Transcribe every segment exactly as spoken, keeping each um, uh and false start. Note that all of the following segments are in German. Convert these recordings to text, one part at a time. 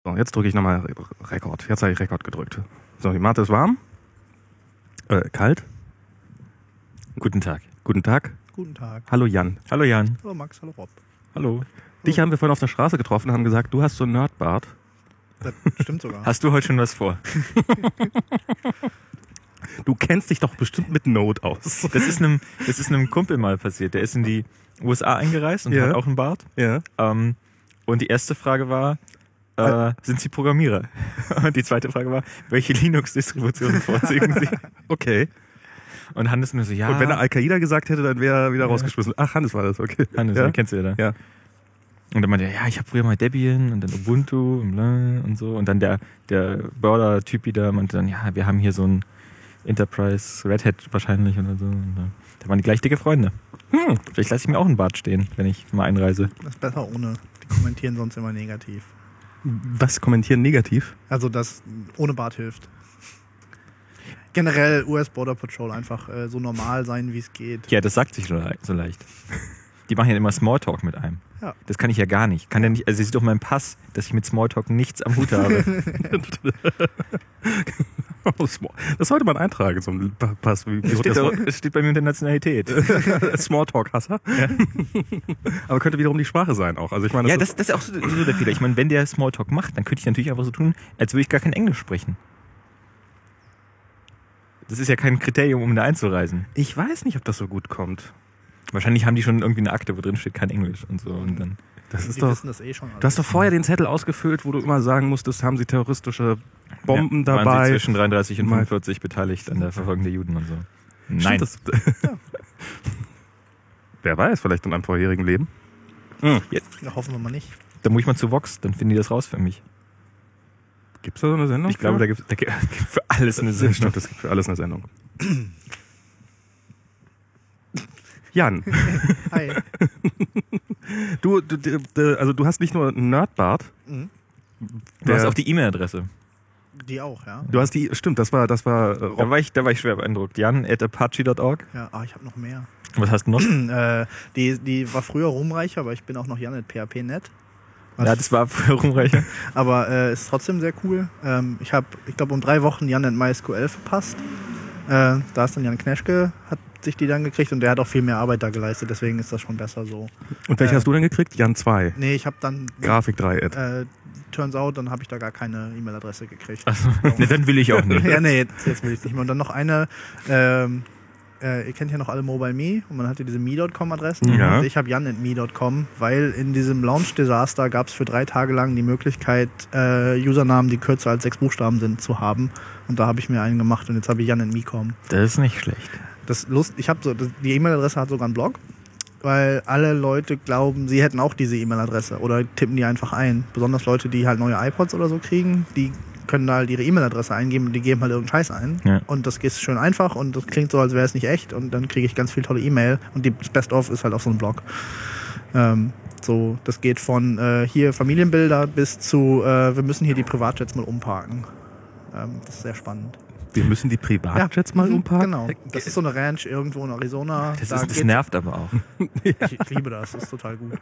So, jetzt drücke ich nochmal Rekord. Jetzt habe ich Rekord gedrückt. So, die Mate ist warm. Äh, kalt. Guten Tag. Guten Tag. Guten Tag. Hallo Jan. Hallo Jan. Hallo Max, hallo Rob. Hallo. Dich haben wir vorhin auf der Straße getroffen und haben gesagt, du hast so einen Nerdbart. Das stimmt sogar. Hast du heute schon was vor? Du kennst dich doch bestimmt mit Node aus. Das ist einem, das ist einem Kumpel mal passiert. Der ist in die U S A eingereist und Ja. hat auch einen Bart. Ja. Ähm, und die erste Frage war, äh, sind Sie Programmierer? Und die zweite Frage war, welche Linux-Distribution bevorzugen Sie? Okay. Und Hannes nur so, ja. Und wenn er Al-Qaida gesagt hätte, dann wäre er wieder rausgeschmissen. Ach, Hannes war das, okay. Hannes, ja? den kennst du ja da. Ja. Und dann meinte er, ja, ich habe früher mal Debian und dann Ubuntu und, bla und so. Und dann der, der Border-Typ wieder meinte dann, ja, wir haben hier so ein Enterprise Red Hat wahrscheinlich oder so. Und da waren die gleich dicke Freunde. Hm, vielleicht lasse ich mir auch einen Bart stehen, wenn ich mal einreise. Das ist besser ohne. Die kommentieren sonst immer negativ. Was kommentieren negativ? Also, dass ohne Bart hilft. Generell U S Border Patrol einfach äh, so normal sein, wie es geht. Ja, das sagt sich so le- so leicht. Die machen ja immer Smalltalk mit einem. Ja. Das kann ich ja gar nicht. Kann ja nicht. Also, es ist doch mein Pass, dass ich mit Smalltalk nichts am Hut habe. Das sollte man eintragen, so ein Pass. Wie, wie Es steht, das auch, es steht bei mir unter Nationalität. Smalltalk-Hasser. Ja. Aber könnte wiederum die Sprache sein auch. Also ich meine, Ja, das, das, das ist auch so, so der Fehler. Ich meine, wenn der Smalltalk macht, dann könnte ich natürlich einfach so tun, als würde ich gar kein Englisch sprechen. Das ist ja kein Kriterium, um da einzureisen. ist, ich weiß nicht, ob das so gut kommt. Wahrscheinlich haben die schon irgendwie eine Akte, wo drin steht kein Englisch und so. Und dann Das ist Die doch. wissen das eh schon. Du hast doch vorher den Zettel ausgefüllt, wo du immer sagen musstest, haben sie terroristische Bomben ja, waren dabei. sie zwischen dreiunddreißig und Mal- fünfundvierzig beteiligt an der Verfolgung der Juden und so. Stimmt, Nein. das, Wer weiß, vielleicht in einem vorherigen Leben. Ja, Ja, hoffen wir mal nicht. dann muss ich mal zu Vox, dann finden die das raus für mich. Gibt es da so eine Sendung? Ich glaube, da gibt es für alles eine das Sendung. stimmt, das gibt für alles eine Sendung. Jan, Hi. du, du, du, also du hast nicht nur einen Nerdbart. Mhm. Du hast Der- auch die E-Mail-Adresse. Die auch, ja. Du hast die, stimmt, das war, das war äh, Da Rob. war ich, da war ich schwer beeindruckt. Jan at apache punkt org. Ja, ah, ich habe noch mehr. Was hast du noch? äh, die, die war früher ruhmreicher, aber ich bin auch noch Jan at P H P Punkt net. Ja, das war früher rumreicher. Aber äh, ist trotzdem sehr cool. Ähm, ich habe, ich glaube, um drei Wochen Jan at MySQL verpasst. Äh, da ist dann Jan Kneschke, hat sich die dann gekriegt und der hat auch viel mehr Arbeit da geleistet, deswegen ist das schon besser so. Und welche äh, hast du denn gekriegt? Jan zwei. Nee, ich habe dann, Grafik drei. Ad. äh, turns out, dann habe ich da gar keine E-Mail-Adresse gekriegt. Achso, nee, dann will ich auch nicht. Ja, nee, jetzt, jetzt will ich nicht mehr. Und dann noch eine, ähm, äh, ihr kennt ja noch alle MobileMe und man hatte diese me Punkt com Adressen. Ja. Und ich habe Jan at me Punkt com, weil in diesem Launch-Desaster gab es für drei Tage lang die Möglichkeit, äh, Usernamen, die kürzer als sechs Buchstaben sind, zu haben. Und da habe ich mir einen gemacht und jetzt habe ich Jan at me Punkt com. Das ist nicht schlecht. Das Lust, ich habe so, das, die E-Mail-Adresse hat sogar einen Blog, weil alle Leute glauben, sie hätten auch diese E-Mail-Adresse oder tippen die einfach ein. Besonders Leute, die halt neue iPods oder so kriegen, die können da halt ihre E-Mail-Adresse eingeben und die geben halt irgendeinen Scheiß ein. Ja. Und das ist schön einfach und das klingt so, als wäre es nicht echt und dann kriege ich ganz viel tolle E-Mail und die das Best-of ist halt auf so einem Blog. Ähm, so, das geht von äh, hier Familienbilder bis zu äh, wir müssen hier die Privatjets mal umparken. Ähm, das ist sehr spannend. Wir müssen die Privatjets mal Mhm, umparken. Genau. Das ist so eine Ranch irgendwo in Arizona. Das, Da ist, das geht's- nervt aber auch. ich, ich liebe das, das ist total gut.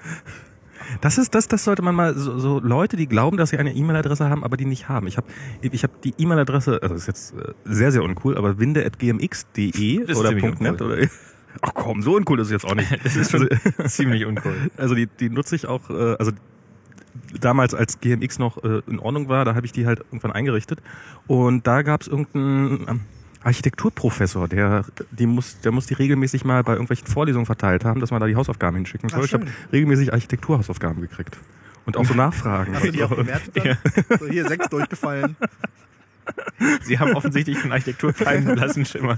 Das ist das, das sollte man mal so, so Leute, die glauben, dass sie eine E-Mail-Adresse haben, aber die nicht haben. Ich habe ich hab die E-Mail-Adresse, also das ist jetzt äh, sehr sehr uncool, aber winde at g m x punkt d e Das ist oder ziemlich .net oder ach komm, so uncool ist es jetzt auch nicht. Das ist schon ziemlich uncool. Also die die nutze ich auch, äh, also damals als G M X noch äh, in Ordnung war, da habe ich die halt irgendwann eingerichtet und da gab es irgendeinen ähm, Architekturprofessor, der die muss der muss die regelmäßig mal bei irgendwelchen Vorlesungen verteilt haben, dass man da die Hausaufgaben hinschicken soll. Ach, Ich habe schön. regelmäßig Architekturhausaufgaben gekriegt und auch so Nachfragen. Hast du die auch Und so. bewertet dann? So, hier sechs durchgefallen. Sie haben offensichtlich von Architektur keinen blassen Schimmer.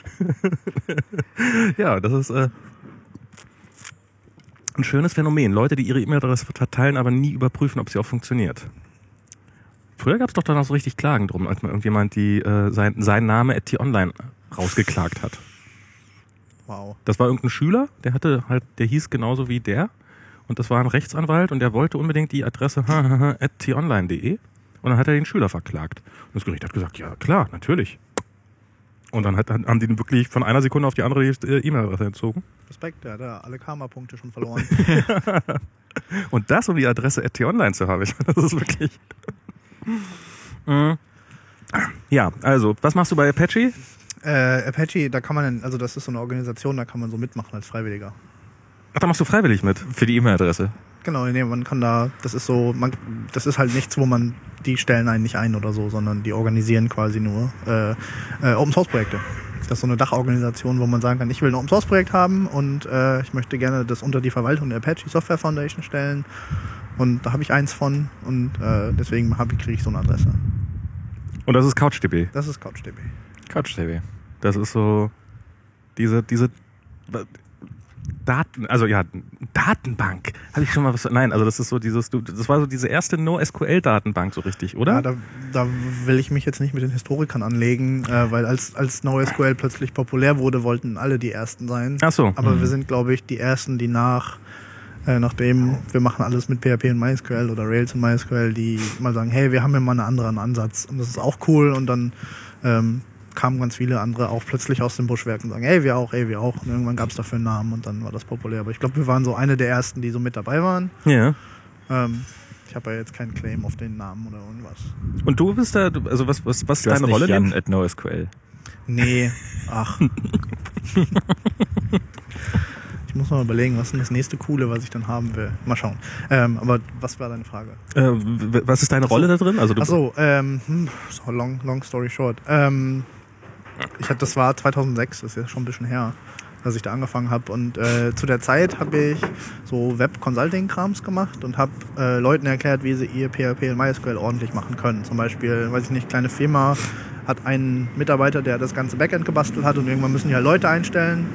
Ja, das ist äh, ein schönes Phänomen. Leute, die ihre E-Mail-Adresse verteilen, aber nie überprüfen, ob sie auch funktioniert. Früher gab es doch dann auch so richtig Klagen drum, als mal irgendjemand die äh, sein, sein Name at t-online rausgeklagt hat. Wow. Das war irgendein Schüler, der hatte halt, der hieß genauso wie der und das war ein Rechtsanwalt und der wollte unbedingt die Adresse at t-online punkt de und dann hat er den Schüler verklagt. Und das Gericht hat gesagt, ja klar, natürlich. Und dann hat, haben die wirklich von einer Sekunde auf die andere die äh, E-Mail-Adresse entzogen. Respekt, der hat ja alle Karma-Punkte schon verloren. Und das, um die Adresse at t-online zu haben. Ich meine, das ist wirklich... Mhm. Ja, also, was machst du bei Apache? Äh, Apache, da kann man, also das ist so eine Organisation, da kann man so mitmachen als Freiwilliger. Ach, da machst du freiwillig mit? Für die E-Mail-Adresse. Genau, nee, man kann da, das ist so, man, das ist halt nichts, wo man, die stellen einen nicht ein oder so, sondern die organisieren quasi nur äh, äh, Open-Source-Projekte. Das ist so eine Dachorganisation, wo man sagen kann, ich will ein Open-Source-Projekt haben und äh, ich möchte gerne das unter die Verwaltung der Apache Software Foundation stellen. Und da habe ich eins von und äh, deswegen kriege ich so eine Adresse. Und das ist CouchDB? Das ist CouchDB. CouchDB. Das ist so diese, diese Daten, also ja, Datenbank. Habe ich schon mal was, nein, also das ist so dieses, das war so diese erste NoSQL-Datenbank so richtig, oder? Ja, da, da will ich mich jetzt nicht mit den Historikern anlegen, äh, weil als, als NoSQL plötzlich populär wurde, wollten alle die Ersten sein. Ach so. Aber mhm. wir sind, glaube ich, die Ersten, die nach, äh, nachdem wir machen alles mit P H P und MySQL oder Rails und MySQL, die mal sagen, hey, wir haben ja mal einen anderen Ansatz und das ist auch cool und dann ähm, kamen ganz viele andere auch plötzlich aus dem Buschwerk und sagen, hey, wir auch, hey, wir auch. Und irgendwann gab es dafür einen Namen und dann war das populär. Aber ich glaube, wir waren so eine der Ersten, die so mit dabei waren. Ja. Ähm, ich habe ja jetzt keinen Claim auf den Namen oder irgendwas. Und du bist da, also was, was, was ist Du hast deine nicht Rolle? Jan at NoSQL. Nee, ach. Ich muss mal überlegen, was ist denn das nächste Coole, was ich dann haben will. Mal schauen. Ähm, aber was war deine Frage? Äh, was ist deine Rolle da drin? Also du Ach so, ähm, hm, so long, long story short. Ähm, ich hatte, das war zweitausendsechs, das ist ja schon ein bisschen her, dass ich da angefangen habe. Und äh, zu der Zeit habe ich so Web-Consulting-Krams gemacht und habe äh, Leuten erklärt, wie sie ihr P H P und MySQL ordentlich machen können. Zum Beispiel, weiß ich nicht, kleine Firma hat einen Mitarbeiter, der das ganze Backend gebastelt hat und irgendwann müssen die halt Leute einstellen.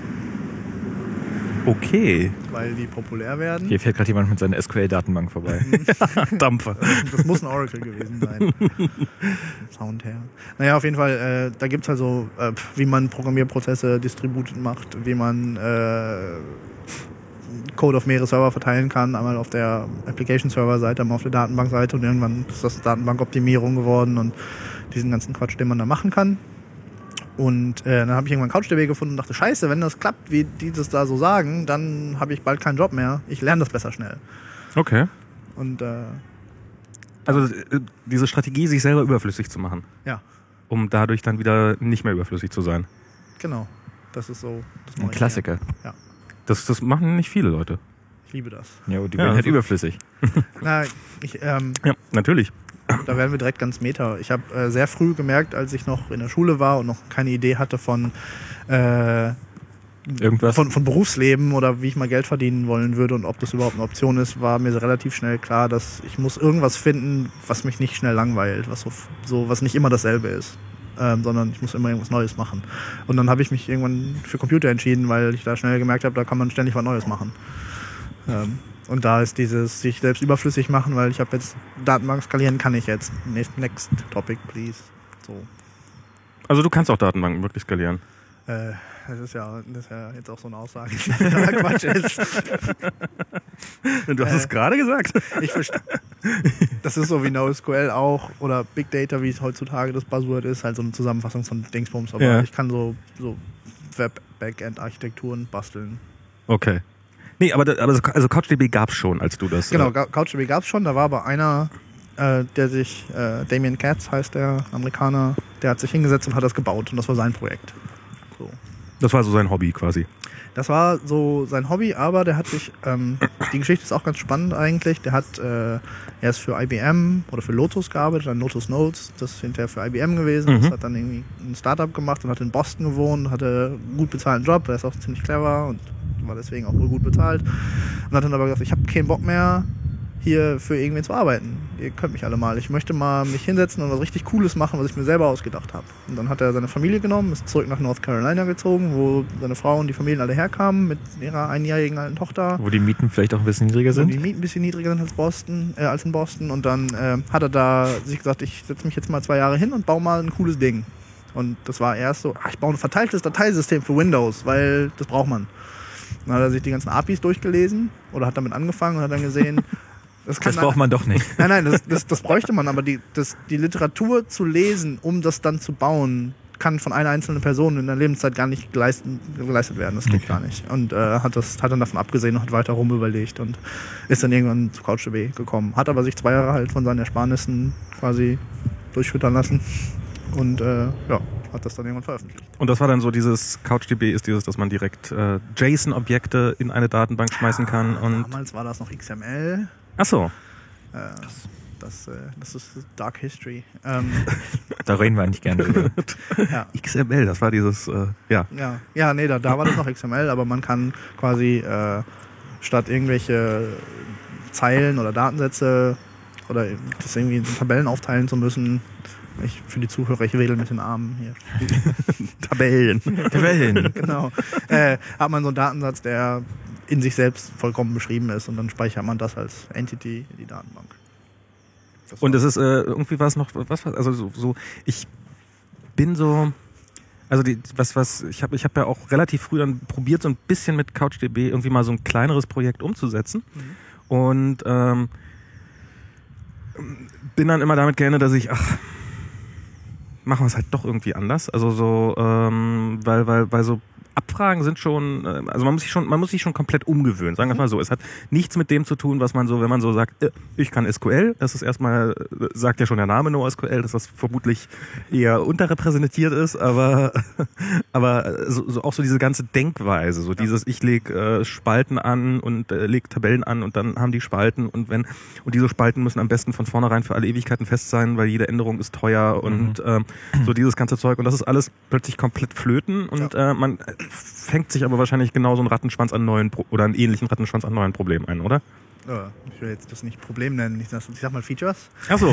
Okay. Weil die populär werden. Hier fährt gerade jemand mit seiner S Q L-Datenbank vorbei. Dampfer. Das muss ein Oracle gewesen sein. Sound her. Naja, auf jeden Fall, äh, da gibt es halt so, äh, wie man Programmierprozesse distributed macht, wie man äh, Code auf mehrere Server verteilen kann. Einmal auf der Application-Server-Seite, einmal auf der Datenbank-Seite und irgendwann ist das Datenbankoptimierung geworden und diesen ganzen Quatsch, den man da machen kann. Und äh, dann habe ich irgendwann CouchDB gefunden und dachte, scheiße, wenn das klappt, wie die das da so sagen, dann habe ich bald keinen Job mehr. Ich lerne das besser schnell. Okay. Und äh, Also äh, diese Strategie, sich selber überflüssig zu machen. ja, Um dadurch dann wieder nicht mehr überflüssig zu sein. genau. Das ist so das Ein Neue. Klassiker. Ja, Das, das machen nicht viele Leute. ich liebe das. Ja, die Ja, werden halt also- überflüssig. Na, ich, ähm, Ja, natürlich. da werden wir direkt ganz meta. Ich habe äh, sehr früh gemerkt, als ich noch in der Schule war und noch keine Idee hatte von, äh, Irgendwas? von, von Berufsleben oder wie ich mal Geld verdienen wollen würde und ob das überhaupt eine Option ist, war mir relativ schnell klar, dass ich muss irgendwas finden, was mich nicht schnell langweilt, was so, so was nicht immer dasselbe ist. Ähm, sondern ich muss immer irgendwas Neues machen. Und dann habe ich mich irgendwann für Computer entschieden, weil ich da schnell gemerkt habe, da kann man ständig was Neues machen. Ähm, und da ist dieses sich selbst überflüssig machen, weil ich habe jetzt Datenbank skalieren, kann ich jetzt. Next, next topic, please. So. Also du kannst auch Datenbanken wirklich skalieren. Äh, das ist ja, das ist ja jetzt auch so eine Aussage, die totaler Quatsch ist. Du hast Äh, es gerade gesagt. Ich verstehe. Das ist so wie NoSQL auch oder Big Data, wie es heutzutage das Buzzword ist, halt so eine Zusammenfassung von Dingsbums. Aber Ja. ich kann so, so Web-Backend-Architekturen basteln. Okay. Nee, aber, da, aber so- also CouchDB gab's schon, als du das... Genau, Äh, Ga- CouchDB gab es schon. Da war aber einer, äh, der sich, äh, Damien Katz heißt der Amerikaner, der hat sich hingesetzt und hat das gebaut. Und das war sein Projekt. So. das war so sein Hobby quasi. Das war so sein Hobby, aber der hat sich, ähm, die Geschichte ist auch ganz spannend eigentlich, der hat, äh, er ist für I B M oder für Lotus gearbeitet, dann Lotus Notes, das ist hinterher für I B M gewesen, Mhm. das hat dann irgendwie ein Startup gemacht und hat in Boston gewohnt, hatte einen gut bezahlten Job, er ist auch ziemlich clever und war deswegen auch wohl gut bezahlt und hat dann aber gesagt, ich habe keinen Bock mehr, hier für irgendwen zu arbeiten. Ihr könnt mich alle mal. Ich möchte mal mich hinsetzen und was richtig Cooles machen, was ich mir selber ausgedacht habe. Und dann hat er seine Familie genommen, ist zurück nach North Carolina gezogen, wo seine Frau und die Familien alle herkamen mit ihrer einjährigen alten Tochter. Wo die Mieten vielleicht auch ein bisschen niedriger Wo die sind. Mieten ein bisschen niedriger sind als, Boston, äh, als in Boston. Und dann äh, hat er da sich gesagt, ich setze mich jetzt mal zwei Jahre hin und baue mal ein cooles Ding. Und das war erst so, ach, ich baue ein verteiltes Dateisystem für Windows, weil das braucht man. Dann hat er sich die ganzen A P Is durchgelesen oder hat damit angefangen und hat dann gesehen, das, kann Das braucht man doch nicht. Nein, nein, das, das, das bräuchte man, aber die, das, die Literatur zu lesen, um das dann zu bauen, kann von einer einzelnen Person in der Lebenszeit gar nicht geleistet, geleistet werden. Das geht Okay. gar nicht. Und äh, hat, das, hat dann davon abgesehen und hat weiter rumüberlegt und ist dann irgendwann zu CouchDB gekommen. Hat aber sich zwei Jahre halt von seinen Ersparnissen quasi durchfüttern lassen und äh, ja, hat das dann irgendwann veröffentlicht. Und das war dann so dieses CouchDB ist dieses, dass man direkt äh, JSON-Objekte in eine Datenbank schmeißen kann und Damals war das noch X M L. ach so. Äh, das, äh, das ist Dark History. Ähm, Da reden wir eigentlich gerne drüber. ja. X M L, das war dieses äh, ja. Ja, ja, nee, da, da war das noch X M L, aber man kann quasi äh, statt irgendwelche Zeilen oder Datensätze oder das irgendwie in Tabellen aufteilen zu müssen, ich, für die Zuhörer, ich wedel mit den Armen hier. Tabellen. Tabellen. Genau. Äh, hat man so einen Datensatz, der in sich selbst vollkommen beschrieben ist und dann speichert man das als Entity in die Datenbank. Das Und war- es ist äh, irgendwie was noch was was also so, so ich bin so also die was was ich habe ich habe ja auch relativ früh dann probiert so ein bisschen mit CouchDB irgendwie mal so ein kleineres Projekt umzusetzen Mhm. und ähm, bin dann immer damit geendet, dass ich ach machen wir es halt doch irgendwie anders, also so ähm, weil weil weil so Abfragen sind schon, äh, also man muss sich schon, man muss sich schon komplett umgewöhnen, sagen wir es mal so. Es hat nichts mit dem zu tun, was man so, wenn man so sagt, äh, ich kann S Q L, das ist erstmal, äh, sagt ja schon der Name NoSQL, dass das vermutlich eher unterrepräsentiert ist, aber, aber so, so auch so diese ganze Denkweise, so dieses, ich leg äh, Spalten an und äh, leg Tabellen an und dann haben die Spalten und wenn, und diese Spalten müssen am besten von vornherein für alle Ewigkeiten fest sein, weil jede Änderung ist teuer und ähm, so dieses ganze Zeug und das ist alles plötzlich komplett flöten und äh, man fängt sich aber wahrscheinlich genauso einen Rattenschwanz an neuen Pro- oder einen ähnlichen Rattenschwanz an neuen Problemen ein, oder? Ja, ich will jetzt das nicht Problem nennen, ich sag, ich sag mal Features. Ach so.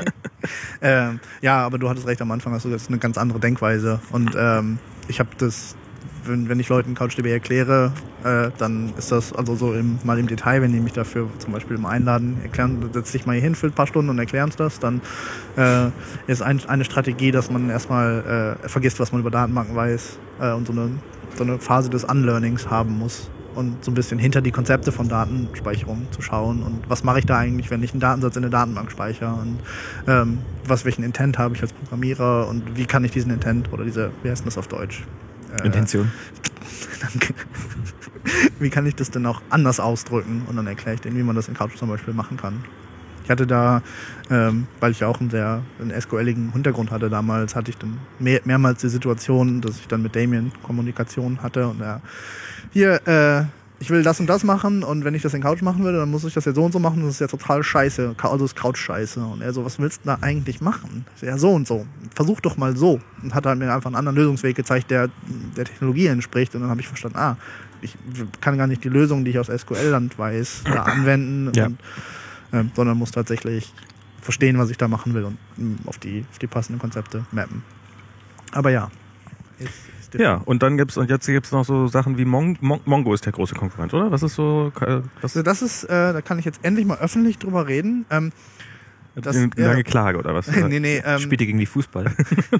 Ähm, ja, aber du hattest recht, am Anfang hast du jetzt eine ganz andere Denkweise und ähm, ich habe das, wenn, wenn ich Leuten CouchDB erkläre, äh, dann ist das also so im, mal im Detail, wenn die mich dafür zum Beispiel mal einladen, erklären, setz dich mal hier hin für ein paar Stunden und erklären uns das, dann äh, ist ein, eine Strategie, dass man erstmal äh, vergisst, was man über Datenbanken weiß äh, und so eine, so eine Phase des Unlearnings haben muss. Und so ein bisschen hinter die Konzepte von Datenspeicherung zu schauen und was mache ich da eigentlich, wenn ich einen Datensatz in eine Datenbank speichere und ähm, was welchen Intent habe ich als Programmierer und wie kann ich diesen Intent oder diese, wie heißt das auf Deutsch? Äh, Intention. Danke. Wie kann ich das denn auch anders ausdrücken? Und dann erkläre ich denen, wie man das in Couch zum Beispiel machen kann. Ich hatte da, ähm, weil ich ja auch einen sehr einen SQLigen Hintergrund hatte damals, hatte ich dann mehr, mehrmals die Situation, dass ich dann mit Damien Kommunikation hatte und er, hier, äh, ich will das und das machen und wenn ich das in Couch machen würde, dann muss ich das ja so und so machen, das ist ja total scheiße, also ist Couch scheiße. Und er so, was willst du da eigentlich machen? Ich so, ja, so und so. Versuch doch mal so. Und hat halt mir einfach einen anderen Lösungsweg gezeigt, der der Technologie entspricht und dann habe ich verstanden, ah, ich kann gar nicht die Lösung, die ich aus S Q L-Land weiß, da anwenden, Ja. und, ähm, sondern muss tatsächlich verstehen, was ich da machen will und ähm, auf die, auf die passenden Konzepte mappen. Aber ja. Ist, ist Ja, und dann gibt's, und jetzt gibt's noch so Sachen wie Mon Mon Mongo ist der große Konkurrent, oder? Was ist so, äh, was Also das ist, äh, da kann ich jetzt endlich mal öffentlich drüber reden. Ähm, das, eine ja, lange Klage, oder was? nee, nee, ähm, Spielt ihr gegen die Fußball?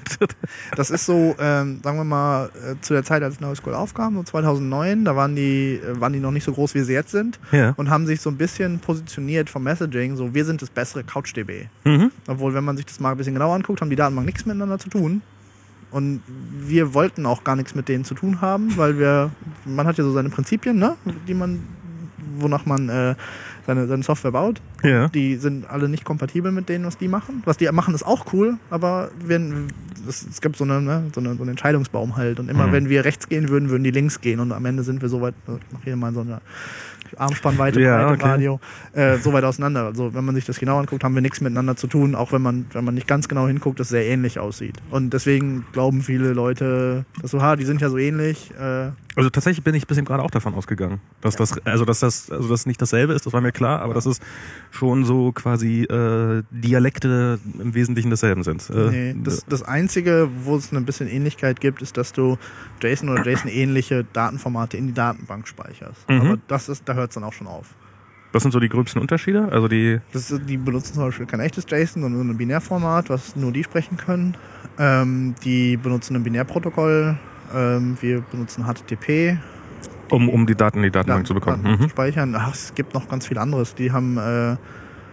das ist so, ähm, sagen wir mal, äh, zu der Zeit, als NoSQL aufkam, so zweitausendneun, da waren die, äh, waren die noch nicht so groß, wie sie jetzt sind Ja. und haben sich so ein bisschen positioniert vom Messaging, so wir sind das bessere CouchDB. Mhm. Obwohl, wenn man sich das mal ein bisschen genauer anguckt, haben die Datenbank nichts miteinander zu tun. Und wir wollten auch gar nichts mit denen zu tun haben, weil wir, man hat ja so seine Prinzipien, ne, die man, wonach man äh, seine, seine Software baut. Ja. Die sind alle nicht kompatibel mit denen, was die machen. Was die machen, ist auch cool, aber wenn, es, es gibt so, eine, ne, so, eine, so einen Entscheidungsbaum halt. Und immer Mhm. wenn wir rechts gehen würden, würden die links gehen. Und am Ende sind wir so weit, ich mache hier mal so eine Armspannweite Ja, breit im okay. Radio, äh, so weit auseinander. Also wenn man sich das genau anguckt, haben wir nichts miteinander zu tun, auch wenn man, wenn man nicht ganz genau hinguckt, das sehr ähnlich aussieht. Und deswegen glauben viele Leute, dass so, ha, die sind ja so ähnlich. Äh, Also tatsächlich bin ich bis eben gerade auch davon ausgegangen, dass das, also dass das, also dass es nicht dasselbe ist, das war mir klar, aber dass es schon so quasi äh, Dialekte im Wesentlichen desselben sind. Äh, Nee, das, das Einzige, wo es ein bisschen Ähnlichkeit gibt, ist, dass du JSON oder JSON-ähnliche Datenformate in die Datenbank speicherst. Mhm. Aber das ist, da hört es dann auch schon auf. Was sind so die gröbsten Unterschiede? Also die. Das ist, die benutzen zum Beispiel kein echtes JSON, sondern so ein Binärformat, was nur die sprechen können. Ähm, die benutzen ein Binärprotokoll. Ähm, wir benutzen H T T P. Um, um die Daten in die Datenbank Daten- zu bekommen. Daten Mhm. zu speichern. Ach, es gibt noch ganz viel anderes. Die haben, äh,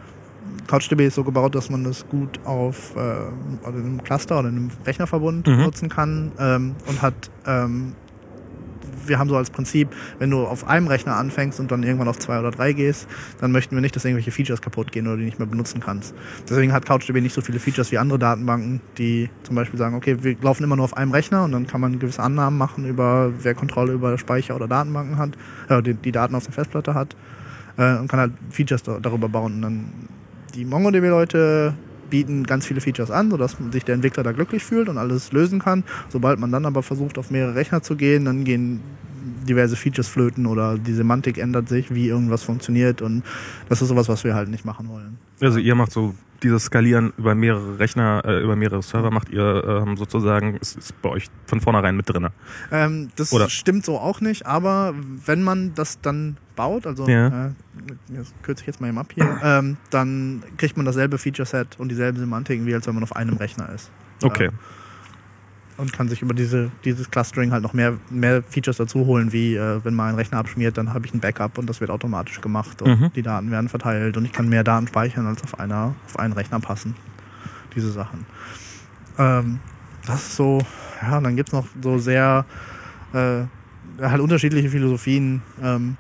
CouchDB ist so gebaut, dass man das gut auf äh, also in einem Cluster oder in einem Rechnerverbund Mhm. nutzen kann ähm, und hat ähm, wir haben so als Prinzip, wenn du auf einem Rechner anfängst und dann irgendwann auf zwei oder drei gehst, dann möchten wir nicht, dass irgendwelche Features kaputt gehen oder die nicht mehr benutzen kannst. Deswegen hat CouchDB nicht so viele Features wie andere Datenbanken, die zum Beispiel sagen, okay, wir laufen immer nur auf einem Rechner und dann kann man gewisse Annahmen machen über, wer Kontrolle über Speicher oder Datenbanken hat, äh, die, die Daten auf der Festplatte hat äh, und kann halt Features da, darüber bauen. Und dann die MongoDB-Leute bieten ganz viele Features an, sodass sich der Entwickler da glücklich fühlt und alles lösen kann. Sobald man dann aber versucht, auf mehrere Rechner zu gehen, dann gehen diverse Features flöten oder die Semantik ändert sich, wie irgendwas funktioniert und das ist sowas, was wir halt nicht machen wollen. Also ihr macht so dieses Skalieren über mehrere Rechner, äh, über mehrere Server, macht ihr ähm, sozusagen, ist, ist bei euch von vornherein mit drin. Ähm, das Oder? stimmt so auch nicht, aber wenn man das dann baut, also Ja. äh, das kürze ich jetzt mal eben ab hier, ähm, dann kriegt man dasselbe Feature-Set und dieselben Semantiken, wie als wenn man auf einem Rechner ist. Okay. Äh, und kann sich über diese, dieses Clustering halt noch mehr, mehr Features dazu holen, wie äh, wenn mal ein Rechner abschmiert, dann habe ich ein Backup und das wird automatisch gemacht und Mhm. die Daten werden verteilt und ich kann mehr Daten speichern, als auf, einer, auf einen Rechner passen. Diese Sachen. Ähm, das ist so, ja, und dann gibt es noch so sehr äh, halt unterschiedliche Philosophien ähm,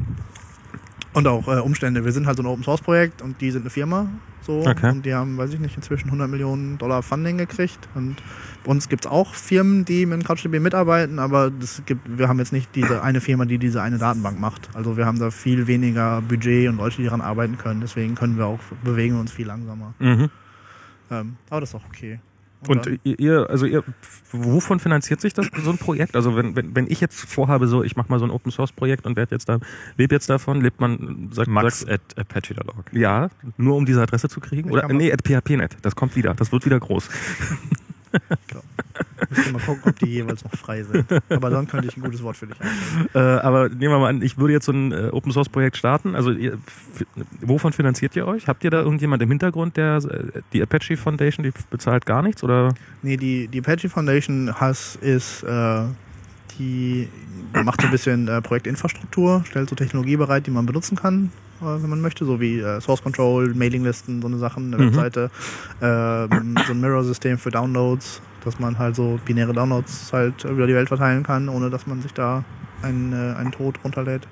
und auch äh, Umstände. Wir sind halt so ein Open-Source-Projekt und die sind eine Firma so Okay. und die haben, weiß ich nicht, inzwischen hundert Millionen Dollar Funding gekriegt und bei uns gibt es auch Firmen, die mit CouchDB mitarbeiten, aber das gibt, wir haben jetzt nicht diese eine Firma, die diese eine Datenbank macht. Also wir haben da viel weniger Budget und Leute, die daran arbeiten können, deswegen können wir auch, bewegen wir uns viel langsamer. Mhm. Ähm, aber das ist auch okay. Und dann- ihr, also ihr, wovon finanziert sich das, so ein Projekt? Also wenn, wenn, wenn ich jetzt vorhabe, so, ich mache mal so ein Open Source Projekt und werde jetzt da, lebe jetzt davon, lebt man, sagt, Max sagt, at apache punkt org. ja, nur um diese Adresse zu kriegen? Ich Oder, kann mal- nee, at P H P Punkt net, das kommt wieder, das wird wieder groß. Müssen wir mal gucken, ob die jeweils noch frei sind. Aber dann könnte ich ein gutes Wort für dich einstellen. Äh, aber nehmen wir mal an, ich würde jetzt so ein äh, Open Source Projekt starten, also ihr, f- wovon finanziert ihr euch? Habt ihr da irgendjemand im Hintergrund, der, äh, die Apache Foundation, die bezahlt gar nichts, oder? Nee, die, die Apache Foundation has, ist, äh, die macht so ein bisschen äh, Projektinfrastruktur, stellt so Technologie bereit, die man benutzen kann, äh, wenn man möchte, so wie äh, Source Control, Mailinglisten, so eine Sachen, eine Mhm. Webseite, ähm, so ein Mirror-System für Downloads, dass man halt so binäre Downloads halt über die Welt verteilen kann, ohne dass man sich da einen, äh, einen Tod runterlädt.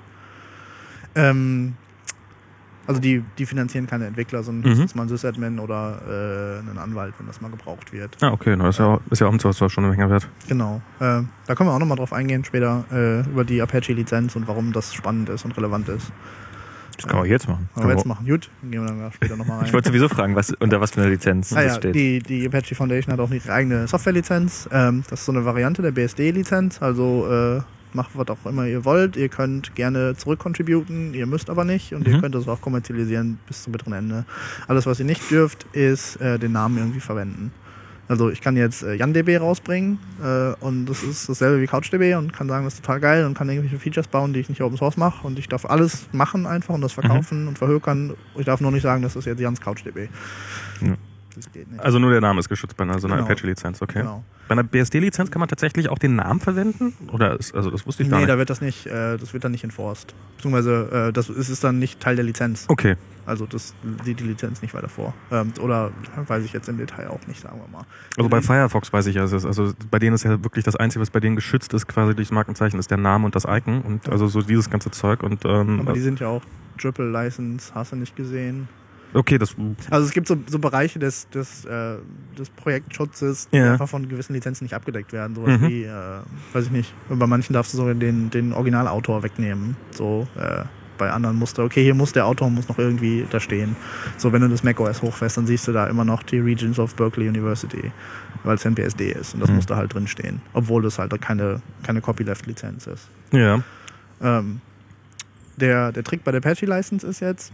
Ähm, also die, die finanzieren keine Entwickler, sondern Mhm. höchstens mal ein Sysadmin oder äh, einen Anwalt, wenn das mal gebraucht wird. Ah, okay, na, das ist ja, auch- ist ja auch im Source schon eine Menge wert. Genau. Äh, da können wir auch nochmal drauf eingehen später, äh, über die Apache-Lizenz und warum das spannend ist und relevant ist. Das kann man jetzt machen. Wollen wir jetzt machen. Gut, dann gehen wir dann später nochmal rein. Ich wollte sowieso fragen, was, unter was für einer Lizenz ah, das ja, steht. die, die Apache Foundation hat auch ihre eigene Software-Lizenz. Ähm, das ist so eine Variante der B S D-Lizenz. Also äh, macht was auch immer ihr wollt. Ihr könnt gerne zurückcontributen, ihr müsst aber nicht. Und Mhm. ihr könnt das auch kommerzialisieren bis zum bitteren Ende. Alles, was ihr nicht dürft, ist äh, den Namen irgendwie verwenden. Also ich kann jetzt äh, YanDB rausbringen äh, und das ist dasselbe wie CouchDB und kann sagen, das ist total geil und kann irgendwelche Features bauen, die ich nicht Open Source mache und ich darf alles machen einfach und das verkaufen und verhökern. Ich darf nur nicht sagen, das ist jetzt Jans CouchDB. Ja. Das geht nicht. Also nur der Name ist geschützt bei einer, so einer Genau. Apache-Lizenz, okay. Genau. Bei einer B S D-Lizenz kann man tatsächlich auch den Namen verwenden? Oder ist, also das wusste ich gar Nee, nicht. da wird das nicht, äh, das wird dann nicht enforced. Beziehungsweise äh, das ist, ist dann nicht Teil der Lizenz. Okay. Also das sieht die Lizenz nicht weiter vor. Ähm, oder weiß ich jetzt im Detail auch nicht, sagen wir mal. Also bei Firefox weiß ich ja, es ist, also bei denen ist ja wirklich das Einzige, was bei denen geschützt ist, quasi durchs Markenzeichen, ist der Name und das Icon und also so dieses ganze Zeug und ähm, Aber die sind ja auch Triple License, hast du nicht gesehen. okay, das Also es gibt so, so Bereiche des, des, äh, des Projektschutzes, die Ja. einfach von gewissen Lizenzen nicht abgedeckt werden. Sowas Mhm. wie, äh, weiß ich nicht, bei manchen darfst du sogar den, den Originalautor wegnehmen. So, äh, bei anderen musst du, okay, hier muss der Autor muss noch irgendwie da stehen. So, wenn du das macOS hochfährst, dann siehst du da immer noch die Regions of Berkeley University, weil es ein B S D ist und das Mhm. muss da halt drin stehen. Obwohl das halt keine, keine Copyleft-Lizenz ist. ja. Ähm, der, der Trick bei der Apache License ist jetzt,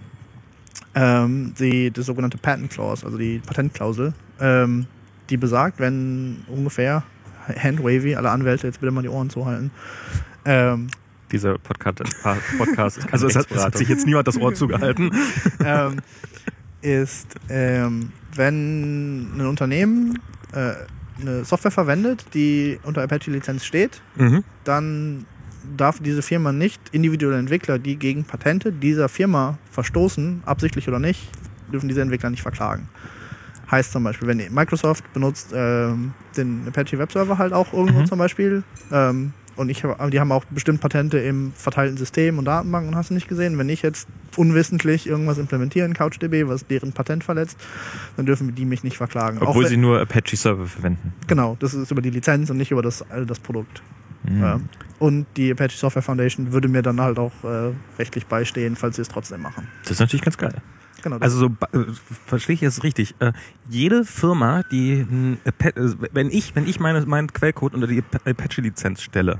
ähm, die, das sogenannte Patent Clause, also die Patentklausel, ähm, die besagt, wenn ungefähr, handwavy, alle Anwälte jetzt bitte mal die Ohren zuhalten, ähm, Dieser Podcast, Podcast ist keine Also es hat, es hat Rechtsberatung. sich jetzt niemand das Ohr zugehalten. ähm, ist, ähm, wenn ein Unternehmen äh, eine Software verwendet, die unter Apache-Lizenz steht, Mhm. dann darf diese Firma nicht individuelle Entwickler, die gegen Patente dieser Firma verstoßen, absichtlich oder nicht, dürfen diese Entwickler nicht verklagen. Heißt zum Beispiel, wenn Microsoft benutzt ähm, den Apache Webserver halt auch irgendwo Mhm. zum Beispiel, ähm, und ich hab, die haben auch bestimmt Patente im verteilten System und Datenbanken, hast du nicht gesehen. Wenn ich jetzt unwissentlich irgendwas implementiere in CouchDB, was deren Patent verletzt, dann dürfen die mich nicht verklagen. Obwohl Auch, sie nur Apache-Server verwenden. Genau, das ist über die Lizenz und nicht über das, äh, das Produkt. Mhm. Ja. Und die Apache Software Foundation würde mir dann halt auch äh, rechtlich beistehen, falls sie es trotzdem machen. Das ist natürlich ganz geil. Genau, das Also so äh, verstehe ich jetzt richtig. Äh, jede Firma, die ein Apa- äh, wenn ich wenn ich meine meinen Quellcode unter die Apache Lizenz stelle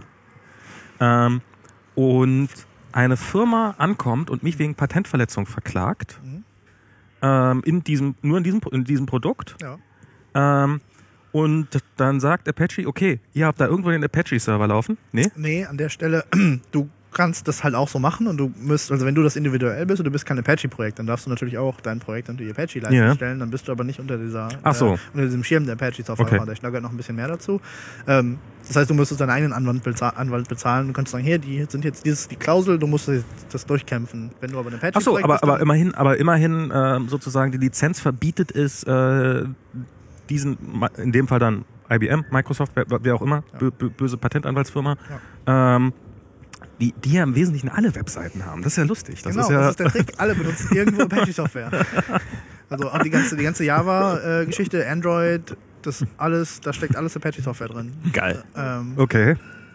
ähm, und eine Firma ankommt und mich wegen Patentverletzung verklagt Mhm. ähm, in diesem nur in diesem in diesem Produkt ja. ähm, und dann sagt Apache, okay, ihr habt da irgendwo den Apache Server laufen? Nee? Nee, an der Stelle, du kannst das halt auch so machen und du müsst, also wenn du das individuell bist und du bist kein Apache-Projekt, dann darfst du natürlich auch dein Projekt unter die Apache-Lizenz Ja. stellen, dann bist du aber nicht unter dieser Ach so. äh, unter diesem Schirm der Apache Software Okay. Foundation. Da gehört noch ein bisschen mehr dazu. Ähm, das heißt, du müsstest deinen eigenen Anwalt, beza- Anwalt bezahlen. Du kannst sagen, hier, die sind jetzt dieses die Klausel, du musst das, das durchkämpfen. Wenn du aber ein Apache Ach so, Projekt aber bist, aber dann- immerhin, aber immerhin ähm, sozusagen die Lizenz verbietet es äh, diesen, in dem Fall dann I B M, Microsoft, wer, wer auch immer, Ja. bö, bö, böse Patentanwaltsfirma, ähm, die, die ja im Wesentlichen alle Webseiten haben. Das ist ja lustig. Das genau, ist ja, das ist der Trick. Alle benutzen irgendwo Apache-Software. Also auch die ganze, die ganze Java-Geschichte, Android, das alles, da steckt alles Apache-Software drin. Geil. Ähm, okay.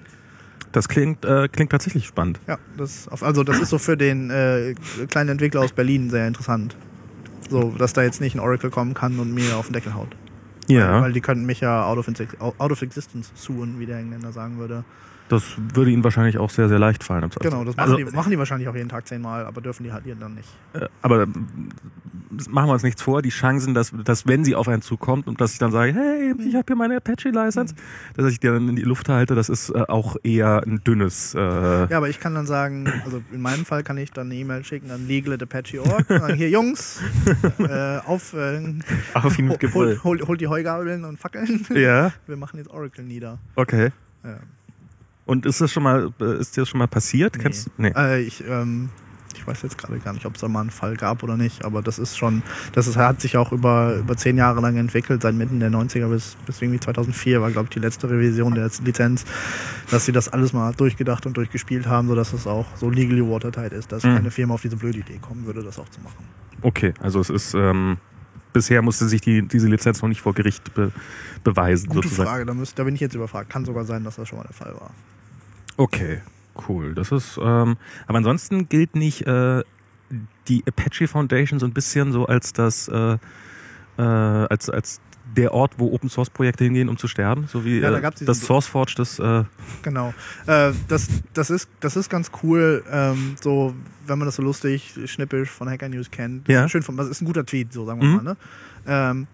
Das klingt, äh, klingt tatsächlich spannend. Ja, das, auf, also das ist so für den äh, kleinen Entwickler aus Berlin sehr interessant. So, dass da jetzt nicht ein Oracle kommen kann und mir auf den Deckel haut. Ja, Weil, weil die könnten mich ja out of, out of existence suen, wie der Engländer sagen würde. das würde Ihnen wahrscheinlich auch sehr, sehr leicht fallen. Genau, das machen, also, die, machen die wahrscheinlich auch jeden Tag zehnmal, aber dürfen die halt hier dann nicht. äh, aber äh, machen wir uns nichts vor, die Chancen, dass, dass wenn sie auf einen zukommt und dass ich dann sage, hey, ich habe hier meine Apache-License, dass ich die dann in die Luft halte, das ist äh, auch eher ein dünnes... Äh, Ja, aber ich kann dann sagen, also in meinem Fall kann ich dann eine E-Mail schicken an legal at apache punkt org und sagen, hier Jungs, äh, auf, äh, Auf ihn mit hol, Gebrüll. hol, hol die Heugabeln und Fackeln. ja, Wir machen jetzt Oracle nieder. okay. Ja. Und ist das schon mal, äh, ist dir das schon mal passiert? Nee. Kennst, nee. Äh, ich, ähm, ich weiß jetzt gerade gar nicht, ob es da mal einen Fall gab oder nicht, aber das ist schon, das ist, hat sich auch über, über zehn Jahre lang entwickelt, seit Mitte der neunziger bis, bis irgendwie zweitausendvier war, glaube ich, die letzte Revision der Lizenz, dass sie das alles mal durchgedacht und durchgespielt haben, sodass es auch so legally watertight ist, dass Mhm. keine Firma auf diese blöde Idee kommen würde, das auch zu machen. Okay, also es ist, ähm, bisher musste sich die, diese Lizenz noch nicht vor Gericht be, beweisen. Gute sozusagen. Frage, da, müsst, da bin ich jetzt überfragt. Kann sogar sein, dass das schon mal der Fall war. Okay, cool. Das ist, ähm, aber ansonsten gilt nicht äh, die Apache Foundation so ein bisschen so als das, äh, äh, als als der Ort, wo Open Source Projekte hingehen, um zu sterben, so wie Ja, da äh, gab's diesen- das SourceForge, das äh, Genau. Äh, das, das, ist, das ist ganz cool, ähm, so, wenn man das so lustig, schnippisch von Hacker News kennt. Das Ja. ist, schön von, das ist ein guter Tweet, so sagen wir Mhm. mal. Ne? Ähm,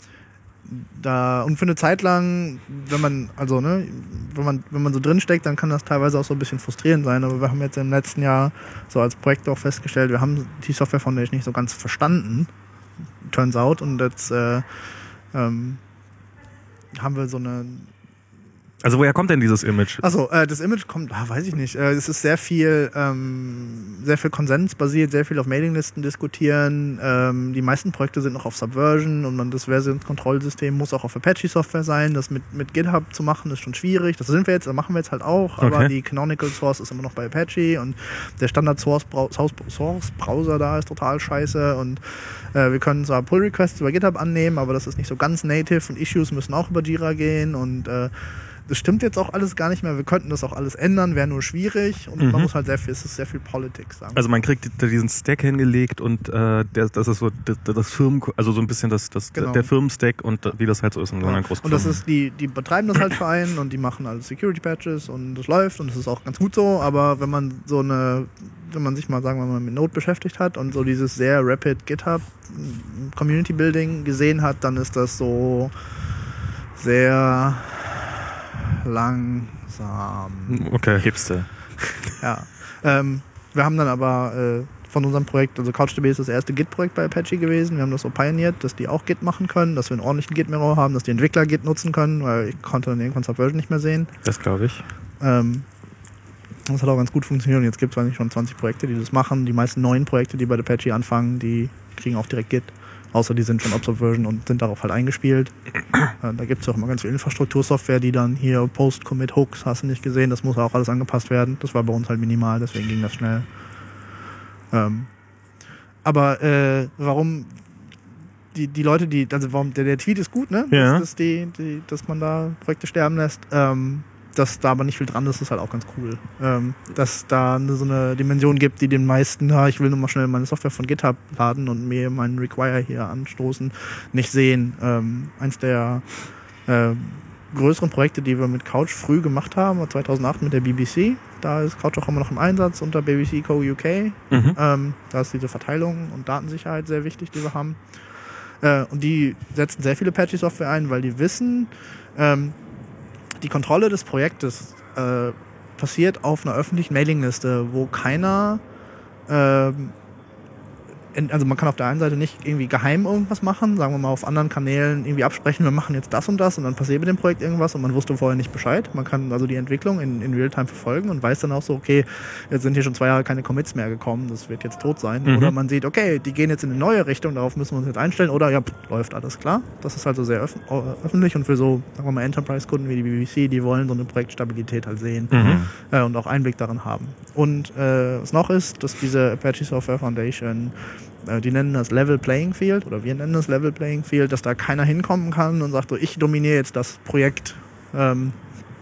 da, und für eine Zeit lang, wenn man, also, ne, wenn man, wenn man so drinsteckt, dann kann das teilweise auch so ein bisschen frustrierend sein. Aber wir haben jetzt im letzten Jahr so als Projekt auch festgestellt, wir haben die Software Foundation nicht so ganz verstanden. Turns out. Und jetzt äh, ähm, haben wir so eine. also woher kommt denn dieses Image? Achso, äh, das Image kommt, ah, weiß ich nicht. Äh, es ist sehr viel, ähm, sehr viel Konsens basiert, sehr viel auf Mailinglisten diskutieren. Ähm, die meisten Projekte sind noch auf Subversion und man, das Versionskontrollsystem muss auch auf Apache-Software sein. Das mit, mit GitHub zu machen ist schon schwierig. Das sind wir jetzt, das machen wir jetzt halt auch. Aber Okay. die Canonical Source ist immer noch bei Apache und der Standard Source, Brau- Source, Source Browser da ist total scheiße und äh, wir können zwar Pull Requests über GitHub annehmen, aber das ist nicht so ganz native und Issues müssen auch über Jira gehen und äh, das stimmt jetzt auch alles gar nicht mehr. Wir könnten das auch alles ändern, wäre nur schwierig und Mhm. man muss halt sehr viel, es ist sehr viel Politik, sagen wir. Also man kriegt diesen Stack hingelegt und äh, der, das ist so das, das Firmen, also so ein bisschen das, das Genau. der Firmenstack und wie das halt so ist in so einer Ja. großen Und das Firma. ist, die, die betreiben das halt für einen und die machen alle Security Patches und das läuft und das ist auch ganz gut so, aber wenn man so eine, wenn man sich mal, sagen wir mal, mit Node beschäftigt hat und so dieses sehr rapid GitHub Community Building gesehen hat, dann ist das so sehr langsam. Okay. Hipster. Ja. Ähm, wir haben dann aber äh, von unserem Projekt, also CouchDB ist das erste Git-Projekt bei Apache gewesen. Wir haben das so pioniert, dass die auch Git machen können, dass wir einen ordentlichen Git-Mirror haben, dass die Entwickler Git nutzen können, weil ich konnte dann irgendwann Subversion nicht mehr sehen. Das glaube ich. Ähm, das hat auch ganz gut funktioniert und jetzt gibt es eigentlich schon zwanzig Projekte, die das machen. Die meisten neuen Projekte, die bei Apache anfangen, die kriegen auch direkt Git. Außer die sind schon Observed-Version und sind darauf halt eingespielt. Äh, da gibt es auch immer ganz viel Infrastruktursoftware, die dann hier Post-Commit-Hooks, hast du nicht gesehen, das muss auch alles angepasst werden. Das war bei uns halt minimal, deswegen ging das schnell. Ähm, aber äh, warum die, die Leute, die, also warum der, der Tweet ist gut, ne? Ja. Dass, dass, die, die, dass man da Projekte sterben lässt. Ähm, dass da aber nicht viel dran ist, ist halt auch ganz cool. Ähm, dass da eine, so eine Dimension gibt, die den meisten, ja, ich will nur mal schnell meine Software von GitHub laden und mir meinen Require hier anstoßen, nicht sehen. Ähm, eins der äh, größeren Projekte, die wir mit Couch früh gemacht haben, zweitausendacht mit der B B C. Da ist Couch auch immer noch im Einsatz unter B B C Co. U K. Mhm. Ähm, da ist diese Verteilung und Datensicherheit sehr wichtig, die wir haben. Äh, und die setzen sehr viele Apache-Software ein, weil die wissen, ähm, die Kontrolle des Projektes äh, passiert auf einer öffentlichen Mailingliste, wo keiner ähm, also man kann auf der einen Seite nicht irgendwie geheim irgendwas machen, sagen wir mal auf anderen Kanälen irgendwie absprechen, wir machen jetzt das und das und dann passiert mit dem Projekt irgendwas und man wusste vorher nicht Bescheid. Man kann also die Entwicklung in, in Realtime verfolgen und weiß dann auch so, okay, jetzt sind hier schon zwei Jahre keine Commits mehr gekommen, das wird jetzt tot sein. Mhm. Oder man sieht, okay, die gehen jetzt in eine neue Richtung, darauf müssen wir uns jetzt einstellen oder ja, pff, läuft alles klar. Das ist also sehr öff- öffentlich und für so, sagen wir mal, Enterprise-Kunden wie die B B C, die wollen so eine Projektstabilität halt sehen Mhm. äh, und auch Einblick darin haben. Und äh, was noch ist, dass diese Apache Software Foundation, die nennen das Level Playing Field oder wir nennen das Level Playing Field, dass da keiner hinkommen kann und sagt so, ich dominiere jetzt das Projekt, ähm,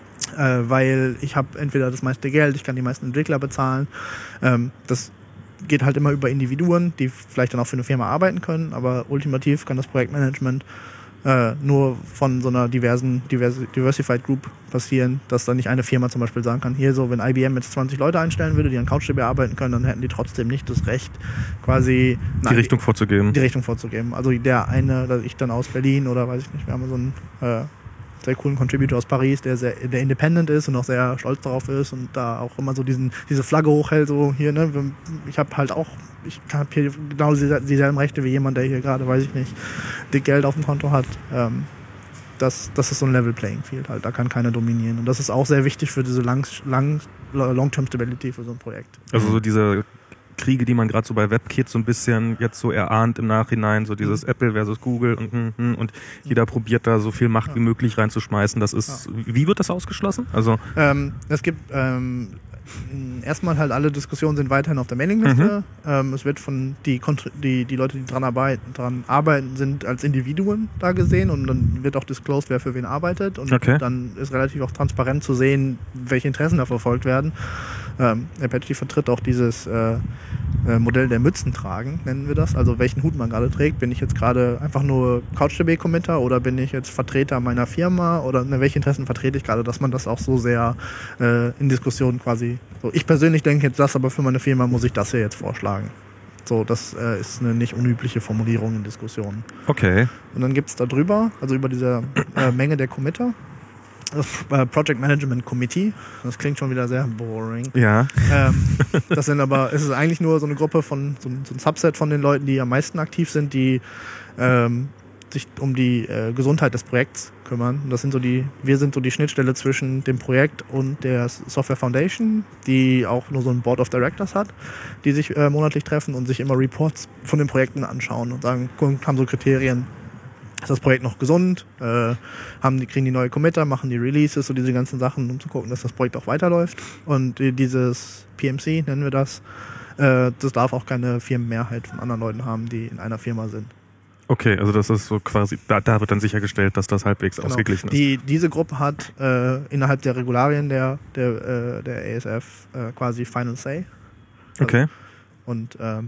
äh, weil ich habe entweder das meiste Geld, ich kann die meisten Entwickler bezahlen. Ähm, das geht halt immer über Individuen, die vielleicht dann auch für eine Firma arbeiten können, aber ultimativ kann das Projektmanagement äh, nur von so einer diversen diverse, Diversified Group passieren, dass dann nicht eine Firma zum Beispiel sagen kann, hier so, wenn I B M jetzt zwanzig Leute einstellen würde, die an CouchDB arbeiten können, dann hätten die trotzdem nicht das Recht, quasi Die nein, Richtung vorzugeben. die Richtung vorzugeben. Also der eine, dass ich dann aus Berlin oder weiß ich nicht, wir haben so einen äh, sehr coolen Contributor aus Paris, der sehr, der independent ist und auch sehr stolz darauf ist und da auch immer so diesen, diese Flagge hochhält, so hier, ne, ich habe halt auch, ich habe hier genau dieselben Rechte wie jemand, der hier gerade, weiß ich nicht, dick Geld auf dem Konto hat. Ähm, das, das ist so ein Level Playing Field halt, da kann keiner dominieren und das ist auch sehr wichtig für diese lang, lang, Long-Term Stability für so ein Projekt. Also so diese Kriege, die man gerade so bei WebKit so ein bisschen jetzt so erahnt im Nachhinein, so dieses mhm. Apple versus Google und, und, und jeder probiert da so viel Macht ja. wie möglich reinzuschmeißen. Das ist, ja. wie wird das ausgeschlossen? Also ähm, es gibt ähm, erstmal halt alle Diskussionen sind weiterhin auf der Mailingliste. Mhm. Ähm, es wird von die, die die Leute, die dran arbeiten, dran arbeiten, sind als Individuen da gesehen und dann wird auch disclosed, wer für wen arbeitet und okay. dann ist relativ auch transparent zu sehen, welche Interessen da verfolgt werden. Ähm, Apache vertritt auch dieses äh, äh, Modell der Mützen tragen, nennen wir das. Also welchen Hut man gerade trägt. Bin ich jetzt gerade einfach nur CouchDB-Committer oder bin ich jetzt Vertreter meiner Firma oder ne, welche Interessen vertrete ich gerade, dass man das auch so sehr äh, in Diskussionen quasi, so ich persönlich denke jetzt das, aber für meine Firma muss ich das hier jetzt vorschlagen. So, das äh, ist eine nicht unübliche Formulierung in Diskussionen. Okay. Und dann gibt es da drüber, also über diese äh, Menge der Committer, das Project Management Committee, das klingt schon wieder sehr boring. Ja. Ähm, das sind aber, es ist eigentlich nur so eine Gruppe von, so ein, so ein Subset von den Leuten, die am meisten aktiv sind, die ähm, sich um die äh, Gesundheit des Projekts kümmern. Und das sind so die, wir sind so die Schnittstelle zwischen dem Projekt und der Software Foundation, die auch nur so ein Board of Directors hat, die sich äh, monatlich treffen und sich immer Reports von den Projekten anschauen und sagen, haben so Kriterien. Ist das Projekt noch gesund? Äh, haben die, kriegen die neue Committer, machen die Releases, so diese ganzen Sachen, um zu gucken, dass das Projekt auch weiterläuft. Und dieses P M C, nennen wir das, äh, das darf auch keine Firmenmehrheit von anderen Leuten haben, die in einer Firma sind. Okay, also das ist so quasi, da, da wird dann sichergestellt, dass das halbwegs genau. ausgeglichen ist. Die, diese Gruppe hat äh, innerhalb der Regularien der, der, äh, der A S F äh, quasi Final Say. Also, okay. Und ähm,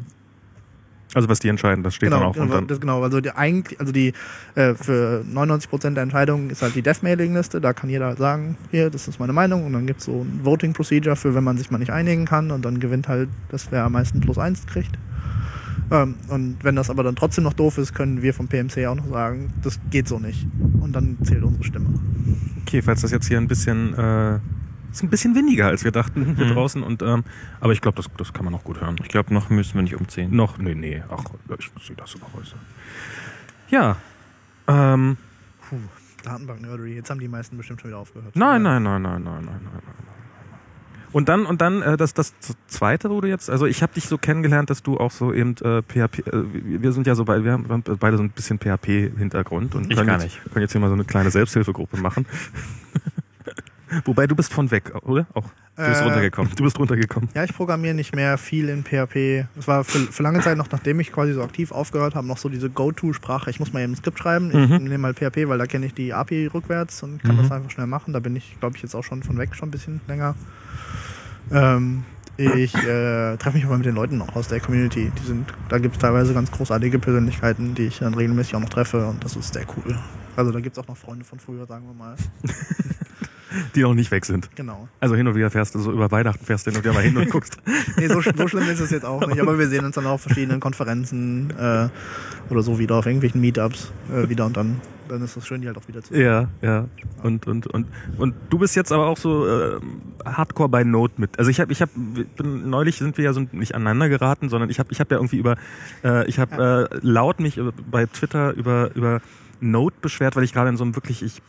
also was die entscheiden, das steht genau, dann auch. Genau, und dann das, genau, also die eigentlich, also die äh, für neunundneunzig Prozent der Entscheidungen ist halt die Dev-Mailing-Liste, da kann jeder halt sagen, hier, das ist meine Meinung und dann gibt es so ein Voting-Procedure für, wenn man sich mal nicht einigen kann und dann gewinnt halt, das wer am meisten plus eins kriegt. Ähm, und wenn das aber dann trotzdem noch doof ist, können wir vom P M C auch noch sagen, das geht so nicht. Und dann zählt unsere Stimme. Okay, falls das jetzt hier ein bisschen äh, ist ein bisschen windiger, als wir dachten hier mhm. draußen. Und ähm, aber ich glaube, das, das kann man noch gut hören. Ich glaube, noch müssen wir nicht umziehen. Noch, nee, nee. Ach, ich sehe das über Häuser. Ja. Ähm, Puh, Datenbank-Nerdery. Jetzt haben die meisten bestimmt schon wieder aufgehört. Nein, nein, nein, nein, nein, nein, nein, nein. Und dann, und dann äh, das, das zweite, wo du jetzt, also ich habe dich so kennengelernt, dass du auch so eben äh, P H P, äh, wir sind ja so beide, wir haben beide so ein bisschen P H P-Hintergrund und ich können, gar jetzt, nicht. können jetzt hier mal so eine kleine Selbsthilfegruppe machen. Wobei du bist von weg, oder? Auch. Du bist Äh, runtergekommen. Du bist runtergekommen. Ja, ich programmiere nicht mehr viel in P H P. Das war für, für lange Zeit noch, nachdem ich quasi so aktiv aufgehört habe, noch so diese Go-To-Sprache. Ich muss mal eben ein Skript schreiben. Ich Mhm. nehme mal P H P, weil da kenne ich die A P I rückwärts und kann Mhm. das einfach schnell machen. Da bin ich, glaube ich, jetzt auch schon von weg, schon ein bisschen länger. Ähm, ich äh, treffe mich aber mit den Leuten noch aus der Community. Die sind, da gibt es teilweise ganz großartige Persönlichkeiten, die ich dann regelmäßig auch noch treffe und das ist sehr cool. Also da gibt es auch noch Freunde von früher, sagen wir mal. Die noch nicht weg sind. Genau. Also hin und wieder fährst du so über Weihnachten, fährst du hin und wieder mal hin und guckst. Nee, so, so schlimm ist es jetzt auch nicht. Aber wir sehen uns dann auf verschiedenen Konferenzen äh, oder so wieder auf irgendwelchen Meetups äh, wieder und dann, dann ist es schön, die halt auch wieder zu sehen. Ja, ja. Und, und, und, und du bist jetzt aber auch so äh, Hardcore bei Node mit. Also ich habe, ich habe, neulich sind wir ja so nicht aneinander geraten, sondern ich habe, ich habe ja irgendwie über, äh, ich habe äh, laut mich über, bei Twitter über über Node beschwert, weil ich gerade in so einem wirklich, ich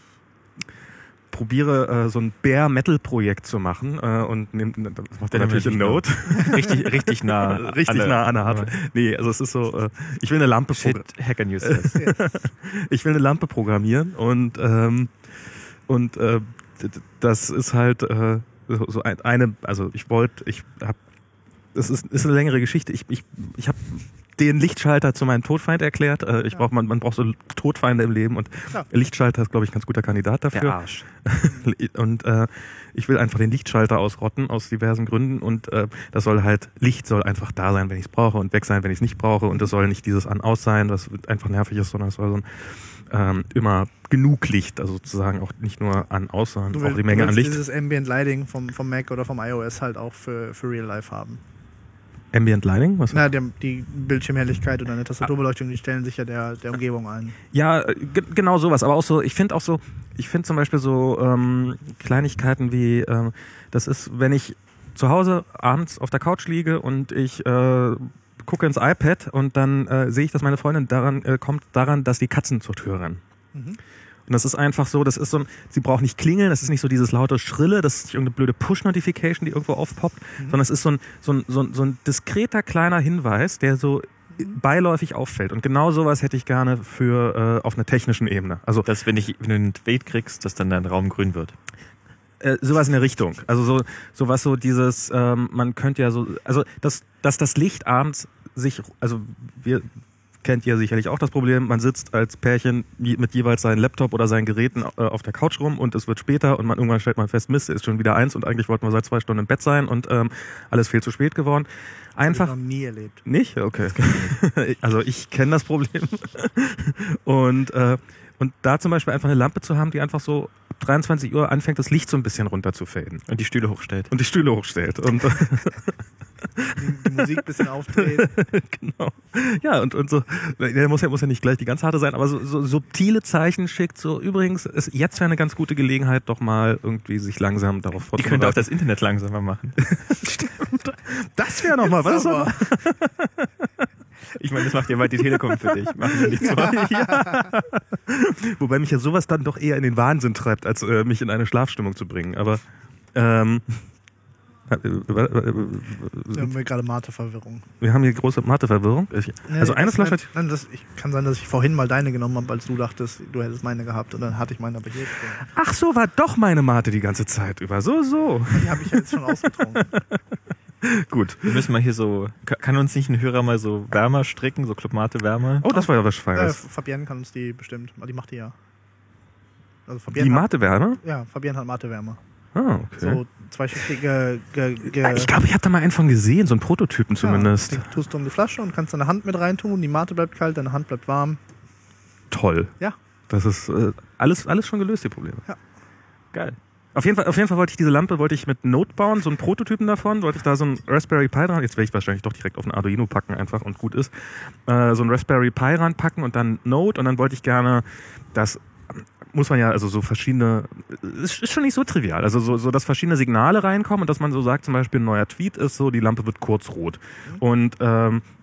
probiere äh, so ein Bare-Metal-Projekt zu machen äh, und nehm, das macht er natürlich in Node. Richtig, richtig nah. Richtig alle. nah an der Hardware. Nee, also es ist so, äh, ich will eine Lampe Shit, programmieren. Hacker News. Das. Ich will eine Lampe programmieren und ähm, und äh, d- d- das ist halt äh, so so ein, eine, also ich wollte, ich habe, das ist, ist eine längere Geschichte. Ich ich ich habe den Lichtschalter zu meinem Todfeind erklärt. Äh, ich Ja. brauch, man, man braucht so Todfeinde im Leben und Klar. Lichtschalter ist, glaube ich, ein ganz guter Kandidat dafür. Der Arsch. Und äh, ich will einfach den Lichtschalter ausrotten aus diversen Gründen und äh, das soll halt, Licht soll einfach da sein, wenn ich es brauche und weg sein, wenn ich es nicht brauche und es soll nicht dieses An-Aus sein, was einfach nervig ist, sondern es soll so ein ähm, immer genug Licht, also sozusagen auch nicht nur An-Aus, sondern Du auch willst, die Menge du an willst Licht. dieses Ambient Lighting vom, vom Mac oder vom iOS halt auch für, für Real Life haben. Ambient Lighting? Was? Na, der, die Bildschirmhelligkeit oder eine Tastaturbeleuchtung, die stellen sich ja der, der Umgebung ein. Ja, äh, ge- genau sowas. Aber auch so, ich finde auch so, ich finde zum Beispiel so ähm, Kleinigkeiten wie, ähm, das ist, wenn ich zu Hause abends auf der Couch liege und ich äh, gucke ins iPad und dann äh, sehe ich, dass meine Freundin daran äh, kommt, daran, dass die Katzen zur Tür rennen. Mhm. Und das ist einfach so, das ist so ein, sie braucht nicht klingeln, das ist nicht so dieses laute Schrille, das ist nicht irgendeine blöde Push-Notification, die irgendwo aufpoppt, Mhm. sondern es ist so ein, so ein, so ein, so ein diskreter kleiner Hinweis, der so beiläufig auffällt. Und genau sowas hätte ich gerne für äh, auf einer technischen Ebene. Also Dass, wenn, ich, wenn du einen Tweet kriegst, dass dann dein Raum grün wird. äh, sowas in der Richtung. Also so sowas so dieses, ähm, man könnte ja so, also dass, dass das Licht abends sich, also wir kennt ihr sicherlich auch das Problem, man sitzt als Pärchen mit jeweils seinen Laptop oder seinen Geräten äh, auf der Couch rum und es wird später und man irgendwann stellt man fest, Mist, es ist schon wieder eins und eigentlich wollten wir seit zwei Stunden im Bett sein und ähm, alles viel zu spät geworden. Einfach Hab ich noch nie erlebt. nicht? Okay. Also ich kenne das Problem. Und, äh, und da zum Beispiel einfach eine Lampe zu haben, die einfach so ab dreiundzwanzig Uhr anfängt, das Licht so ein bisschen runter zu faden. Und die Stühle hochstellt. Und die Stühle hochstellt. Und Die, die Musik ein bisschen aufdreht. genau. Ja, und, und so, der muss ja, muss ja nicht gleich die ganz harte sein, aber so, so subtile Zeichen schickt, so übrigens, ist, jetzt wäre eine ganz gute Gelegenheit, doch mal irgendwie sich langsam darauf Die vorzubereiten. könnte auch das Internet langsamer machen. Das wäre nochmal, was ist Aber- noch? Ich meine, das macht ja bald die Telekom für dich. Machen wir nichts vor. Ja. Wobei mich ja sowas dann doch eher in den Wahnsinn treibt, als äh, mich in eine Schlafstimmung zu bringen. Aber ähm, Wir haben hier gerade Mate-Verwirrung. wir haben hier große Matheverwirrung. Ich- Nee, Also eine das- Flasche. Nein, nein, das, ich, kann sein, dass ich vorhin mal deine genommen habe, als du dachtest, du hättest meine gehabt. Und dann hatte ich meine aber hier stehen. Ach so, war doch meine Mate die ganze Zeit über. So, so. Die habe ich ja jetzt schon ausgetrunken. Gut. Wir müssen mal hier so, ka- kann uns nicht ein Hörer mal so Wärmer stricken, so Clubmate Wärmer? Oh, das war ja was Äh, Feines. Fabienne kann uns die bestimmt. Die macht die ja. Also Die Fabienne hat, Mate-Wärme? ja, Fabienne hat Mate-Wärme. Ah, okay. So zweischichtige. Ge, ge, Ja, ich glaube, ich habe da mal einen von gesehen, so einen Prototypen zumindest. Ja, die tust du um die Flasche und kannst deine Hand mit reintun. Die Mate bleibt kalt, deine Hand bleibt warm. Toll. Ja. Das ist äh, alles, alles schon gelöst, die Probleme. Geil. Auf jeden Fall, auf jeden Fall wollte ich diese Lampe, wollte ich mit Node bauen, so einen Prototypen davon, wollte ich da so einen Raspberry Pi dran, jetzt werde ich wahrscheinlich doch direkt auf ein Arduino packen einfach und gut ist, äh, so einen Raspberry Pi ranpacken und dann Node und dann wollte ich gerne, das muss man ja, also so verschiedene, ist, ist schon nicht so trivial, also so, so, dass verschiedene Signale reinkommen und dass man so sagt, zum Beispiel ein neuer Tweet ist so, die Lampe wird kurz rot und ähm,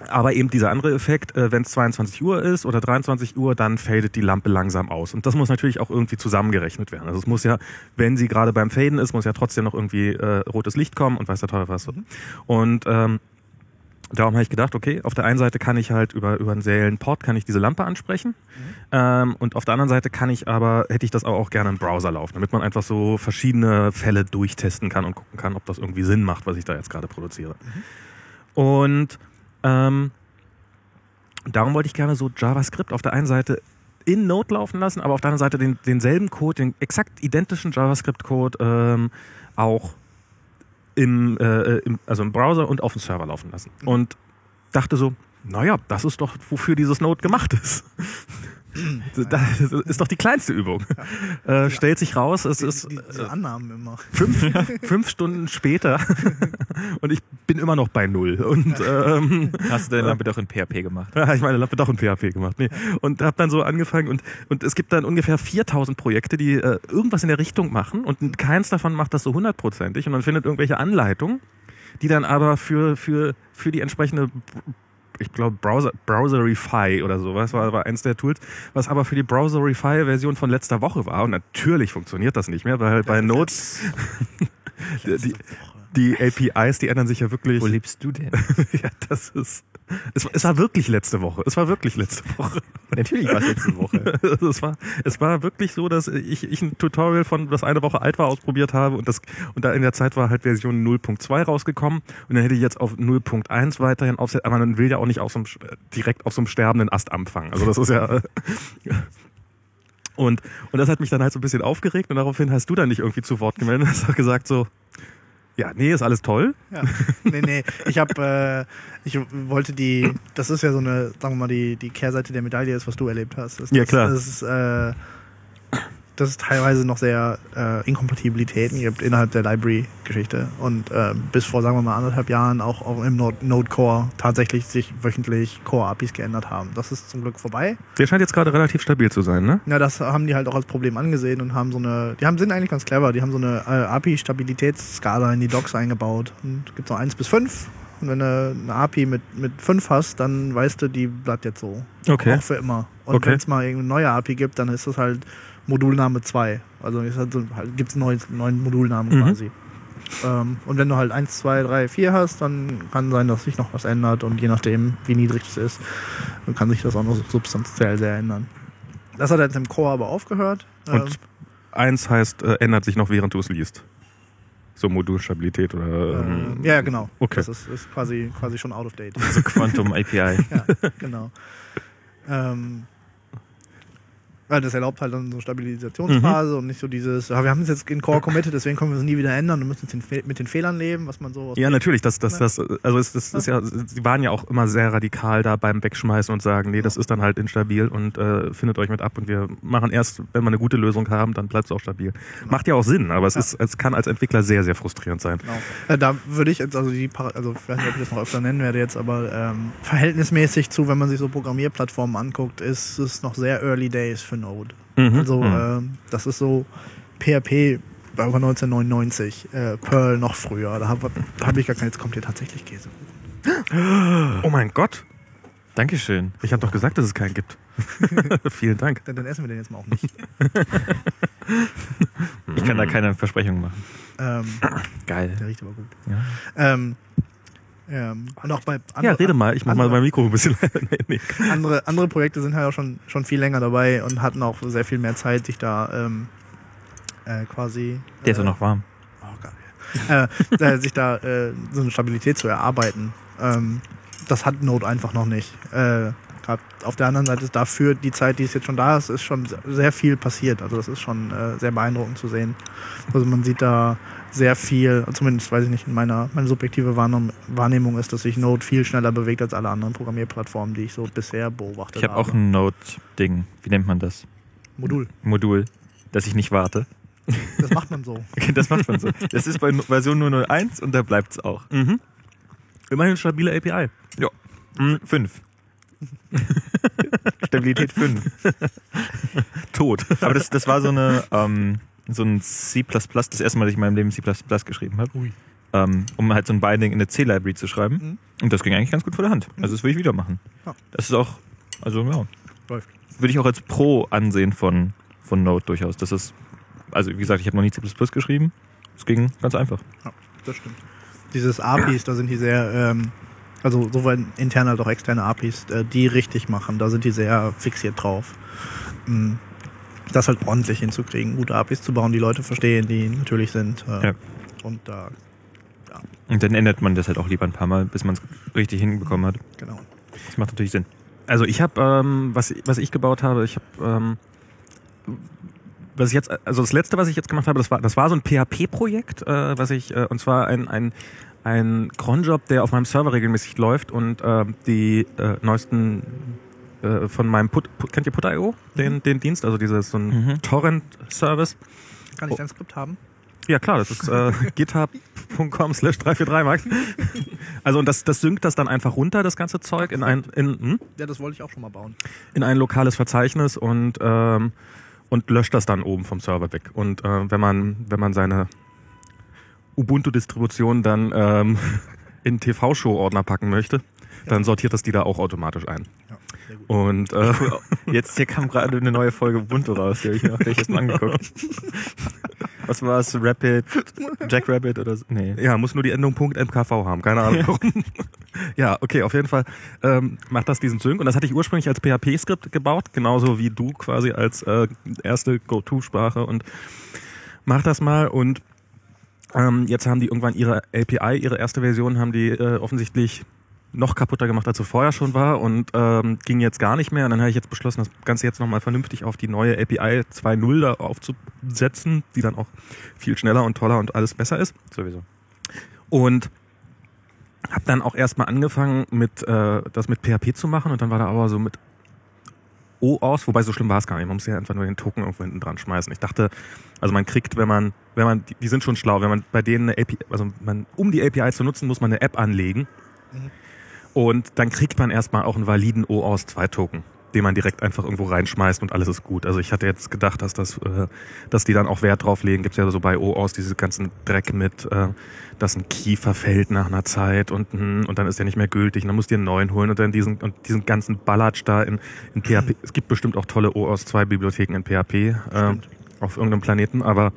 Aber eben dieser andere Effekt, äh, wenn es zweiundzwanzig Uhr ist oder dreiundzwanzig Uhr, dann fadet die Lampe langsam aus. Und das muss natürlich auch irgendwie zusammengerechnet werden. Also es muss ja, wenn sie gerade beim Faden ist, muss ja trotzdem noch irgendwie äh, rotes Licht kommen und weiß der Teufel was. Mhm. Und ähm, darum habe ich gedacht, okay, auf der einen Seite kann ich halt über über einen seriellen Port kann ich diese Lampe ansprechen, mhm. ähm, und auf der anderen Seite kann ich aber, hätte ich das auch, auch gerne im Browser laufen, damit man einfach so verschiedene Fälle durchtesten kann und gucken kann, ob das irgendwie Sinn macht, was ich da jetzt gerade produziere. Mhm. Und ähm, darum wollte ich gerne so JavaScript auf der einen Seite in Node laufen lassen, aber auf der anderen Seite den, denselben Code, den exakt identischen JavaScript-Code ähm, auch im, äh, im, also im Browser und auf dem Server laufen lassen. Und dachte so, naja, das ist doch, wofür dieses Node gemacht ist. Das ist doch die kleinste Übung. Ja. Äh, stellt sich raus, es die, ist die, diese Annahmen immer. Fünf, fünf Stunden später und ich bin immer noch bei null. Und ähm, hast du deine Lampe doch in P H P gemacht? Ja, ich meine Lampe doch in P H P gemacht. Nee. Und habe dann so angefangen und und es gibt dann ungefähr viertausend Projekte, die äh, irgendwas in der Richtung machen und keins davon macht das so hundertprozentig und man findet irgendwelche Anleitungen, die dann aber für für für die entsprechende, ich glaube Browser Browserify oder sowas war, war eins der Tools, was aber für die Browserify-Version von letzter Woche war. Und natürlich funktioniert das nicht mehr, weil halt bei Node die, die A P Is, die ändern sich ja wirklich. Wo lebst du denn? Ja, das ist. Es, es war wirklich letzte Woche. Es war wirklich letzte Woche. Natürlich war es letzte Woche. Also es war, es war wirklich so, dass ich, ich ein Tutorial von, das eine Woche alt war, ausprobiert habe und das, und da in der Zeit war halt Version null Punkt zwei rausgekommen und dann hätte ich jetzt auf null Punkt eins weiterhin aufsetzen, aber man will ja auch nicht auf so einem, direkt auf so einem sterbenden Ast anfangen. Also das ist ja, und, und das hat mich dann halt so ein bisschen aufgeregt und daraufhin hast du dann nicht irgendwie zu Wort gemeldet und hast gesagt so, ja, nee, ist alles toll. Ja. Nee, nee, ich habe, äh, ich wollte die, das ist ja so eine, sagen wir mal, die, die Kehrseite der Medaille ist, was du erlebt hast. Das, ja, klar. Das ist, äh, dass es teilweise noch sehr äh, Inkompatibilitäten gibt innerhalb der Library-Geschichte und äh, bis vor, sagen wir mal, anderthalb Jahren auch, auch im Node-Core tatsächlich sich wöchentlich Core-A P Is geändert haben. Das ist zum Glück vorbei. Der scheint jetzt gerade relativ stabil zu sein, ne? Ja, das haben die halt auch als Problem angesehen und haben so eine, die haben, sind eigentlich ganz clever, die haben so eine äh, A P I-Stabilitätsskala in die Docs eingebaut. Und es gibt so eins bis fünf. Und wenn du eine A P I mit, mit fünf hast, dann weißt du, die bleibt jetzt so. Okay. Auch für immer. Und okay. wenn es mal irgendeine neue A P I gibt, dann ist das halt Modulname zwei. Also es halt so, halt, gibt es einen neuen, neuen Modulnamen mhm. quasi. Ähm, und wenn du halt eins, zwei, drei, vier hast, dann kann sein, dass sich noch was ändert. Und je nachdem, wie niedrig es ist, dann kann sich das auch noch substanziell sehr ändern. Das hat jetzt im Core aber aufgehört. Und ähm, eins heißt, äh, ändert sich noch, während du es liest. So Modulstabilität oder... Ähm, äh, ja, genau. Okay. Das ist, ist quasi, quasi schon out of date. Also Quantum A P I. Ja, genau. Ähm, weil das erlaubt halt dann so eine Stabilisationsphase mhm. und nicht so dieses, ja, wir haben es jetzt in Core committed, deswegen können wir es nie wieder ändern und müssen jetzt mit den Fehlern leben, was man so... Ja, natürlich, das, das, das, also es, das ist ja, sie waren ja auch immer sehr radikal da beim Wegschmeißen und sagen, nee, das ist dann halt instabil und äh, findet euch mit ab und wir machen erst, wenn wir eine gute Lösung haben, dann bleibt es auch stabil. Genau. Macht ja auch Sinn, aber es, ja. ist, es kann als Entwickler sehr, sehr frustrierend sein. Genau. Äh, da würde ich jetzt, also die, also ich weiß nicht, ob ich das noch öfter nennen werde jetzt, aber ähm, verhältnismäßig zu, wenn man sich so Programmierplattformen anguckt, ist es noch sehr early days für Node. Mhm. Also mhm. äh, das ist so P H P war neunzehnhundertneunundneunzig, äh, Perl noch früher. Da habe hab ich gar keine, jetzt kommt hier tatsächlich Käse. Oh mein Gott. Dankeschön. Ich habe doch gesagt, dass es keinen gibt. Vielen Dank. Dann, dann essen wir den jetzt mal auch nicht. Ich kann da keine Versprechung machen. Ähm, Geil. Der riecht aber gut. Ja. Ähm, ähm, und auch bei andre, ja, rede mal, ich mach andere, mal mein Mikro ein bisschen. nee, nee. andere, andere Projekte sind halt auch schon, schon viel länger dabei und hatten auch sehr viel mehr Zeit, sich da ähm, äh, quasi... Der äh, ist ja noch warm. Oh, geil. äh, sich da äh, so eine Stabilität zu erarbeiten. Ähm, das hat Node einfach noch nicht. Äh, auf der anderen Seite ist dafür die Zeit, die es jetzt schon da ist, ist schon sehr viel passiert. Also das ist schon äh, sehr beeindruckend zu sehen. Also man sieht da sehr viel, zumindest weiß ich nicht, in meiner meine subjektive Wahrnehmung ist, dass sich Node viel schneller bewegt als alle anderen Programmierplattformen, die ich so bisher beobachtet ich hab habe. Ich habe auch ein Node-Ding. Wie nennt man das? Modul. Modul, dass ich nicht warte. Das macht man so. Das macht man so. Das ist bei Version null null eins und da bleibt es auch. Mhm. Immerhin stabile A P I. Ja. Mhm. Fünf. Stabilität fünf. Tot. Aber das, das war so eine ähm, so ein C plus plus, das erste Mal, dass ich in meinem Leben C plus plus geschrieben habe. Ui. ähm, um halt so ein Binding in eine C-Library zu schreiben. Mhm. Und das ging eigentlich ganz gut vor der Hand. Also das würde ich wieder machen. Ja. Das ist auch, also ja, läuft. Würde ich auch als Pro ansehen von, von Node durchaus. Das ist, also wie gesagt, ich habe noch nie C plus plus geschrieben. Es ging ganz einfach. Ja, das stimmt. Dieses A P Is, da sind die sehr, ähm, also sowohl interne als auch externe A P Is, äh, die richtig machen, da sind die sehr fixiert drauf. Mhm. Das halt ordentlich hinzukriegen, gute A P Is zu bauen, die Leute verstehen, die natürlich sind. Äh, ja. Und da, äh, ja. Und dann ändert man das halt auch lieber ein paar Mal, bis man es richtig hinbekommen hat. Genau. Das macht natürlich Sinn. Also ich habe, ähm, was, was ich gebaut habe, ich habe, ähm, was ich jetzt, also das letzte, was ich jetzt gemacht habe, das war, das war so ein P H P-Projekt, äh, was ich, äh, und zwar ein, ein, ein Cronjob, der auf meinem Server regelmäßig läuft und äh, die äh, neuesten äh, von meinem Put, Put kennt ihr Put Punkt i o, den, mhm. den Dienst, also dieses so ein mhm. Torrent-Service. Kann ich dein Skript haben? Ja klar, das ist äh, github punkt com slash drei vier drei Max. Also und das, das synkt das dann einfach runter, das ganze Zeug, in ein in, hm? Ja, das wollte ich auch schon mal bauen. In ein lokales Verzeichnis und ähm, und löscht das dann oben vom Server weg. Und äh, wenn man wenn man seine Ubuntu-Distribution dann ähm, in T V-Show-Ordner packen möchte, dann sortiert das die da auch automatisch ein. Ja, sehr gut. Und äh, jetzt hier kam gerade eine neue Folge Ubuntu raus, die habe ich mir auch gleich erstmal angeguckt. Was war es? Rapid, Jackrabbit oder so? Nee. Ja, muss nur die Endung .mkv haben, keine Ahnung warum. Ja, okay, auf jeden Fall ähm, macht das diesen Sync. Und das hatte ich ursprünglich als P H P-Skript gebaut, genauso wie du quasi als äh, erste Go-To-Sprache. Und mach das mal. Und ähm, jetzt haben die irgendwann ihre A P I, ihre erste Version, haben die äh, offensichtlich noch kaputter gemacht, als es vorher schon war und ähm, ging jetzt gar nicht mehr. Und dann habe ich jetzt beschlossen, das Ganze jetzt nochmal vernünftig auf die neue A P I zwei Punkt null da aufzusetzen, die dann auch viel schneller und toller und alles besser ist. Sowieso. Und habe dann auch erstmal angefangen, mit äh, das mit P H P zu machen und dann war da aber so mit O aus, wobei so schlimm war es gar nicht. Man muss ja einfach nur den Token irgendwo hinten dran schmeißen. Ich dachte, also man kriegt, wenn man, wenn man, die, die sind schon schlau, wenn man bei denen eine A P I, also man, um die A P I zu nutzen, muss man eine App anlegen. Mhm. Und dann kriegt man erstmal auch einen validen O aus zwei Token, den man direkt einfach irgendwo reinschmeißt und alles ist gut. Also ich hatte jetzt gedacht, dass das, äh, dass die dann auch Wert drauf legen. Gibt's ja so bei O aus diese ganzen Dreck mit, äh, dass ein Key verfällt nach einer Zeit und und dann ist der nicht mehr gültig und dann musst du dir einen neuen holen und dann diesen und diesen ganzen Ballatsch da in, in P H P. Es gibt bestimmt auch tolle O aus zwei Bibliotheken in P H P äh, auf irgendeinem Planeten, aber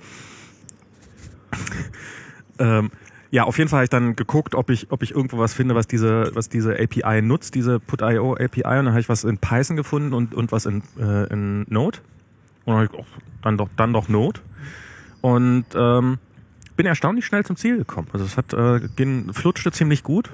ähm, ja, auf jeden Fall habe ich dann geguckt, ob ich, ob ich irgendwo was finde, was diese, was diese A P I nutzt, diese Put Punkt i o A P I. Und dann habe ich was in Python gefunden und, und was in, äh, in Node. Und dann habe ich auch, dann doch, dann doch Node. Und ähm, bin erstaunlich schnell zum Ziel gekommen. Also es hat, äh, ging, flutschte ziemlich gut.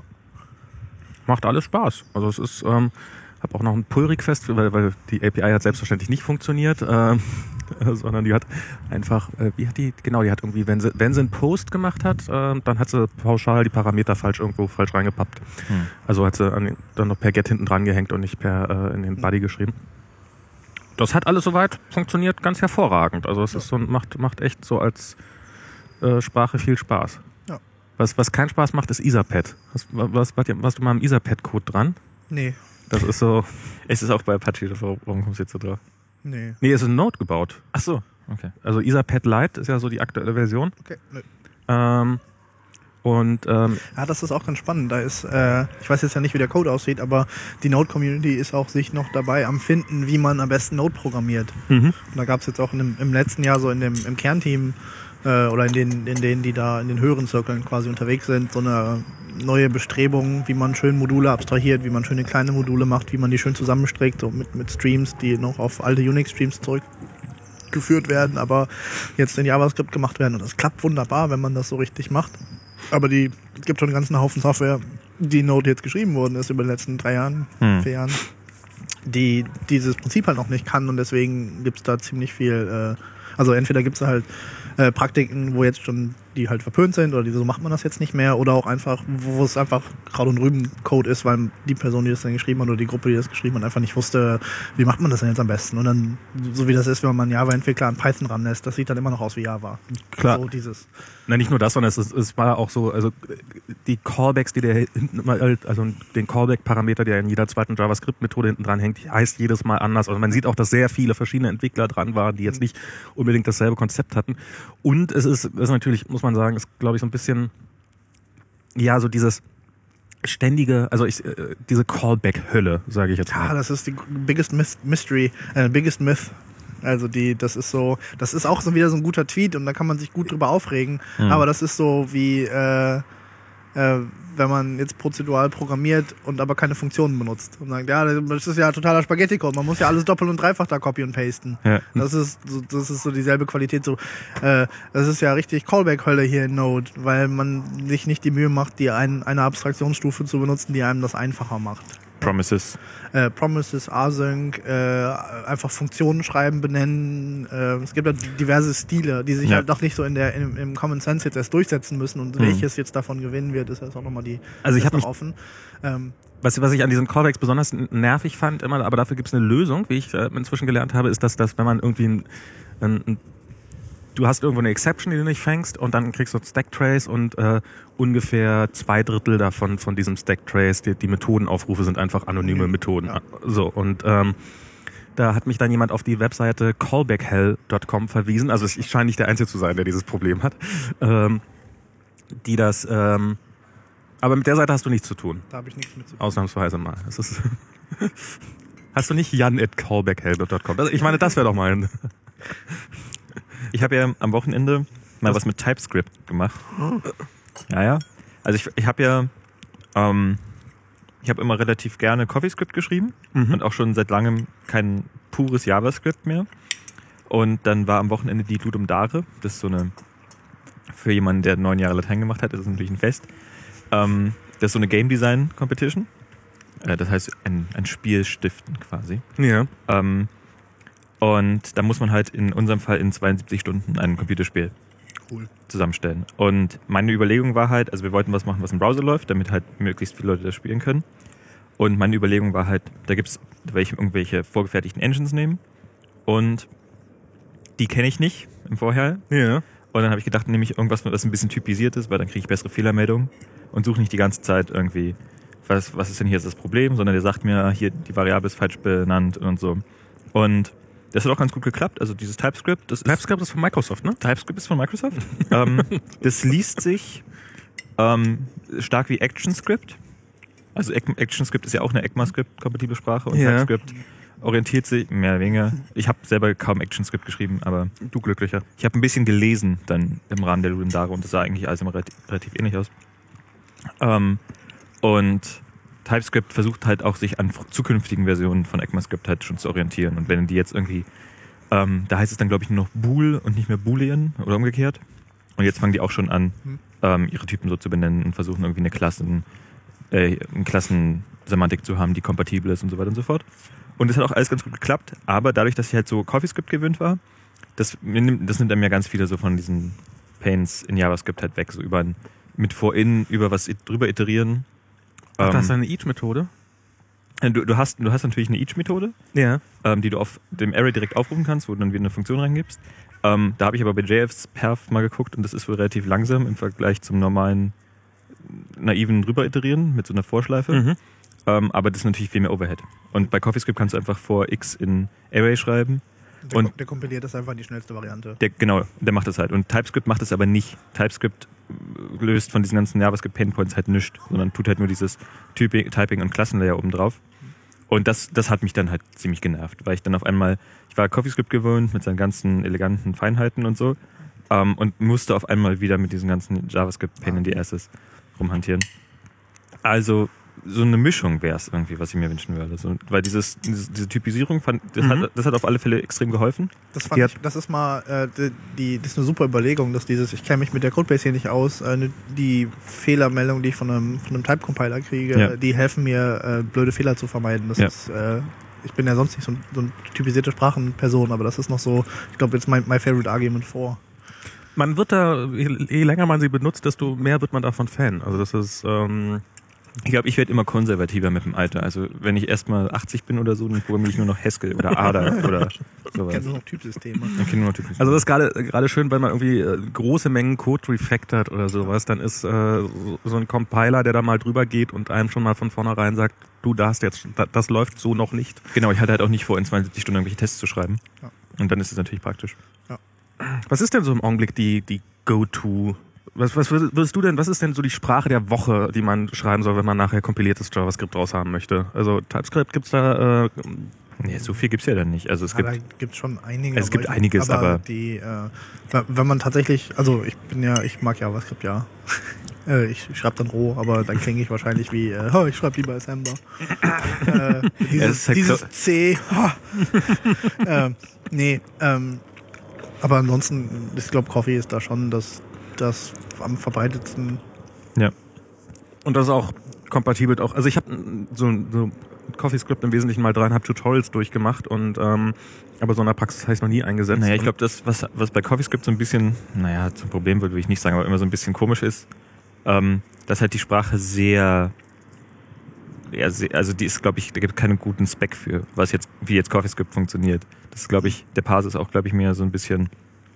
Macht alles Spaß. Also es ist, ähm, habe auch noch ein Pull-Request, weil, weil die A P I hat selbstverständlich nicht funktioniert. Ähm, sondern die hat einfach, äh, wie hat die, genau, die hat irgendwie, wenn sie, wenn sie einen Post gemacht hat, äh, dann hat sie pauschal die Parameter falsch irgendwo falsch reingepappt. Hm. Also hat sie an, dann noch per Get hinten dran gehängt und nicht per äh, in den Body geschrieben. Das hat alles soweit funktioniert ganz hervorragend. Also es ja. ist so, macht, macht echt so als äh, Sprache viel Spaß. Ja. Was, was keinen Spaß macht, ist Etherpad. Was, was, was, warst du mal im Etherpad-Code dran? Nee. Das ist so. Es ist auch bei Apache, warum kommst du jetzt so drauf? Nee. Nee, es ist in Node gebaut. Ach so, okay. Also Etherpad Lite ist ja so die aktuelle Version. Okay, nö. Ähm, und ähm, ja, das ist auch ganz spannend. Da ist, äh, ich weiß jetzt ja nicht, wie der Code aussieht, aber die Node-Community ist auch sich noch dabei am Finden, wie man am besten Node programmiert. Mhm. Und da gab es jetzt auch in dem, im letzten Jahr so in dem im Kernteam äh, oder in den, in denen, die da in den höheren Zirkeln quasi unterwegs sind, so eine neue Bestrebungen, wie man schön Module abstrahiert, wie man schöne kleine Module macht, wie man die schön zusammenstreckt, so mit, mit Streams, die noch auf alte Unix-Streams zurückgeführt werden, aber jetzt in JavaScript gemacht werden. Und das klappt wunderbar, wenn man das so richtig macht. Aber die, es gibt schon einen ganzen Haufen Software, die in Node jetzt geschrieben worden ist über die letzten drei Jahren, hm. vier Jahren, die dieses Prinzip halt noch nicht kann und deswegen gibt es da ziemlich viel, äh, also entweder gibt es halt äh, Praktiken, wo jetzt schon die halt verpönt sind oder die, so macht man das jetzt nicht mehr oder auch einfach, wo es einfach Kraut- und Rüben-Code ist, weil die Person, die das dann geschrieben hat oder die Gruppe, die das geschrieben hat, einfach nicht wusste, wie macht man das denn jetzt am besten und dann, so wie das ist, wenn man Java-Entwickler an Python ranlässt, das sieht dann immer noch aus wie Java. Klar. So dieses. Na, nicht nur das, sondern es, ist, es war auch so, also die Callbacks, die der hinten immer, also den Callback-Parameter, der in jeder zweiten JavaScript-Methode hinten dran hängt, heißt jedes Mal anders. Also man sieht auch, dass sehr viele verschiedene Entwickler dran waren, die jetzt nicht unbedingt dasselbe Konzept hatten. Und es ist, es ist natürlich, muss man sagen, ist glaube ich so ein bisschen ja, so dieses ständige, also ich, äh, diese Callback-Hölle, sage ich jetzt mal. Ja, das ist die biggest mystery, äh, biggest myth. Also die, das ist so, das ist auch so wieder so ein guter Tweet und da kann man sich gut drüber aufregen. Mhm. Aber das ist so wie, äh, äh, wenn man jetzt prozedural programmiert und aber keine Funktionen benutzt und sagt, ja, das ist ja totaler Spaghetti-Code, man muss ja alles doppelt und dreifach da copy und pasten. Ja. Das ist so, das ist so dieselbe Qualität. So, äh, das ist ja richtig Callback-Hölle hier in Node, weil man sich nicht die Mühe macht, die ein, eine Abstraktionsstufe zu benutzen, die einem das einfacher macht. Promises. Äh, Promises, Async, äh, einfach Funktionen schreiben, benennen. Äh, es gibt ja diverse Stile, die sich ja. halt noch nicht so in der im, im Common Sense jetzt erst durchsetzen müssen und mhm. welches jetzt davon gewinnen wird, ist jetzt auch nochmal die also ich noch offen. Ähm, was, was ich an diesen Callbacks besonders nervig fand, immer, aber dafür gibt es eine Lösung, wie ich äh, inzwischen gelernt habe, ist, dass, dass wenn man irgendwie ein, ein, ein du hast irgendwo eine Exception, die du nicht fängst und dann kriegst du Stacktrace und äh, ungefähr zwei Drittel davon von diesem Stacktrace, die, die Methodenaufrufe sind einfach anonyme Methoden. Ja. So und ähm, da hat mich dann jemand auf die Webseite callback hell dot com verwiesen. Also ich scheine nicht der Einzige zu sein, der dieses Problem hat. Ähm, die das, ähm, aber mit der Seite hast du nichts zu tun. Da habe ich nichts mit zu tun. Ausnahmsweise mal. Das ist hast du nicht jan at callback hell dot com? Ich meine, das wäre doch mal ein Ich habe ja am Wochenende mal was, was mit TypeScript gemacht. Ja, ja. Also ich, ich habe ja, ähm, ich habe immer relativ gerne CoffeeScript geschrieben mhm. und auch schon seit langem kein pures JavaScript mehr. Und dann war am Wochenende die Ludum Dare. Das ist so eine, für jemanden, der neun Jahre Latein gemacht hat, das ist natürlich ein Fest. Ähm, das ist so eine Game Design Competition. Äh, das heißt ein, ein Spiel stiften quasi. Ja. Ähm, Und da muss man halt in unserem Fall in zweiundsiebzig Stunden ein Computerspiel cool. zusammenstellen. Und meine Überlegung war halt, also wir wollten was machen, was im Browser läuft, damit halt möglichst viele Leute das spielen können. Und meine Überlegung war halt, da gibt's welche, irgendwelche vorgefertigten Engines nehmen. Und die kenne ich nicht im Vorher. Ja. Und dann habe ich gedacht, nehme ich irgendwas, was ein bisschen typisiert ist, weil dann kriege ich bessere Fehlermeldungen und suche nicht die ganze Zeit irgendwie, was, was ist denn hier das Problem, sondern der sagt mir, hier die Variable ist falsch benannt und so. Und das hat auch ganz gut geklappt. Also dieses TypeScript, das TypeScript ist von Microsoft, ne? TypeScript ist von Microsoft. ähm, das liest sich ähm, stark wie ActionScript. Also ActionScript ist ja auch eine ECMAScript-kompatible Sprache und ja. TypeScript orientiert sich mehr oder weniger. Ich habe selber kaum ActionScript geschrieben, aber du glücklicher. Ich habe ein bisschen gelesen dann im Rahmen der Ludum Dare und das sah eigentlich alles immer relativ, relativ ähnlich aus. Ähm, und TypeScript versucht halt auch, sich an zukünftigen Versionen von ECMAScript halt schon zu orientieren. Und wenn die jetzt irgendwie, ähm, da heißt es dann, glaube ich, nur noch Bool und nicht mehr Boolean oder umgekehrt. Und jetzt fangen die auch schon an, ähm, ihre Typen so zu benennen und versuchen irgendwie eine Klassen, äh, eine Klassensemantik zu haben, die kompatibel ist und so weiter und so fort. Und das hat auch alles ganz gut geklappt. Aber dadurch, dass ich halt so CoffeeScript gewöhnt war, das nimmt, das nimmt dann mir ganz viele so von diesen Pains in JavaScript halt weg. So über ein, mit For-In, über was drüber iterieren. Ach, das ist eine Each-Methode? Du, du, hast, du hast natürlich eine Each-Methode, ja. ähm, die du auf dem Array direkt aufrufen kannst, wo du dann wieder eine Funktion reingibst. Ähm, da habe ich aber bei J Fs Perf mal geguckt und das ist wohl relativ langsam im Vergleich zum normalen naiven drüber iterieren mit so einer Vorschleife. Mhm. Ähm, aber das ist natürlich viel mehr Overhead. Und bei CoffeeScript kannst du einfach for x in Array schreiben. Der, und der kompiliert das einfach die schnellste Variante. Der, genau, der macht das halt. Und TypeScript macht das aber nicht. TypeScript löst von diesen ganzen JavaScript-Painpoints halt nichts, sondern tut halt nur dieses Typing, Typing und Klassenlayer oben drauf. Und das, das hat mich dann halt ziemlich genervt, weil ich dann auf einmal, ich war CoffeeScript gewöhnt mit seinen ganzen eleganten Feinheiten und so ähm, und musste auf einmal wieder mit diesen ganzen JavaScript-Pain in the Asses rumhantieren. Also so eine Mischung wäre es irgendwie, was ich mir wünschen würde. So, weil dieses, dieses, diese Typisierung, fand, das, mhm. hat, das hat auf alle Fälle extrem geholfen. Das fand ich, das ist mal, äh, die, die, das ist eine super Überlegung, dass dieses, ich kenne mich mit der Codebase hier nicht aus, äh, die Fehlermeldung, die ich von einem, von einem Type-Compiler kriege, ja. die helfen mir, äh, blöde Fehler zu vermeiden. Das ja. ist, äh, ich bin ja sonst nicht so, so eine typisierte Sprachenperson, aber das ist noch so, ich glaube, jetzt my, my favorite argument for. Man wird da, je länger man sie benutzt, desto mehr wird man davon Fan. Also das ist, ähm ich glaube, ich werde immer konservativer mit dem Alter. Also wenn ich erstmal achtzig bin oder so, dann programmiere ich nur noch Haskell oder Ada oder sowas. Kennst du noch Typsysteme? Ich kenne nur noch Typsysteme. Also das ist gerade gerade schön, wenn man irgendwie äh, große Mengen Code refactort oder sowas, dann ist äh, so, so ein Compiler, der da mal drüber geht und einem schon mal von vornherein sagt, du, da hast jetzt, das, das läuft so noch nicht. Genau, ich hatte halt auch nicht vor, in zweiundsiebzig Stunden irgendwelche Tests zu schreiben. Ja. Und dann ist es natürlich praktisch. Ja. Was ist denn so im Augenblick die, die Go-To Was, was würdest du denn, was ist denn so die Sprache der Woche, die man schreiben soll, wenn man nachher kompiliertes JavaScript draus haben möchte? Also TypeScript gibt's da... Äh, Nee, so viel gibt's ja dann nicht. Also es Ja, gibt, da gibt es schon einige. es gibt aber ich- einiges, aber- die, äh, wenn man tatsächlich, also ich bin ja, ich mag JavaScript, ja. Äh, ich schreibe dann roh, aber dann klinge ich wahrscheinlich wie, äh, oh, ich schreibe lieber Assembler. äh, dieses Ja, es ist halt dieses so- C. ähm, nee, ähm, aber ansonsten, ich glaube, Coffee ist da schon das, das am verbreitetsten. ja. und das ist auch kompatibel auch. Also ich habe so, so CoffeeScript im Wesentlichen mal dreieinhalb Tutorials durchgemacht und ähm, aber so in der Praxis habe ich noch nie eingesetzt. Naja, ich glaube, das, was, was bei CoffeeScript so ein bisschen, naja, zum Problem wird, würde ich nicht sagen, aber immer so ein bisschen komisch ist, ähm, dass halt die Sprache sehr, ja, sehr also die ist, glaube ich, da gibt es keinen guten Spec für, was jetzt, wie jetzt CoffeeScript funktioniert. Das ist, glaube ich, der Parser ist auch, glaube ich, mehr so ein bisschen,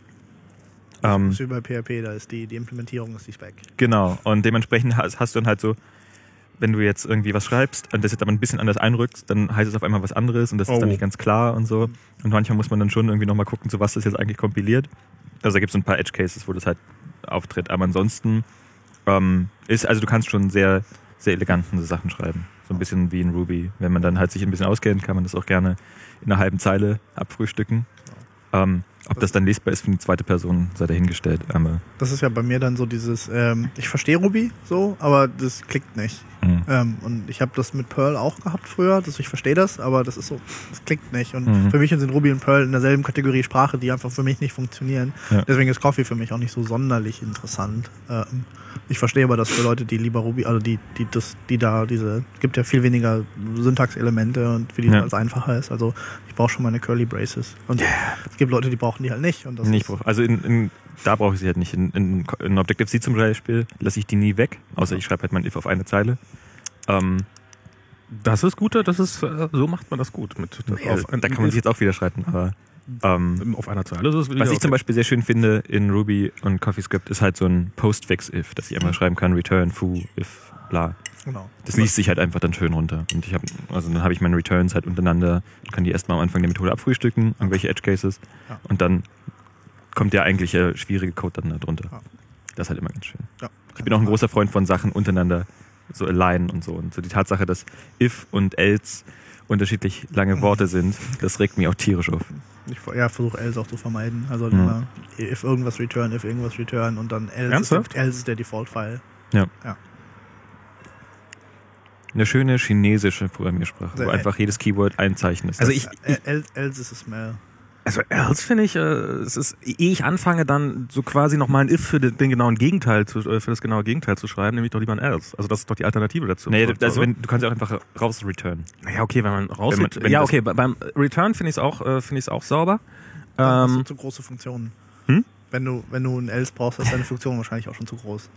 ähm, Das ist wie bei P H P, da ist die, die Implementierung ist die Spec. genau. Und dementsprechend hast, hast du dann halt so, wenn du jetzt irgendwie was schreibst und das jetzt aber ein bisschen anders einrückst, dann heißt es auf einmal was anderes und das Oh. ist dann nicht ganz klar und so. Und manchmal muss man dann schon irgendwie nochmal gucken, zu was das jetzt eigentlich kompiliert. Also da gibt es so ein paar Edge-Cases, wo das halt auftritt. Aber ansonsten ähm, ist, also du kannst schon sehr, sehr elegante Sachen schreiben. So ein bisschen wie in Ruby. Wenn man dann halt sich ein bisschen auskennt, kann man das auch gerne in einer halben Zeile abfrühstücken. Ähm, ob das dann lesbar ist für eine zweite Person, sei dahingestellt. Aber, Das ist ja bei mir dann so dieses, ähm, ich verstehe Ruby so, aber das klickt nicht. mh. Ähm, und ich habe das mit Perl auch gehabt früher, dass ich verstehe das, aber das ist so, das klickt nicht. Und Mhm. für mich sind Ruby und Perl in derselben Kategorie Sprache, die einfach für mich nicht funktionieren. Ja. Deswegen ist Coffee für mich auch nicht so sonderlich interessant. Ähm, ich verstehe aber, dass für Leute, die lieber Ruby, also die, die das, die da diese, gibt ja viel weniger Syntaxelemente und für die Ja. es einfacher ist. Also ich brauche schon meine Curly Braces. Und es gibt Leute, die brauchen die halt nicht. Und das Nicht ist, brauch- also in, in, da brauche ich sie halt nicht. In, in, in Objective-C zum Beispiel lasse ich die nie weg, außer ich schreibe halt mein if auf eine Zeile. Ähm, Das ist gut, das ist, äh, so macht man das gut. Mit, das auf, da kann man sich jetzt auch wieder streiten, aber ähm, auf einer Zeile. Das ist was ich okay. zum Beispiel sehr schön finde in Ruby und CoffeeScript ist halt so ein Postfix-if, dass ich einfach schreiben kann, return, foo, if, bla. genau. Das liest sich halt einfach dann schön runter. Und ich habe, also dann habe ich meine Returns halt untereinander, kann die erstmal am Anfang der Methode abfrühstücken, irgendwelche Edge Cases, Ja. und dann kommt der eigentliche schwierige Code dann da drunter. Ja. Das ist halt immer ganz schön. Ja. Ich bin auch ein großer Freund von Sachen untereinander so alignen und so. Und so die Tatsache, dass if und else unterschiedlich lange Worte sind, das regt mich auch tierisch auf. Ich ja, versuche else auch zu vermeiden. Also Mhm. immer if irgendwas return, if irgendwas return und dann else ist, Ernsthaft? der, else ist der Default-File. Eine schöne chinesische Programmiersprache, wo Äh, einfach jedes Keyword ein Zeichen ist. Also Das- ich- Äh, else, else ist a smell. Also else finde ich, äh, es ist, ehe ich anfange, dann so quasi nochmal ein if für den, den genauen Gegenteil zu, äh, für das genaue Gegenteil zu schreiben, nämlich doch lieber ein else. Also das ist doch die Alternative dazu. nee, So, das, so. wenn, du kannst ja auch einfach raus return. Naja, okay, wenn man raus. Wenn man- wenn ja, das- okay, bei- beim Return finde ich es auch, äh, finde ich es auch sauber. Dann hast du Ähm, zu große Funktionen. Hm? Wenn du, wenn du ein else brauchst, ist deine Funktion wahrscheinlich auch schon zu groß.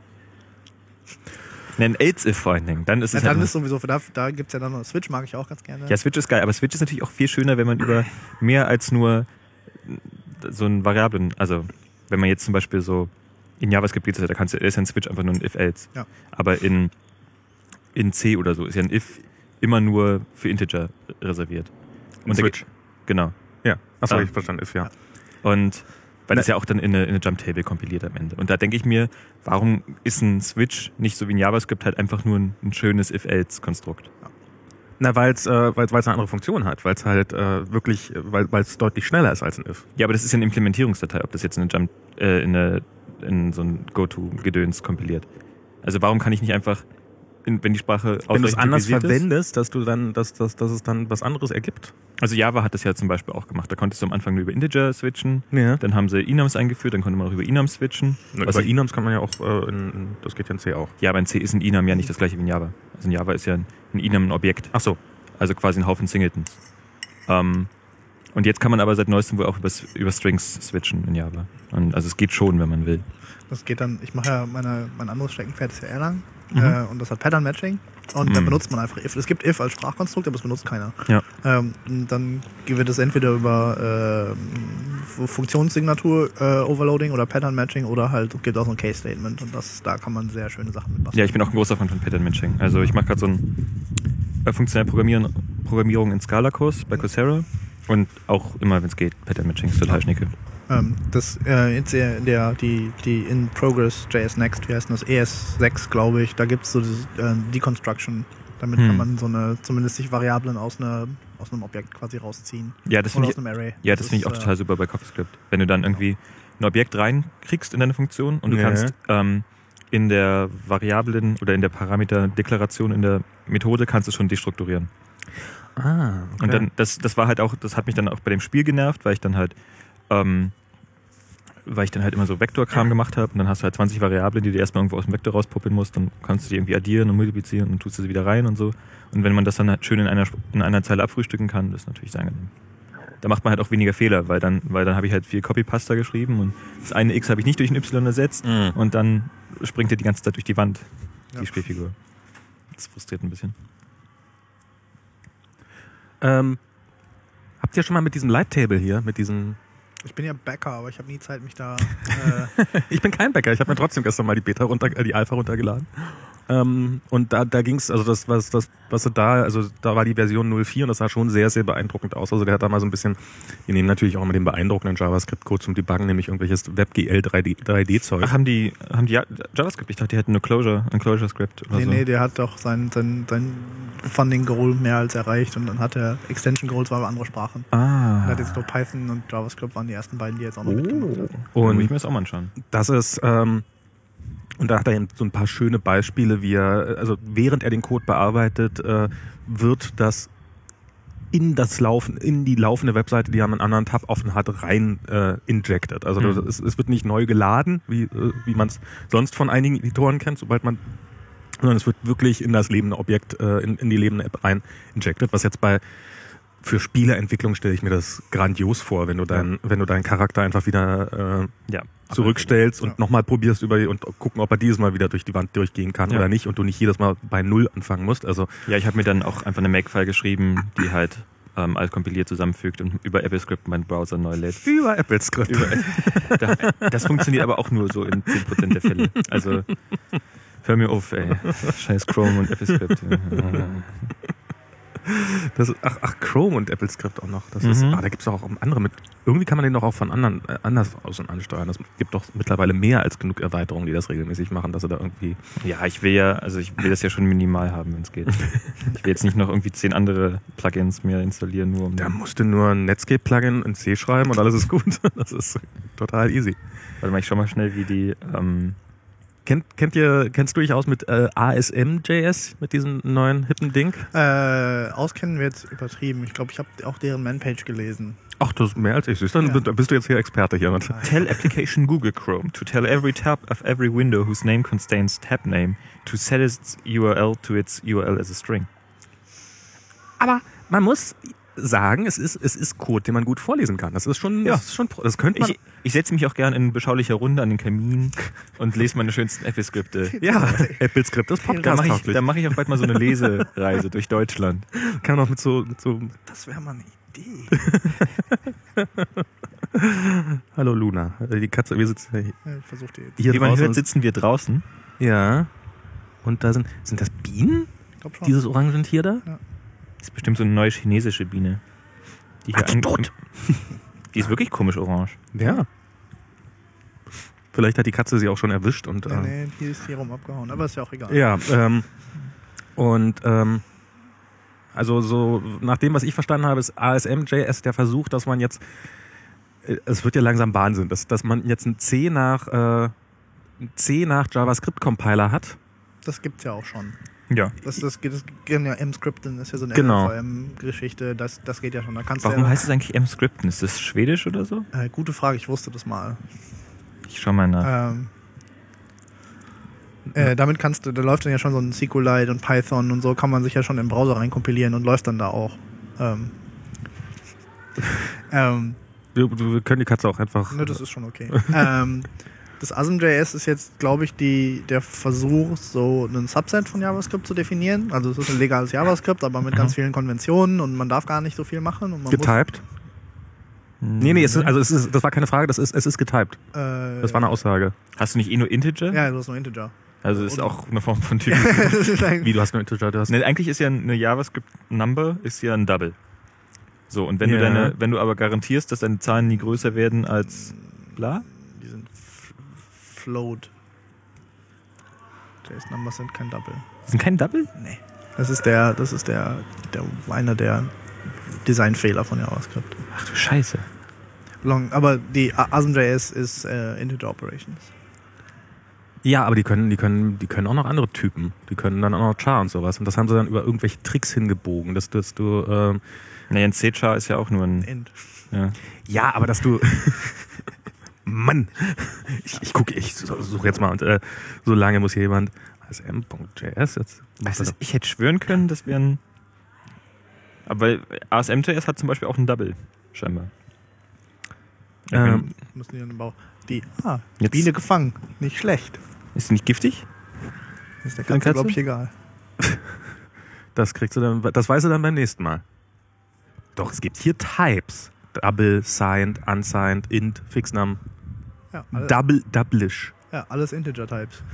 Nee, ein else if vor allen Dingen. Dann ist Ja, es dann halt ist sowieso, da, da gibt es ja dann noch Switch, mag ich auch ganz gerne. ja, Switch ist geil, aber Switch ist natürlich auch viel schöner, wenn man über mehr als nur so einen Variablen, also wenn man jetzt zum Beispiel so in JavaScript geht, da kannst du, ist ja ein Switch einfach nur ein if-else. Ja. Aber in, in C oder so ist ja ein if immer nur für Integer reserviert. Ein da Switch. geht- Genau. ja, achso, Ah. ich verstanden, if, ja. Und weil das Ne- ja auch dann in eine, in eine Jump-Table kompiliert am Ende. Und da denke ich mir, warum ist ein Switch nicht so wie ein JavaScript halt einfach nur ein, ein schönes if-else-Konstrukt? Na, weil es äh, weil's, weil's eine andere Funktion hat, weil es halt äh, wirklich, weil es deutlich schneller ist als ein if. Ja, aber das ist ja eine Implementierungsdatei, ob das jetzt in eine Jump, äh, in, eine, in so ein Go-To-Gedöns kompiliert. Also warum kann ich nicht einfach, in, wenn die Sprache Wenn du es ausreichend anders typisiert ist- verwendest, dass du dann, dass, dass, dass es dann was anderes ergibt. Also Java hat das ja zum Beispiel auch gemacht. Da konntest du am Anfang nur über Integer switchen, Ja. dann haben sie enums eingeführt, dann konnte man auch über enums switchen. Was Über ich- enums kann man ja auch, äh, in, in, das geht ja in C auch. Ja, aber in C ist ein enum ja nicht das gleiche wie in Java. Also in Java ist ja ein, ein enum ein Objekt. Ach so. Also quasi ein Haufen Singletons. Ähm, und jetzt kann man aber seit neuestem wohl auch über, über Strings switchen in Java. Und also es geht schon, wenn man will. Das geht dann, ich mache ja meine, mein anderes Steckenpferd ist ja Erlang Mhm. äh, und das hat Pattern Matching und da Mhm. benutzt man einfach if. Es gibt if als Sprachkonstrukt, aber es benutzt keiner. Ja. Ähm, und dann wird es entweder über äh, Funktionssignatur äh, Overloading oder Pattern Matching oder halt es gibt auch so ein Case-Statement und das, da kann man sehr schöne Sachen mitmachen. Ja, ich bin auch ein großer Fan von Pattern Matching. Also ich mache gerade so einen äh, funktionelle Programmieren, Programmierung in Scala-Kurs bei Coursera und auch immer, wenn es geht, Pattern Matching ist total schnicke. Ähm, das, äh, jetzt der, der, die, die in Progress J S Next, wie heißt das? E S sechs, glaube ich, da gibt es so das, äh, Deconstruction. Damit Hm. kann man so eine, zumindest sich Variablen aus, eine, aus einem Objekt quasi rausziehen. Ja, das Oder finde aus ich, einem Array. ja, das finde ich auch ist, total super bei CoffeeScript. Wenn du dann irgendwie ein Objekt reinkriegst in deine Funktion und du Ja. kannst ähm, in der Variablen oder in der Parameterdeklaration in der Methode kannst du schon destrukturieren. Ah, okay. Und dann, das, das war halt auch, das hat mich dann auch bei dem Spiel genervt, weil ich dann halt, ähm, weil ich dann halt immer so Vektorkram gemacht habe und dann hast du halt zwanzig Variablen, die du erstmal irgendwo aus dem Vektor rauspuppeln musst, dann kannst du die irgendwie addieren und multiplizieren und tust du sie wieder rein und so. Und wenn man das dann halt schön in einer, in einer Zeile abfrühstücken kann, das ist natürlich sehr angenehm. Da macht man halt auch weniger Fehler, weil dann, weil dann habe ich halt viel Copy-Pasta geschrieben und das eine X habe ich nicht durch ein Y ersetzt Mhm. und dann springt er die ganze Zeit durch die Wand, die Ja. Spielfigur. Das frustriert ein bisschen. Ähm, habt ihr schon mal mit diesem Light Table hier, mit diesem... Ich bin ja Bäcker, aber ich habe nie Zeit, mich da... Äh, Ich bin kein Bäcker, ich habe mir trotzdem gestern mal die Beta runter, äh, die Alpha runtergeladen. Ähm, und da, da ging's, also das, was, das, was sie da, also da war die Version null vier und das sah schon sehr, sehr beeindruckend aus. Also der hat da mal so ein bisschen, wir nehmen natürlich auch mal den beeindruckenden JavaScript-Code zum Debuggen, nämlich irgendwelches WebGL drei D-Zeug. Ach, haben die, haben die Ja- JavaScript? Ich dachte, die hätten eine Closure, ein Closure-Script oder nee, so. nee, der hat doch sein, sein, sein Funding-Goal mehr als erreicht und dann hat er Extension-Goals, war bei andere Sprachen. Ah. Er hat jetzt nur Python und JavaScript waren die ersten beiden, die er jetzt auch noch mitgemacht hat. Und Und muss ich mir das auch mal anschauen. das ist, ähm, und da hat er so ein paar schöne Beispiele, wie er, also während er den Code bearbeitet, äh, wird das in das Laufen, in die laufende Webseite, die er einen anderen Tab offen hat, rein äh, injected. Also Mhm. es, es wird nicht neu geladen, wie, äh, wie man es sonst von einigen Editoren kennt, sobald man, sondern es wird wirklich in das lebende Objekt, äh, in, in die lebende App rein injected, was jetzt bei für Spieleentwicklung stelle ich mir das grandios vor, wenn du deinen, wenn du deinen Charakter einfach wieder äh, Ja. zurückstellst und Ja. nochmal probierst über die, und gucken, ob er dieses Mal wieder durch die Wand durchgehen kann Ja. oder nicht und du nicht jedes Mal bei Null anfangen musst. Also Ja, ich habe mir dann auch einfach eine Make-File geschrieben, die halt ähm, alles kompiliert zusammenfügt und über AppleScript meinen Browser neu lädt. über AppleScript. Über, da, das funktioniert aber auch nur so in zehn Prozent der Fälle. Also hör mir auf, ey. Scheiß Chrome und AppleScript. Das, ach, ach, Chrome und AppleScript auch noch. Das Mhm. ist, ah, da gibt's doch auch andere mit. Irgendwie kann man den doch auch von anderen äh, anders aus und ansteuern. Es gibt doch mittlerweile mehr als genug Erweiterungen, die das regelmäßig machen, dass sie da irgendwie. Ja, ich will ja, also ich will das ja schon minimal haben, wenn es geht. Ich will jetzt nicht noch irgendwie zehn andere Plugins mir installieren, nur um. Da musst du nur ein Netscape-Plugin in C schreiben und alles ist gut. Das ist total easy. Warte mal, ich schau mal schnell, wie die. Ähm, Kennt, kennt ihr, kennst du dich aus mit äh, A S M J S, mit diesem neuen hippen Ding? Äh, auskennen wir jetzt übertrieben. Ich glaube, ich habe auch deren Manpage gelesen. Ach, das ist mehr als ich. Siehst du, Dann Ja. bist- bist du jetzt hier Experte hier. Mit. Tell application Google Chrome to tell every tab of every window whose name contains tab name to set its U R L to its U R L as a string. Aber man muss sagen, es ist, es ist Code, den man gut vorlesen kann. Das ist schon, Ja. das ist schon, das könnte man. Ich, ich setze mich auch gern in beschaulicher Runde an den Kamin und lese meine schönsten Apple-Skripte. ja, AppleScript ist Da mache ich, podcast-tauglich. da mach ich auch bald mal so eine Lesereise durch Deutschland. Kann man auch mit so, mit so, Das wäre mal eine Idee. hallo Luna. Die Katze, wir sitzen hier, Ja, ich versuche die. hier Wie man draußen. hört, sitzen wir draußen. Ja. Und da sind, sind das Bienen? Ich glaube schon. Dieses Orangentier da? Das ist bestimmt so eine neue chinesische Biene. Die hier Ach, die ein- tot. Die ist wirklich komisch orange. Ja. Vielleicht hat die Katze sie auch schon erwischt und, nee, äh, nee, hier ist hier rum abgehauen. Aber ist ja auch egal. ja, ähm, und, ähm, also so, nach dem, was ich verstanden habe, ist A S M J S der Versuch, dass man jetzt, äh, es wird ja langsam Wahnsinn, dass, dass man jetzt ein C nach, äh, ein C nach JavaScript-Compiler hat. Das gibt's ja auch schon. Ja. Das, das, geht- das geht ja M-Scripten, ist ja so eine Genau. M V M-Geschichte. Das, das geht ja schon. Da kannst Warum du ja, heißt es eigentlich M-Scripten? Ist das schwedisch oder so? äh, gute Frage, ich wusste das mal. Ich schau mal nach. Ähm, äh, damit kannst du, da läuft dann ja schon so ein SQLite und Python und so, kann man sich ja schon im Browser reinkompilieren und läuft dann da auch. Ähm, ähm, Wir, wir können die Katze auch einfach. ne, das ist schon okay. ähm, das A S M J S ist jetzt, glaube ich, die, der Versuch, so einen Subset von JavaScript zu definieren. Also es ist ein legales JavaScript, aber mit Mhm. ganz vielen Konventionen und man darf gar nicht so viel machen. Und man getyped? Nee, nee, es ist, also es ist, das war keine Frage, das ist, es ist getypt. muss, äh, Das war eine Aussage. Hast du nicht eh nur Integer? Ja, das ist nur Integer. Also ist Und- auch eine Form von Typ. Wie, du hast nur Integer, du hast. Ne, eigentlich ist ja eine JavaScript Number ist ja ein Double. So, und wenn Ja. du deine, wenn du aber garantierst, dass deine Zahlen nie größer werden als bla, Die sind f- float. J S Numbers sind kein Double. sind kein Double? Nee. Das ist der, das ist der, der einer der Designfehler von JavaScript. Ach du Scheiße. Long, aber die A- ASM.js ist äh, Integer Operations. Ja, aber die können, die können, die können auch noch andere Typen. Die können dann auch noch Char und sowas. Und das haben sie dann über irgendwelche Tricks hingebogen, dass, dass du, ähm, Naja, ein C-Char ist ja auch nur ein, Int. ja. ja, aber dass du, Mann, ich, ich gucke, ich suche jetzt mal und äh, so lange muss hier jemand A S M.js jetzt. Also ich hätte schwören können, das wären, aber A S M.js hat zum Beispiel auch ein Double, scheinbar. Ähm, Müssen die in den Bau. Die, ah, Jetzt- Biene gefangen. Nicht schlecht. Ist die nicht giftig? Ist der Für eine Katze, Katze? glaube ich, egal. Das kriegst du dann, das weißt du dann beim nächsten Mal. Doch, es gibt hier Types. Double, Signed, Unsigned, Int, Fixnum, Ja, alle, Double, Doublish. ja, alles Integer-Types.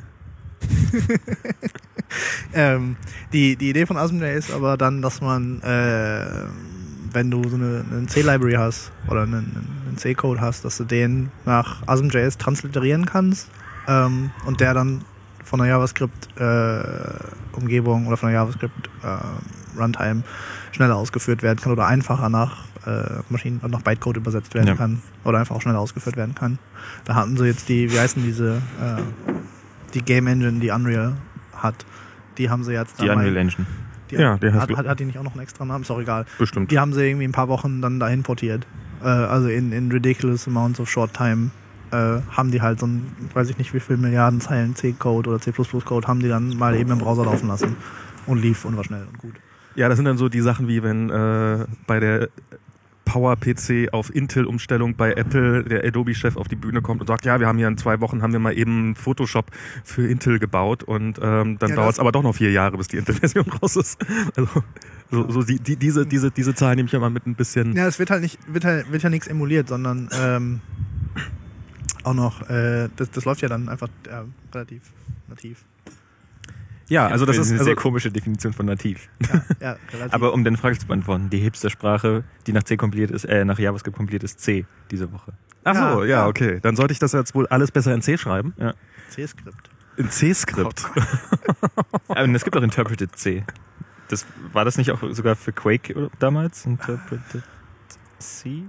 ähm, die, die Idee von ASM.js ist aber dann, dass man, äh, wenn du so eine, eine C-Library hast oder einen, einen C-Code hast, dass du den nach ASM.js transliterieren kannst ähm, und der dann von einer JavaScript-Umgebung oder von einer JavaScript-Runtime schneller ausgeführt werden kann oder einfacher nach äh, Maschinen nach Bytecode übersetzt werden Ja. kann oder einfach auch schneller ausgeführt werden kann. Da hatten sie jetzt die, wie heißen diese, äh, die Game Engine, die Unreal hat, die haben sie jetzt Die da mal- Unreal Engine. die Ja, der hat, heißt- hat, hat die nicht auch noch einen extra Namen? Ist auch egal. Bestimmt. Die haben sie irgendwie ein paar Wochen dann dahin portiert. Äh, also in, in ridiculous amounts of short time äh, haben die halt so ein, weiß ich nicht wie viele Milliarden Zeilen C-Code oder C++-Code haben die dann mal eben im Browser laufen lassen. Und lief und war schnell und gut. Ja, das sind dann so die Sachen wie wenn äh, bei der Power-P C auf Intel-Umstellung bei Apple der Adobe-Chef auf die Bühne kommt und sagt, ja, wir haben hier in zwei Wochen haben wir mal eben Photoshop für Intel gebaut und ähm, dann Ja, dauert es das- aber doch noch vier Jahre, bis die Intel-Version raus ist. Also so, so die, die, diese, diese, diese Zahl nehme ich immer mit ein bisschen. Ja, es wird halt nicht, wird halt, wird ja nichts emuliert, sondern ähm, auch noch, äh, das, das läuft ja dann einfach äh, relativ nativ. Ja, also das ist eine also, sehr komische Definition von nativ. Ja, ja, relativ. Aber um deine Frage zu beantworten, die Hipster-Sprache, die nach C kompiliert ist, äh, nach JavaScript kompiliert ist, C diese Woche. ach so, Ja, ja, ja. okay. Dann sollte ich das jetzt wohl alles besser in C schreiben. Ja. C-Skript. In C-Skript. Aber es gibt auch Interpreted C. Das, war das nicht auch sogar für Quake oder- damals? Interpreted C?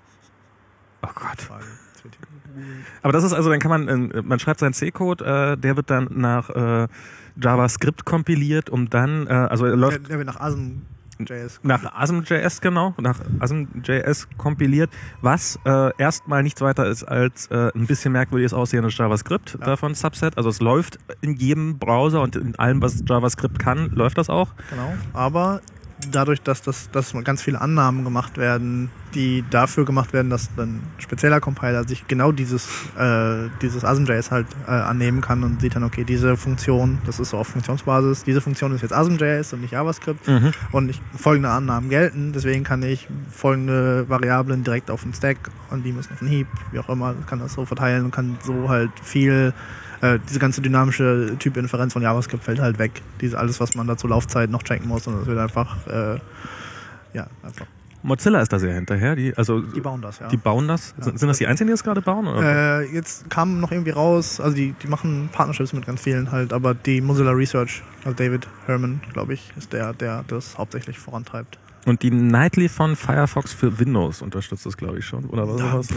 Oh Gott. Frage. Das wird hier gegoogelt. Aber das ist also, dann kann man, äh, man schreibt seinen C-Code, äh, der wird dann nach äh, JavaScript kompiliert, um dann, äh, also er läuft Der, der wird nach ASM.js. nach A S M.js, genau, nach A S M.js kompiliert, was äh, erstmal nichts weiter ist als äh, ein bisschen merkwürdiges aussehendes JavaScript Ja. davon Subset. Also es läuft in jedem Browser und in allem, was JavaScript kann, läuft das auch. Genau. Aber dadurch, dass, das, dass ganz viele Annahmen gemacht werden, die dafür gemacht werden, dass ein spezieller Compiler sich genau dieses, äh, dieses ASM.js halt äh, annehmen kann und sieht dann, okay, diese Funktion, das ist so auf Funktionsbasis, diese Funktion ist jetzt ASM.js und nicht JavaScript und ich, folgende Annahmen gelten, deswegen kann ich folgende Variablen direkt auf den Stack und die müssen auf den Heap, wie auch immer, kann das so verteilen und kann so halt viel äh, diese ganze dynamische Typinferenz von JavaScript fällt halt weg. Diese, alles, was man da zur Laufzeit noch checken muss und es wird einfach, äh, ja, einfach. Mozilla ist da sehr hinterher. Die, also, Die bauen das, ja. die bauen das. Ja. Sind, sind das die Einzigen, die das gerade bauen? Oder? Äh, jetzt kam noch irgendwie raus, also die, die machen Partnerships mit ganz vielen halt, aber die Mozilla Research, also David Herman, glaube ich, ist der, der das hauptsächlich vorantreibt. Und die Nightly von Firefox für Windows unterstützt das, glaube ich, schon. Oder was? Ja. was?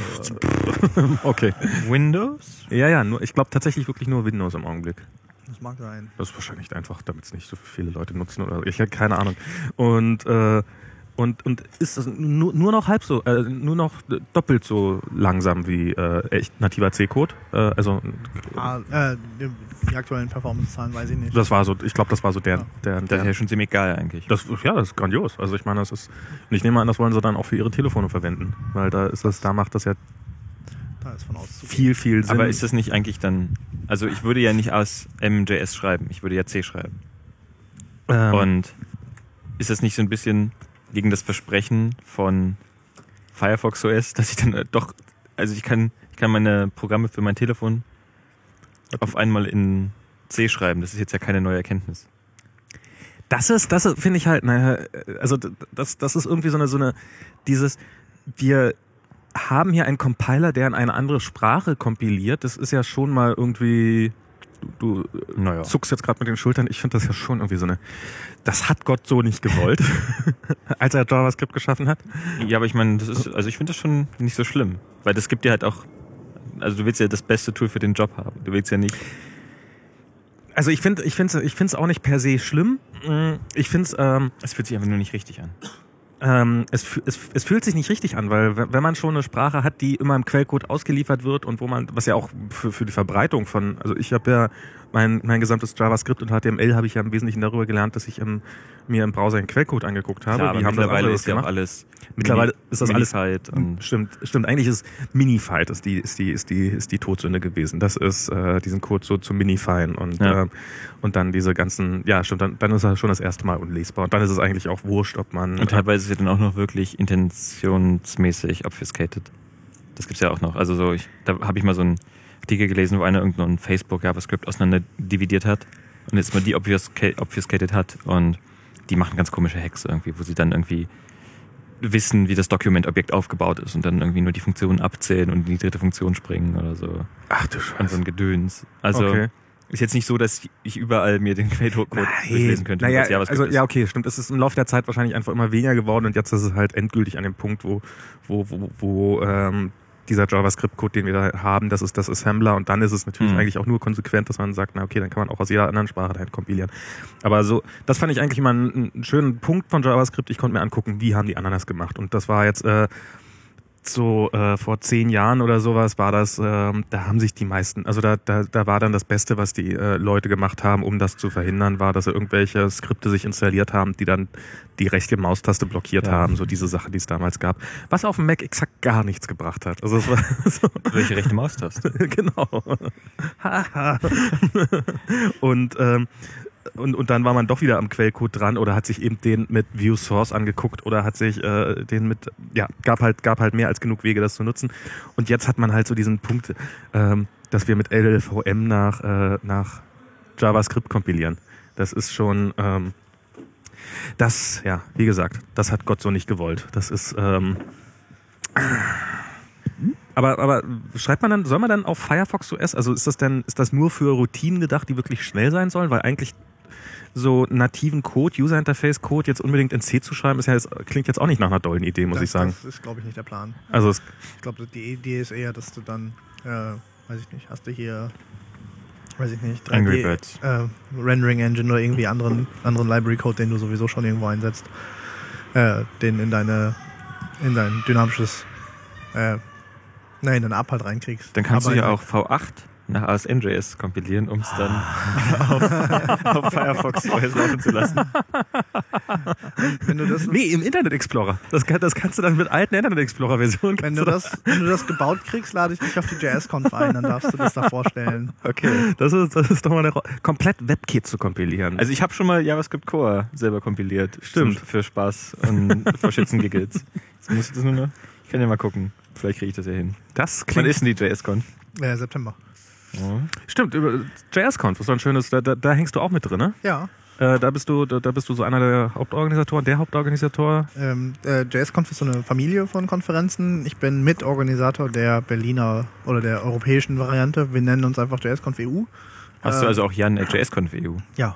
Okay. Windows? Ja, ja, nur, ich glaube tatsächlich wirklich nur Windows im Augenblick. Das mag sein. Das ist wahrscheinlich einfach, damit es nicht so viele Leute nutzen oder ich habe keine Ahnung. Und äh, und und ist das nur, nur noch halb so, äh, nur noch doppelt so langsam wie äh, echt nativer C-Code. Äh, also Ah, äh, die, die aktuellen Performance-Zahlen weiß ich nicht. das war so, ich glaube, das war so der, Ja. der, Das ist der ja schon ziemlich geil eigentlich. das, ja, das ist grandios. Also ich meine, das ist, und ich nehme an, das wollen sie dann auch für ihre Telefone verwenden, weil da ist das, da macht das ja Da ist von auszugehen. viel, viel Sinn. Aber ist das nicht eigentlich dann, also ich würde ja nicht aus M.js schreiben, ich würde ja C schreiben. ähm, Und ist das nicht so ein bisschen gegen das Versprechen von Firefox O S, dass ich dann äh, doch, also ich kann, ich kann meine Programme für mein Telefon auf einmal in C schreiben. Das ist jetzt ja keine neue Erkenntnis. Das ist, das finde ich halt, naja, also das, das ist irgendwie so eine, so eine, dieses, wir haben hier einen Compiler, der in eine andere Sprache kompiliert. Das ist ja schon mal irgendwie, du, du naja. zuckst jetzt gerade mit den Schultern. Ich finde das ja schon irgendwie so eine, das hat Gott so nicht gewollt, als er JavaScript geschaffen hat. Ja, aber ich meine, das ist, also ich finde das schon nicht so schlimm, weil das gibt dir halt auch, also du willst ja das beste Tool für den Job haben. Du willst ja nicht. Also ich finde, ich finde, ich finde es auch nicht per se schlimm. Ich finde es, ähm, es fühlt sich einfach nur nicht richtig an. Ähm, es, es, es fühlt sich nicht richtig an, weil wenn man schon eine Sprache hat, die immer im Quellcode ausgeliefert wird und wo man, was ja auch für, für die Verbreitung von, also ich habe ja mein, mein gesamtes JavaScript und H T M L habe ich ja im Wesentlichen darüber gelernt, dass ich im, mir im Browser den Quellcode angeguckt habe. Klar, die haben mittlerweile das ist ja auch alles. Mittlerweile Mini, ist das alles. Und stimmt, stimmt. Eigentlich ist Minified ist die, ist die, ist die, ist die Todsünde gewesen. Das ist äh, diesen Code so zu minifyen und ja. äh, und dann diese ganzen, ja stimmt, dann, dann ist er schon das erste Mal unlesbar und dann ist es eigentlich auch wurscht, ob man. Und teilweise ist es dann auch noch wirklich intentionsmäßig obfuscated. Das gibt's ja auch noch. Also so, ich, da habe ich mal so einen Artikel gelesen, wo einer irgendein Facebook JavaScript auseinander dividiert hat und jetzt mal die obfuscated hat und die machen ganz komische Hacks irgendwie, wo sie dann irgendwie wissen, wie das Document-Objekt aufgebaut ist und dann irgendwie nur die Funktionen abzählen und in die dritte Funktion springen oder so. Ach du Scheiße. Und so ein Gedöns. Also okay. Ist jetzt nicht so, dass ich überall mir den Quellcode durchlesen könnte. Naja, was JavaScript also, ist. ja, okay, stimmt. Es ist im Laufe der Zeit wahrscheinlich einfach immer weniger geworden und jetzt ist es halt endgültig an dem Punkt, wo, wo, wo, wo ähm, dieser JavaScript-Code, den wir da haben, das ist das Assembler und dann ist es natürlich mhm. eigentlich auch nur konsequent, dass man sagt, na okay, dann kann man auch aus jeder anderen Sprache dahin kompilieren. Aber so, das fand ich eigentlich immer einen, einen schönen Punkt von JavaScript. Ich konnte mir angucken, wie haben die anderen das gemacht. Und das war jetzt äh, so äh, vor zehn Jahren oder sowas war das, äh, da haben sich die meisten, also da, da, da war dann das Beste, was die äh, Leute gemacht haben, um das zu verhindern, war, dass sie irgendwelche Skripte sich installiert haben, die dann die rechte Maustaste blockiert ja. haben, so diese Sache, die es damals gab, was auf dem Mac exakt gar nichts gebracht hat. Also es war so welche rechte Maustaste? Genau. und ähm, Und, und dann war man doch wieder am Quellcode dran oder hat sich eben den mit View Source angeguckt oder hat sich äh, den mit, ja, gab halt, gab halt mehr als genug Wege, das zu nutzen. Und jetzt hat man halt so diesen Punkt, ähm, dass wir mit L L V M nach, äh, nach JavaScript kompilieren. Das ist schon, ähm, das, ja, wie gesagt, das hat Gott so nicht gewollt. Das ist, ähm, aber, aber schreibt man dann, soll man dann auf Firefox O S, also ist das denn, ist das nur für Routinen gedacht, die wirklich schnell sein sollen? Weil eigentlich so nativen Code, User-Interface-Code jetzt unbedingt in C zu schreiben, ist ja jetzt, klingt jetzt auch nicht nach einer dollen Idee, muss das, ich sagen. Das ist, glaube ich, nicht der Plan. Also es ich glaube, die Idee ist eher, dass du dann, äh, weiß ich nicht, hast du hier, weiß ich nicht, drei D, Angry Birds. Äh, Rendering Engine oder irgendwie anderen, anderen Library-Code, den du sowieso schon irgendwo einsetzt, äh, den in deine, in dein dynamisches, äh, nein, in deine App halt reinkriegst. Dann kannst Aber du ja auch V acht nach A S M J S kompilieren, um es dann auf, auf Firefox O S laufen zu lassen. Wenn du das nee, im Internet Explorer. Das, kann, das kannst du dann mit alten Internet Explorer Versionen. Wenn du das, wenn du das gebaut kriegst, lade ich dich auf die J S-Conf ein, dann darfst du das da vorstellen. Okay. Das ist, das ist doch mal eine Ro- komplett WebKit zu kompilieren. Also ich habe schon mal JavaScript Core selber kompiliert. Stimmt. Zum, für Spaß und vor Schützengiggles. Jetzt muss ich das nur noch. Ich kann ja mal gucken. Vielleicht kriege ich das ja hin. Das Wann klingt. ist denn die J S-Conf? Äh, September. Oh. Stimmt, über J S-Conf ist so ein schönes, da, da, da hängst du auch mit drin, ne? Ja. Äh, da bist du, da, da bist du so einer der Hauptorganisatoren, der Hauptorganisator. Ähm, äh, J S-Conf ist so eine Familie von Konferenzen. Ich bin Mitorganisator der Berliner oder der europäischen Variante. Wir nennen uns einfach J S-Conf E U. Hast äh, du also auch Jan at J S-Conf E U? Ja.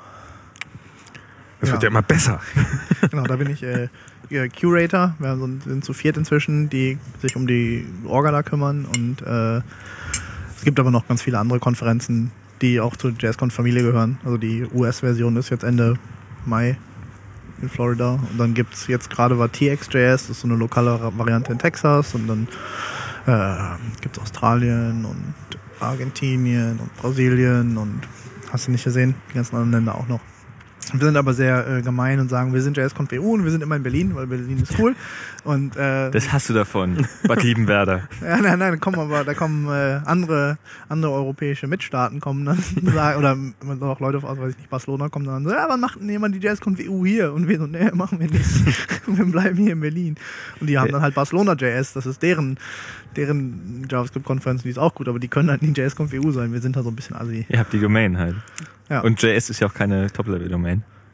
Das Ja. wird ja immer besser. Genau, da bin ich äh, äh, Curator. Wir haben so, sind zu viert inzwischen, die sich um die Orga da kümmern. Und äh, es gibt aber noch ganz viele andere Konferenzen, die auch zur J S-Conf-Familie gehören. Also die U S-Version ist jetzt Ende Mai in Florida. Und dann gibt es jetzt gerade war T X J S, das ist so eine lokale Variante in Texas. Und dann äh, gibt es Australien und Argentinien und Brasilien und hast du nicht gesehen, die ganzen anderen Länder auch noch. Wir sind aber sehr äh, gemein und sagen, wir sind J S-Conf E U und wir sind immer in Berlin, weil Berlin ist cool. Und, äh, Das hast du davon, Bad Liebenwerder. ja, nein, nein, da kommen aber, da kommen äh, andere, andere europäische Mitstaaten kommen dann, sagen, oder auch Leute aus, weiß ich nicht, Barcelona kommen dann so, ja, wann macht denn jemand die J S-Conf E U hier? Und wir so, nee, machen wir nicht. Wir bleiben hier in Berlin. Und die haben dann halt Barcelona J S, das ist deren, deren JavaScript-Konferenz, die ist auch gut, aber die können halt nicht J S-Conf E U sein. Wir sind da so ein bisschen assi. Ihr habt die Domain halt. Ja. Und J S ist ja auch keine Top-Level-Domain.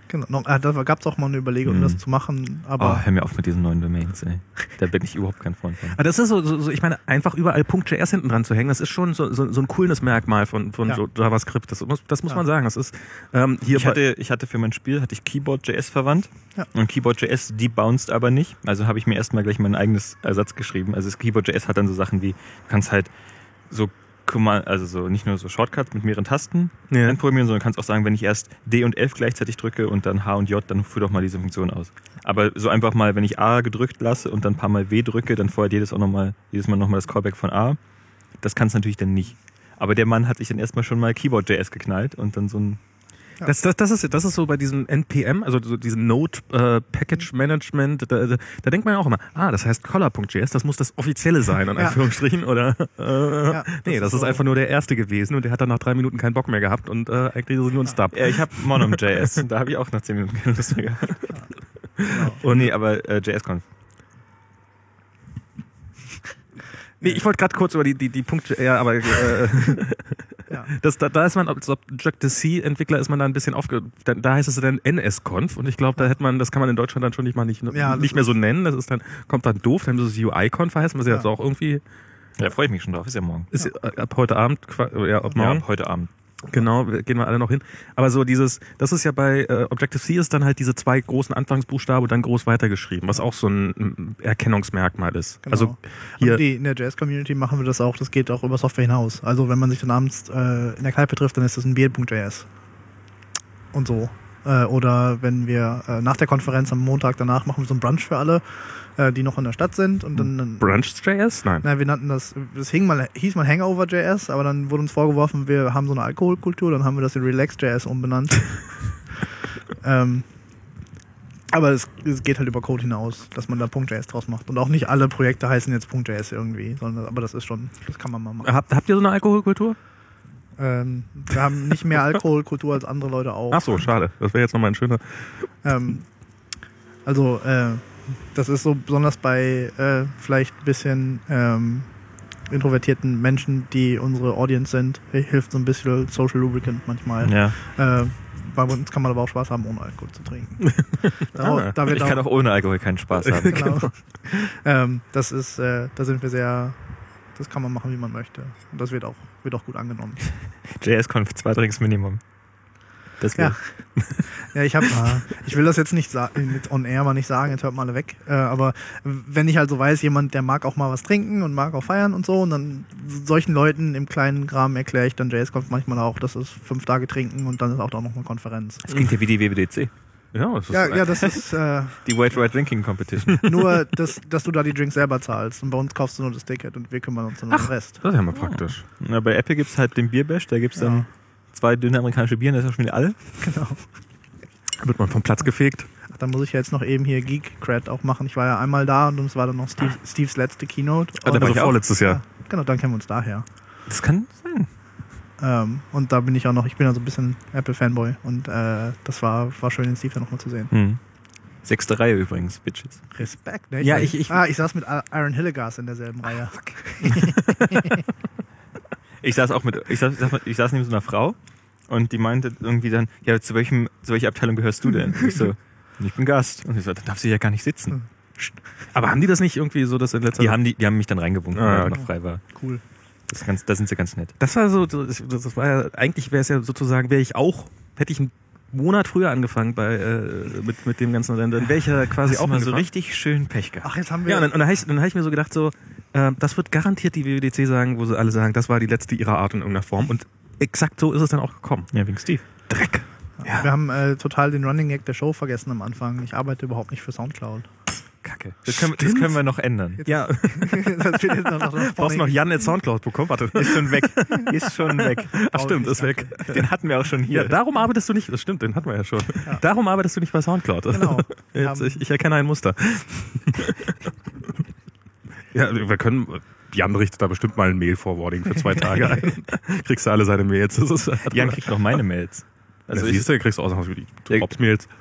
Genau. Noch, äh, da gab es auch mal eine Überlegung, Mhm. das zu machen, aber Oh, hör mir auf mit diesen neuen Domains, ey. Da bin ich überhaupt kein Freund von. Aber das ist so, so, so, ich meine, einfach überall .js hinten dran zu hängen, das ist schon so, so, so ein cooles Merkmal von, von Ja. JavaScript. Das muss, das muss Ja. man sagen. Das ist ähm, hier Ich hatte, ich hatte für mein Spiel hatte ich Keyboard.js verwandt Ja. und Keyboard.js debounced aber nicht. Also habe ich mir erstmal gleich mein eigenes Ersatz geschrieben. Also das Keyboard.js hat dann so Sachen wie, du kannst halt so Command- also so nicht nur so Shortcuts mit mehreren Tasten Ja. einprogrammieren, sondern kannst auch sagen, wenn ich erst D und F gleichzeitig drücke und dann H und J, dann führ doch mal diese Funktion aus. Aber so einfach mal, wenn ich A gedrückt lasse und dann ein paar Mal W drücke, dann feuert jedes auch noch mal, jedes Mal nochmal das Callback von A. Das kannst du natürlich dann nicht. Aber der Mann hat sich dann erstmal schon mal Keyboard.js geknallt und dann so ein Das, das, das, ist, das ist so bei diesem N P M, also so diesem Node äh, Package Management, da, da, da denkt man ja auch immer, ah, das heißt Collar.js, das muss das Offizielle sein, in Ja. Anführungsstrichen, oder? Äh, Ja, nee, das das ist ist so. einfach nur der Erste gewesen und der hat dann nach drei Minuten keinen Bock mehr gehabt und äh, eigentlich ist es nur ein Stub. Ja, ich habe Monom.js. Da habe ich auch nach zehn Minuten keine Lust mehr gehabt. genau. Oh nee, aber äh, J S-Conf. Nee, ich wollte gerade kurz über die, die, die Punkte, ja, aber äh, Ja. das, da, da ist man, als Objective-C-Entwickler ist man da ein bisschen aufge... Da, da heißt es dann N S-Conf und ich glaube, da hätte man, das kann man in Deutschland dann schon nicht mal nicht, Ja, das nicht mehr so nennen, das ist dann, kommt dann doof, dann muss es U I-Conf heißen, was ja Ja. jetzt auch irgendwie, Da freue ich mich schon drauf. Ist ja morgen. ist äh, ab heute Abend, qua- ja, ab Ja, morgen. ab heute Abend. Genau, wir- gehen wir alle noch hin. Aber so dieses, das ist ja bei äh, Objective-C ist dann halt diese zwei großen Anfangsbuchstaben und dann groß weitergeschrieben, was auch so ein mm, Erkennungsmerkmal ist. Genau. Also hier, Und die, in der J S-Community machen wir das auch, das geht auch über Software hinaus. Also wenn man sich dann abends äh, in der Kneipe trifft, dann ist das ein Bier.js. Und so. Äh, oder wenn wir äh, nach der Konferenz am Montag danach machen wir so ein Brunch für alle, äh, die noch in der Stadt sind. Und dann, dann Brunch.js? Nein. Nein, wir nannten das, das hing mal, hieß mal Hangover.js, aber dann wurde uns vorgeworfen, wir haben so eine Alkoholkultur, dann haben wir das in Relax.js umbenannt. ähm, aber es, es geht halt über Code hinaus, dass man da .js draus macht. Und auch nicht alle Projekte heißen jetzt .js irgendwie, sondern, aber das ist schon, das kann man mal machen. Habt, habt ihr so eine Alkoholkultur? Ähm, wir haben nicht mehr Alkoholkultur als andere Leute auch. Ach so, schade. Das wäre jetzt nochmal ein schöner... Ähm, also, äh, das ist so besonders bei äh, vielleicht ein bisschen ähm, introvertierten Menschen, die unsere Audience sind, hilft so ein bisschen Social Lubricant manchmal. Ja. Äh, bei uns kann man aber auch Spaß haben, ohne Alkohol zu trinken. da, Ah, da wird Ich kann auch ohne Alkohol keinen Spaß haben. genau. ähm, das ist, äh, da sind wir sehr, das kann man machen, wie man möchte. Und das wird auch, wird auch gut angenommen. J S-Conf, zwei Drinks Minimum. Das Ja. wäre. Ja, ich habe, ich will das jetzt nicht sagen, jetzt on air mal nicht sagen, jetzt hört mal alle weg. Äh, aber wenn ich halt so weiß, jemand, der mag auch mal was trinken und mag auch feiern und so, und dann solchen Leuten im kleinen Rahmen erkläre ich dann J S-Conf manchmal auch, das ist fünf Tage trinken und dann ist auch noch eine Konferenz. Das klingt ja wie die W W D C. Ja, das ist Ja, ja, das ist äh, Die White Right Drinking Competition. nur, dass, dass du da die Drinks selber zahlst und bei uns kaufst du nur das Ticket und wir kümmern uns dann um den Rest. das ist ja mal praktisch. Na, bei Apple gibt es halt den Bierbash, da gibt es dann Ja. zwei dünne amerikanische Bier, das ist ja schon wieder alle. Genau. Wird man vom Platz gefegt. Ach, dann muss ich ja jetzt noch eben hier Geek-Cred auch machen. Ich war ja einmal da und es war dann noch Steve, Steves letzte Keynote. Ah, da Und- war ich auch vorletztes Jahr. Ja, genau, dann kennen wir uns daher. Das kann sein. Ähm, und da bin ich auch noch, ich bin ja so ein bisschen Apple-Fanboy und äh, das war, war schön, den Steve dann nochmal zu sehen. Hm. Sechste Reihe übrigens, Bitches. Respekt, ne? Ja, ich- ich- ah, ich saß mit Aaron Hillegas in derselben Reihe. Ich saß auch mit, ich saß, ich saß, ich saß neben so einer Frau und die meinte irgendwie dann, ja, zu welchem, zu welcher Abteilung gehörst du denn? Und ich so, ich bin Gast. Und ich so, dann darf sie ja gar nicht sitzen. Aber haben die das nicht irgendwie so, dass in letzter Die haben, die, die haben mich dann reingewunken, Ah, weil okay. ich noch frei war. Cool. Das ist ganz, da sind sie ganz nett. Das war so, das, das war ja, eigentlich wäre es ja sozusagen, wäre ich auch, hätte ich einen Monat früher angefangen bei, äh, mit, mit dem ganzen, dann wäre ich ja quasi Hast auch du mal so angefangen. richtig schön Pech gehabt. Ach, jetzt haben wir. Ja, und dann, und dann habe ich, dann hab ich mir so gedacht, so, äh, das wird garantiert die W W D C sagen, wo sie alle sagen, das war die letzte ihrer Art in irgendeiner Form. Und exakt so ist es dann auch gekommen. Ja, wegen Steve. Dreck. Ja. Wir haben äh, total den Running Gag der Show vergessen am Anfang. Ich arbeite überhaupt nicht für Soundcloud. Kacke. Das können, das Stimmt. können wir noch ändern. Ja, das wird jetzt noch, noch brauchst du noch Jan at Soundcloud bekommen? Warte. Ist schon weg. Ist schon weg. Ach stimmt, ist weg. Den hatten wir auch schon hier. Ja, darum arbeitest du nicht, das stimmt, den hatten wir ja schon. Darum arbeitest du nicht bei Soundcloud. Genau. Jetzt, Haben- ich, ich erkenne ein Muster. Ja, wir können, Jan richtet da bestimmt mal ein Mail-Forwarding für zwei Tage ein. Kriegst du alle seine Mails. Das ist, Jan kriegt noch meine Mails. also Also siehst du, kriegst du auch noch die Ja. Ops-Mails.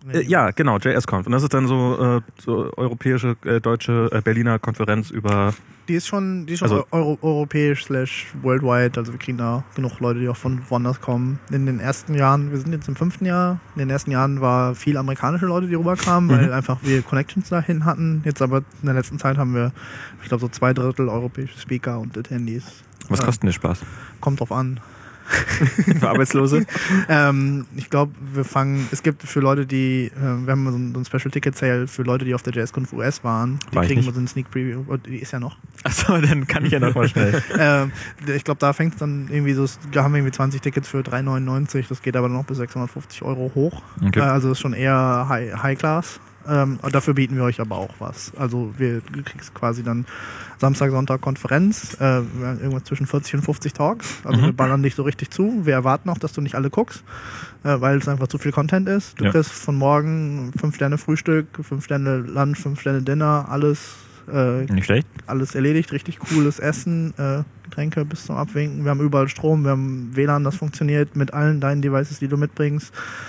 Äh, ja, genau, J S-Conf. Und das ist dann so, äh, so europäische, äh, deutsche, äh, Berliner Konferenz über... Die ist schon, die ist schon Also- euro, europäisch slash worldwide, also wir kriegen da genug Leute, die auch von woanders kommen. In den ersten Jahren, wir sind jetzt im fünften Jahr, in den ersten Jahren war viel amerikanische Leute, die rüberkamen, Mhm. weil einfach wir Connections dahin hatten. Jetzt aber in der letzten Zeit haben wir, ich glaube, so zwei Drittel europäische Speaker und Attendees. Was Äh, kostet denn der Spaß? Kommt drauf an. Für Arbeitslose? Ähm, ich glaube, wir fangen, es gibt für Leute, die, äh, wir haben so ein, so ein Special Ticket Sale für Leute, die auf der JSConf U S waren, die War ich kriegen nicht. wir so einen Sneak Preview, oh, die ist ja noch. Achso, dann kann ich ja noch mal schnell. ähm, ich glaube, da fängt es dann irgendwie so, da haben wir irgendwie zwanzig Tickets für drei neunundneunzig, das geht aber noch bis sechshundertfünfzig Euro hoch. Okay. Äh, also ist schon eher High, High Class. Ähm, und dafür bieten wir euch aber auch was. Also wir du kriegst quasi dann Samstag, Sonntag Konferenz, äh, wir haben irgendwas zwischen vierzig und fünfzig Talks. Also Mhm. wir ballern dich so richtig zu. Wir erwarten auch, dass du nicht alle guckst, äh, weil es einfach zu viel Content ist. Du Ja. kriegst von morgen fünf Sterne Frühstück, fünf Sterne Lunch, fünf Sterne Dinner, alles äh, Nicht schlecht? alles erledigt, richtig cooles Essen, äh, Getränke bis zum Abwinken. Wir haben überall Strom, wir haben W L A N, das funktioniert mit allen deinen Devices, die du mitbringst.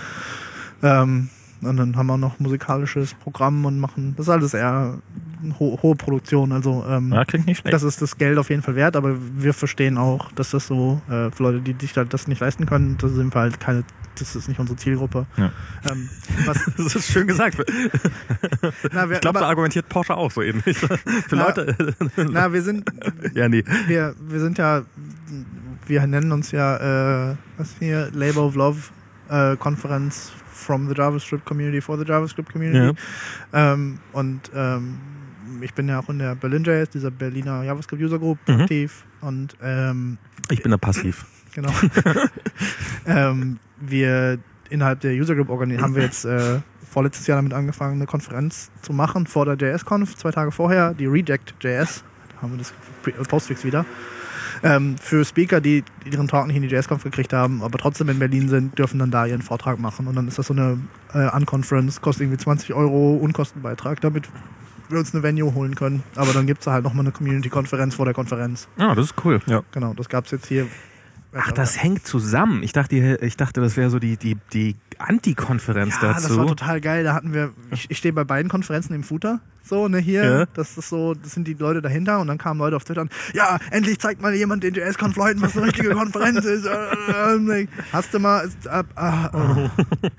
Ähm, und dann haben wir noch musikalisches Programm und machen, das ist alles eher ho hohe Produktion. Also ähm, Ja, klingt nicht schlecht. das ist das Geld auf jeden Fall wert, aber wir verstehen auch, dass das so äh, für Leute, die sich halt das nicht leisten können, das sind wir halt keine, das ist nicht unsere Zielgruppe. Ja. Ähm, was, Das ist schön gesagt. na, wir, Ich glaube, aber- da argumentiert Porsche auch so ähnlich. Für Na, Leute... na, wir sind, ja, nee. wir, wir sind ja, wir nennen uns ja, äh, was hier, Labor of Love äh, Konferenz from the JavaScript Community for the JavaScript Community. Ähm, und ähm, ich bin ja auch in der Berlin J S, dieser Berliner JavaScript User Group, Mhm. aktiv. Und ähm, Ich bin da passiv. genau. ähm, wir innerhalb der User Group organi- haben wir jetzt äh, vorletztes Jahr damit angefangen, eine Konferenz zu machen vor der J S-Conf, zwei Tage vorher, die Reject J S. Da haben wir das Pre- Postfix wieder. Ähm, für Speaker, die ihren Talk nicht in die J S-Conf gekriegt haben, aber trotzdem in Berlin sind, dürfen dann da ihren Vortrag machen. Und dann ist das so eine äh, Unconference, kostet irgendwie zwanzig Euro Unkostenbeitrag, damit wir uns eine Venue holen können. Aber dann gibt es halt nochmal eine Community-Konferenz vor der Konferenz. Ah, das ist cool. Ja. Genau, das gab es jetzt hier. Ach, das hängt zusammen. Ich dachte, ich dachte das wäre so die, die, die Anti-Konferenz Ja, dazu. das war total geil. Da hatten wir, ich, ich stehe bei beiden Konferenzen im Footer. So, ne, hier, Ja. das ist so, das sind die Leute dahinter und dann kamen Leute auf Twitter und, ja, endlich zeigt mal jemand den J S-Conf-Leuten, was eine richtige Konferenz ist. Äh, Hast du mal, ist, ab, ah, oh.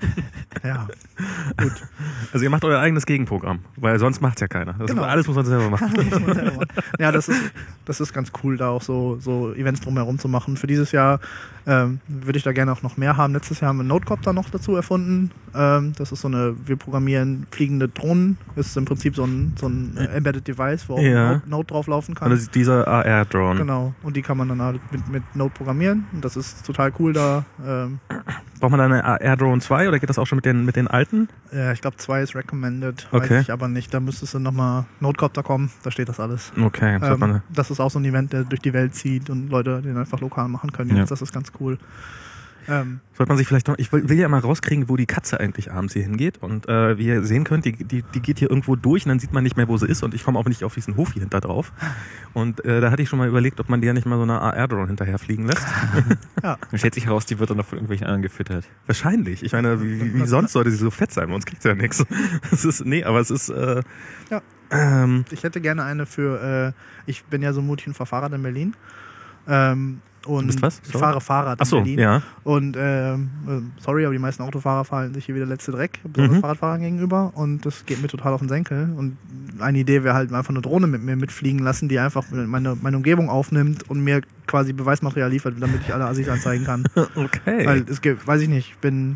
Ja, gut. Also ihr macht euer eigenes Gegenprogramm, weil sonst macht's ja keiner. Das Genau. Alles muss man selber machen. Ja, das ist, das ist ganz cool, da auch so, so Events drumherum zu machen. Für dieses Jahr ähm, würde ich da gerne auch noch mehr haben. Letztes Jahr haben wir einen Nodecopter noch dazu erfunden. Ähm, das ist so eine, wir programmieren fliegende Drohnen. Das ist im Prinzip so ein, so ein äh, Embedded Device, wo auch Ja. Node, Node drauf laufen kann. Und das ist dieser A R-Drone. Genau. Und die kann man dann halt mit, mit Node programmieren. Und das ist total cool da. Ähm, Braucht man da eine A R-Drone zwei oder geht das auch schon mit den, mit den alten? ja, ich glaube, zwei ist recommended. Okay. Weiß ich aber nicht. Da müsstest du nochmal Nodecopter kommen. Da steht das alles. Okay. sollte man- Ähm, das ist auch so ein Event, der durch die Welt zieht und Leute den einfach lokal machen können. Ja. Jetzt. Das ist ganz cool. Ähm, Sollte man sich vielleicht noch, ich will, will ja mal rauskriegen, wo die Katze eigentlich abends hier hingeht. Und äh, wie ihr sehen könnt, die, die, die geht hier irgendwo durch und dann sieht man nicht mehr, wo sie ist. Und ich komme auch nicht auf diesen Hof hier hinter drauf. Und äh, da hatte ich schon mal überlegt, ob man der nicht mal so eine A R-Drone hinterher fliegen lässt. ja, Dann stellt sich heraus, die wird dann noch von irgendwelchen anderen gefüttert. Wahrscheinlich. Ich meine, wie, wie, wie sonst sollte sie so fett sein? Bei uns kriegt sie ja nichts. Es ist, nee, aber es ist, äh, Ja. ähm, ich hätte gerne eine für, äh, ich bin ja so mutig und fahre Fahrrad in Berlin. Ähm, und Du bist was? Ich Sorry? fahre Fahrrad ach so, in Berlin. ja. Und ähm, äh, sorry, aber die meisten Autofahrer fallen sich hier wieder letzte Dreck, besonders Mhm. Fahrradfahrern gegenüber. Und das geht mir total auf den Senkel. Und eine Idee wäre halt einfach eine Drohne mit mir mitfliegen lassen, die einfach meine, meine Umgebung aufnimmt und mir quasi Beweismaterial liefert, damit ich alle Assis anzeigen kann. Okay. Weil es gibt, weiß ich nicht, ich bin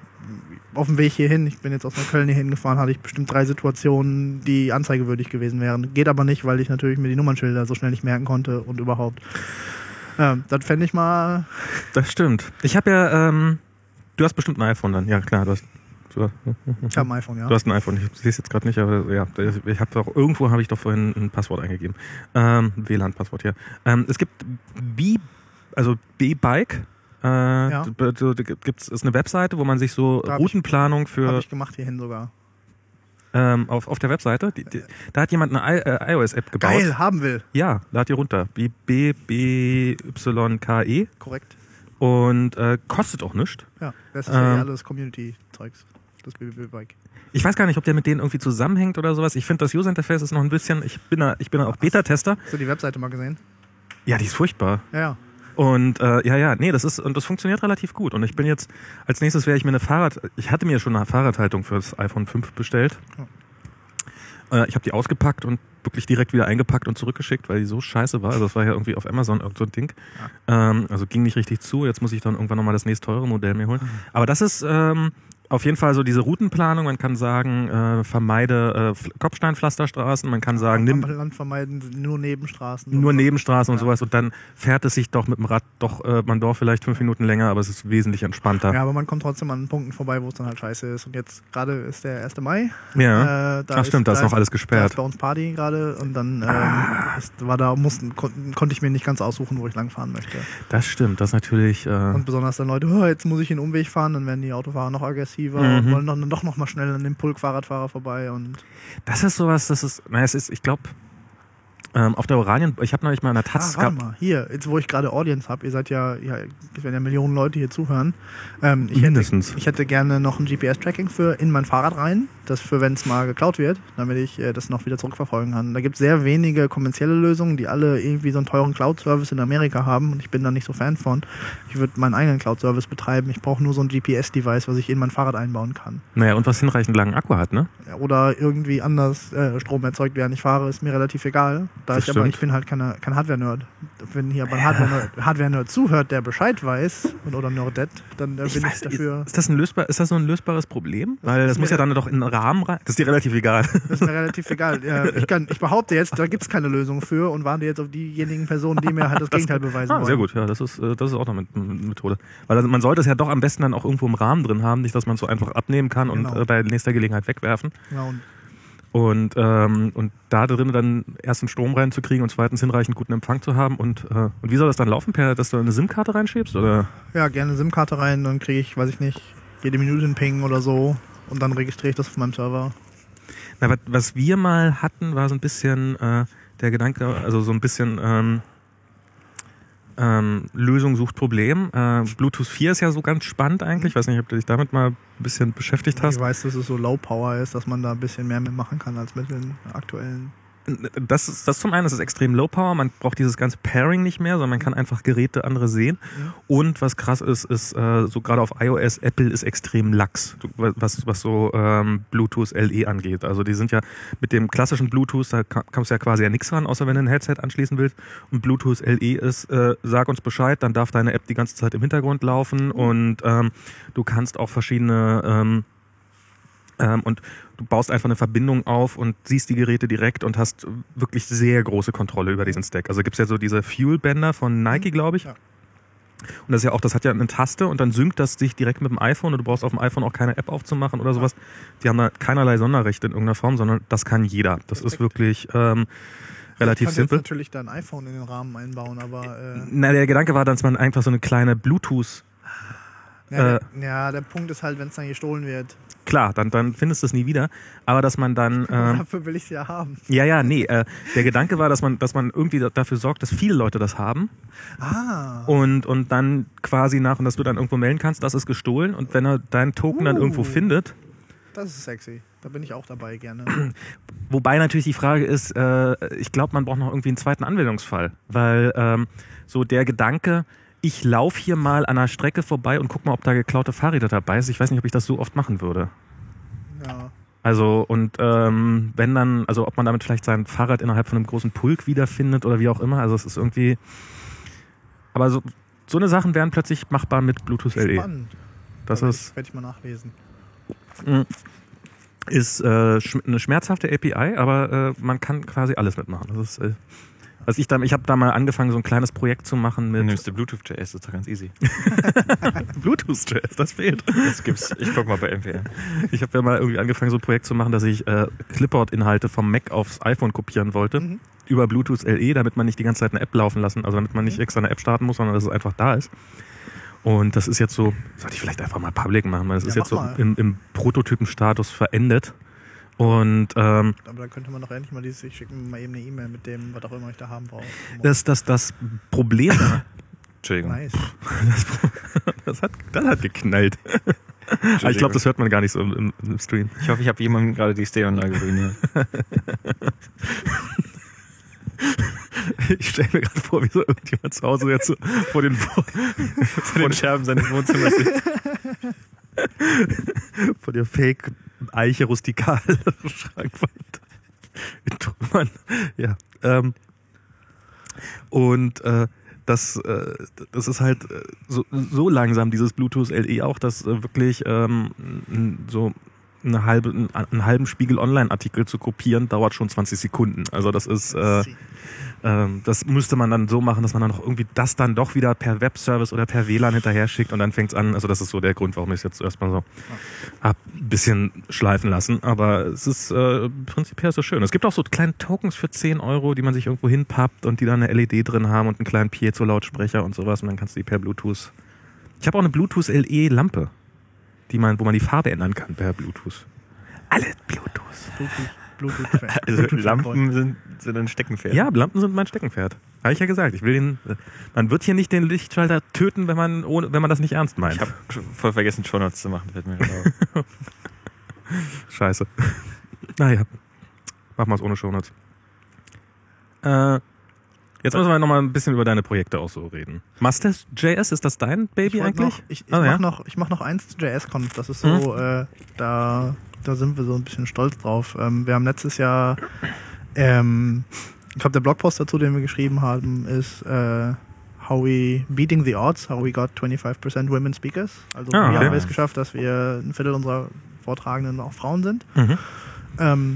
auf dem Weg hierhin, ich bin jetzt aus Neukölln hier hingefahren, hatte ich bestimmt drei Situationen, die anzeigewürdig gewesen wären. Geht aber nicht, weil ich natürlich mir die Nummernschilder so schnell nicht merken konnte und überhaupt. Ähm, das fände ich mal. Das stimmt. Ich habe ja, ähm, du hast bestimmt ein iPhone dann. Ja, klar, du hast, du, Ich habe ein iPhone, ja. du hast ein iPhone. Ich sehe es jetzt gerade nicht, aber ja, ich habe doch, irgendwo habe ich doch vorhin ein Passwort eingegeben. Ähm, W L A N-Passwort, ja. Ähm, es gibt B, also B-Bike. Äh, Ja. d- d- d- gibt's, ist eine Webseite, wo man sich so Da hab ich- Routenplanung Habe für ich gemacht hierhin sogar. ähm, auf, auf der Webseite, die, die, da hat jemand eine I, äh, iOS-App gebaut. Geil, haben will. Ja, lad die runter. B B B Y K E Korrekt. und äh, kostet auch nichts. Ja, das ist ja Ähm. eh alles Community-Zeugs. das B B B-Bike. Ich weiß gar nicht, ob der mit denen irgendwie zusammenhängt oder sowas. Ich finde, das User-Interface ist noch ein bisschen, ich bin da, ich bin da auch Beta-Tester. Hast du die Webseite mal gesehen? Ja, die ist furchtbar. Ja, ja. Und äh, ja, ja, nee, das ist und das funktioniert relativ gut. Und ich bin jetzt, als nächstes werde ich mir eine Fahrrad, ich hatte mir schon eine Fahrradhaltung für das iPhone fünf bestellt. Ja. Äh, ich habe die ausgepackt und wirklich direkt wieder eingepackt und zurückgeschickt, weil die so scheiße war. Also das war ja irgendwie auf Amazon irgend so ein Ding. Ja. Ähm, also ging nicht richtig zu. Jetzt muss ich dann irgendwann nochmal das nächst teure Modell mir holen. Mhm. Aber das ist ähm, auf jeden Fall so diese Routenplanung. Man kann sagen, äh, vermeide äh, Kopfsteinpflasterstraßen. Man kann sagen, nimm Land vermeiden, nur Nebenstraßen. Nur Nebenstraßen ja. und sowas. Und dann fährt es sich doch mit dem Rad doch, äh, man dauert vielleicht fünf Minuten länger, aber es ist wesentlich entspannter. Ja, aber man kommt trotzdem an Punkten vorbei, wo es dann halt scheiße ist. Und jetzt gerade ist der erste Mai. Ja. Äh, da Ach stimmt, da ist noch alles Da gesperrt. ist bei uns Party gerade und dann ähm, Ah. ist, war da mussten, kon, konnte ich mir nicht ganz aussuchen, wo ich langfahren möchte. Das stimmt, das ist natürlich. Äh Und besonders dann Leute, oh, jetzt muss ich den Umweg fahren, dann werden die Autofahrer noch aggressiver Mhm. und wollen dann doch noch mal schnell an dem Pulk-Fahrradfahrer vorbei. Und das ist sowas, das ist, naja, es ist, ich glaube, ähm, auf der Oranien, ich habe neulich mal in der Taz ah, warte mal, hier, jetzt wo ich gerade Audience habe, ihr seid ja, ja, es werden ja Millionen Leute hier zuhören. Ähm, ich Mindestens. Hätte, ich hätte gerne noch ein G P S-Tracking für in mein Fahrrad rein, das für wenn es mal geklaut wird, damit ich äh, das noch wieder zurückverfolgen kann. Da gibt es sehr wenige kommerzielle Lösungen, die alle irgendwie so einen teuren Cloud-Service in Amerika haben und ich bin da nicht so Fan von. Ich würde meinen eigenen Cloud-Service betreiben. Ich brauche nur so ein G P S-Device, was ich in mein Fahrrad einbauen kann. Naja, und was hinreichend langen Akku hat, ne? Oder irgendwie anders äh, Strom erzeugt, während ich fahre, ist mir relativ egal. Da Das ich aber, stimmt. ich bin halt keine, kein Hardware-Nerd. Wenn hier aber ein Hardware-Nerd, Hardware-Nerd zuhört, der Bescheid weiß, und, oder Nerdet, dann äh, Ich bin weiß, ich dafür. ist das ein lösbar, ist das so ein lösbares Problem? Weil das ist muss mir- ja dann doch in einen Rahmen rein. Das ist dir relativ egal. Das ist mir relativ egal. Ja, ich, kann, ich behaupte jetzt, da gibt es keine Lösung für und warte jetzt auf diejenigen Personen, die mir halt das Gegenteil beweisen Ah, wollen. sehr gut, ja, das ist, äh, das ist auch eine Met- Methode. Weil also man sollte es ja doch am besten dann auch irgendwo im Rahmen drin haben, nicht, dass man es so einfach abnehmen kann und Genau. äh, bei nächster Gelegenheit wegwerfen. Ja, und Und, ähm, und da drin dann erstens Strom reinzukriegen und zweitens hinreichend guten Empfang zu haben. Und, äh, und wie soll das dann laufen? Per, dass du eine SIM-Karte reinschiebst? Oder? ja, gerne SIM-Karte rein, dann kriege ich, weiß ich nicht, jede Minute einen Ping oder so und dann registriere ich das auf meinem Server. Na, was, was wir mal hatten, war so ein bisschen äh, der Gedanke, also so ein bisschen ähm, ähm, Lösung sucht Problem. Äh, Bluetooth vier ist ja so ganz spannend eigentlich. Ich weiß nicht, ob du dich damit mal ein bisschen beschäftigt hast. Ich weiß, dass es so Low Power ist, dass man da ein bisschen mehr mitmachen kann als mit den aktuellen. Das ist das zum einen, das ist extrem Low Power, man braucht dieses ganze Pairing nicht mehr, sondern man kann einfach Geräte andere sehen. Ja. Und was krass ist, ist äh, so gerade auf iOS, Apple ist extrem lax, du- was was so ähm, Bluetooth L E angeht. Also die sind ja mit dem klassischen Bluetooth, da ka- kommst du ja quasi ja nichts ran, außer wenn du ein Headset anschließen willst. Und Bluetooth L E ist, äh, sag uns Bescheid, dann darf deine App die ganze Zeit im Hintergrund laufen und ähm, du kannst auch verschiedene ähm, ähm, und du baust einfach eine Verbindung auf und siehst die Geräte direkt und hast wirklich sehr große Kontrolle über diesen Stack. Also gibt's ja so diese Fuel-Bänder von Nike, glaube ich. Ja. Und das ist ja auch, das hat ja eine Taste und dann synkt das sich direkt mit dem iPhone und du brauchst auf dem iPhone auch keine App aufzumachen oder sowas. Die haben da keinerlei Sonderrechte in irgendeiner Form, sondern das kann jeder. Das ist wirklich ähm, relativ ich simpel. jetzt natürlich dein iPhone in den Rahmen einbauen, aber äh, Na, der Gedanke war, dass man einfach so eine kleine Bluetooth, ja, äh, der, ja, der Punkt ist halt, wenn es dann gestohlen wird. klar, dann, dann findest du es nie wieder, aber dass man dann... Ähm, Dafür will ich es ja haben. Ja, ja, nee. Äh, der Gedanke war, dass man, dass man irgendwie da- dafür sorgt, dass viele Leute das haben Ah. und, und dann quasi nach, und dass du dann irgendwo melden kannst, das ist gestohlen und wenn er deinen Token dann Uh. irgendwo findet, Das ist sexy. Da bin ich auch dabei gerne. wobei natürlich die Frage ist, äh, ich glaube, man braucht noch irgendwie einen zweiten Anwendungsfall, weil ähm, so der Gedanke, ich laufe hier mal an einer Strecke vorbei und guck mal, ob da geklaute Fahrräder dabei ist. Ich weiß nicht, ob ich das so oft machen würde. Ja. Also und ähm, wenn dann, also ob man damit vielleicht sein Fahrrad innerhalb von einem großen Pulk wiederfindet oder wie auch immer, also es ist irgendwie, aber so, so eine Sachen wären plötzlich machbar mit Bluetooth L E. Spannend. Das Da werd ist, ich, werde ich mal nachlesen. ist äh, schm- eine schmerzhafte A P I, aber äh, man kann quasi alles mitmachen. Das ist, äh, was ich da, ich habe da mal angefangen, so ein kleines Projekt zu machen Dann mit nimmst du Bluetooth J S, das ist doch ganz easy. Bluetooth J S, das fehlt. Das gibt's. Ich guck mal bei M P R. Ich habe ja mal irgendwie angefangen, so ein Projekt zu machen, dass ich äh, Clipboard-Inhalte vom Mac aufs iPhone kopieren wollte. Mhm. Über Bluetooth L E, damit man nicht die ganze Zeit eine App laufen lassen, also damit man nicht extra eine App starten muss, sondern dass es einfach da ist. Und das ist jetzt so, sollte ich vielleicht einfach mal public machen, weil das Ja, ist jetzt so mach mal. im, im Prototypenstatus verendet. Und ähm, Aber da könnte man doch endlich mal dieses, ich schicke mir mal eben eine E-Mail mit dem, was auch immer ich da haben brauche. das, das, das Problem, Entschuldigung. Nice. das hat, das hat geknallt. ich glaube, das hört man gar nicht so im, im Stream. Ich hoffe, ich habe jemandem gerade die Stereoanlage ruiniert. Ich stelle mir gerade vor, wie so irgendjemand zu Hause jetzt so vor den, vor, vor den Scherben seines Wohnzimmers sitzt. Vor der Fake-Eiche rustikal Schrankwand in Trümmern. Ja. Ähm, und äh, das, äh, das ist halt so, so langsam, dieses Bluetooth L E auch, dass äh, wirklich ähm, so eine halbe, einen halben Spiegel-Online-Artikel zu kopieren, dauert schon zwanzig Sekunden. Also das ist, äh, äh, das müsste man dann so machen, dass man dann noch irgendwie das dann doch wieder per Webservice oder per W L A N hinterher schickt und dann fängt's an. Also das ist so der Grund, warum ich es jetzt erstmal so hab ein bisschen schleifen lassen. Aber es ist äh, prinzipiell so schön. Es gibt auch so kleine Tokens für zehn Euro, die man sich irgendwo hinpappt und die dann eine L E D drin haben und einen kleinen Piezo-Lautsprecher und sowas und dann kannst du die per Bluetooth. Ich habe auch eine Bluetooth L E-Lampe. Die man, wo man die Farbe ändern kann per Bluetooth. Alle Bluetooth. Bluetooth, Bluetooth also Bluetooth Lampen sind, sind ein Steckenpferd. Ja, Lampen sind mein Steckenpferd. Habe ich ja gesagt. Ich will den. Man wird hier nicht den Lichtschalter töten, wenn man ohne, wenn man das nicht ernst meint. Ich habe voll vergessen, Shownotes zu machen. Fällt mir gerade auf. Scheiße. Naja. Machen wir es ohne Shownotes. Äh. Jetzt müssen wir noch mal ein bisschen über deine Projekte auch so reden. Masters.js, ist das dein Baby ich eigentlich? Noch, ich ich oh, mache ja? noch, ich mach noch eins zu J S-Conf. Das ist so, mhm. äh, da, da sind wir so ein bisschen stolz drauf. Ähm, wir haben letztes Jahr, ähm, ich glaube, der Blogpost dazu, den wir geschrieben haben, ist äh, How we beating the odds, how we got twenty-five percent women speakers. Also ah, wir okay. haben es geschafft, dass wir ein Viertel unserer Vortragenden auch Frauen sind. Mhm. Ähm,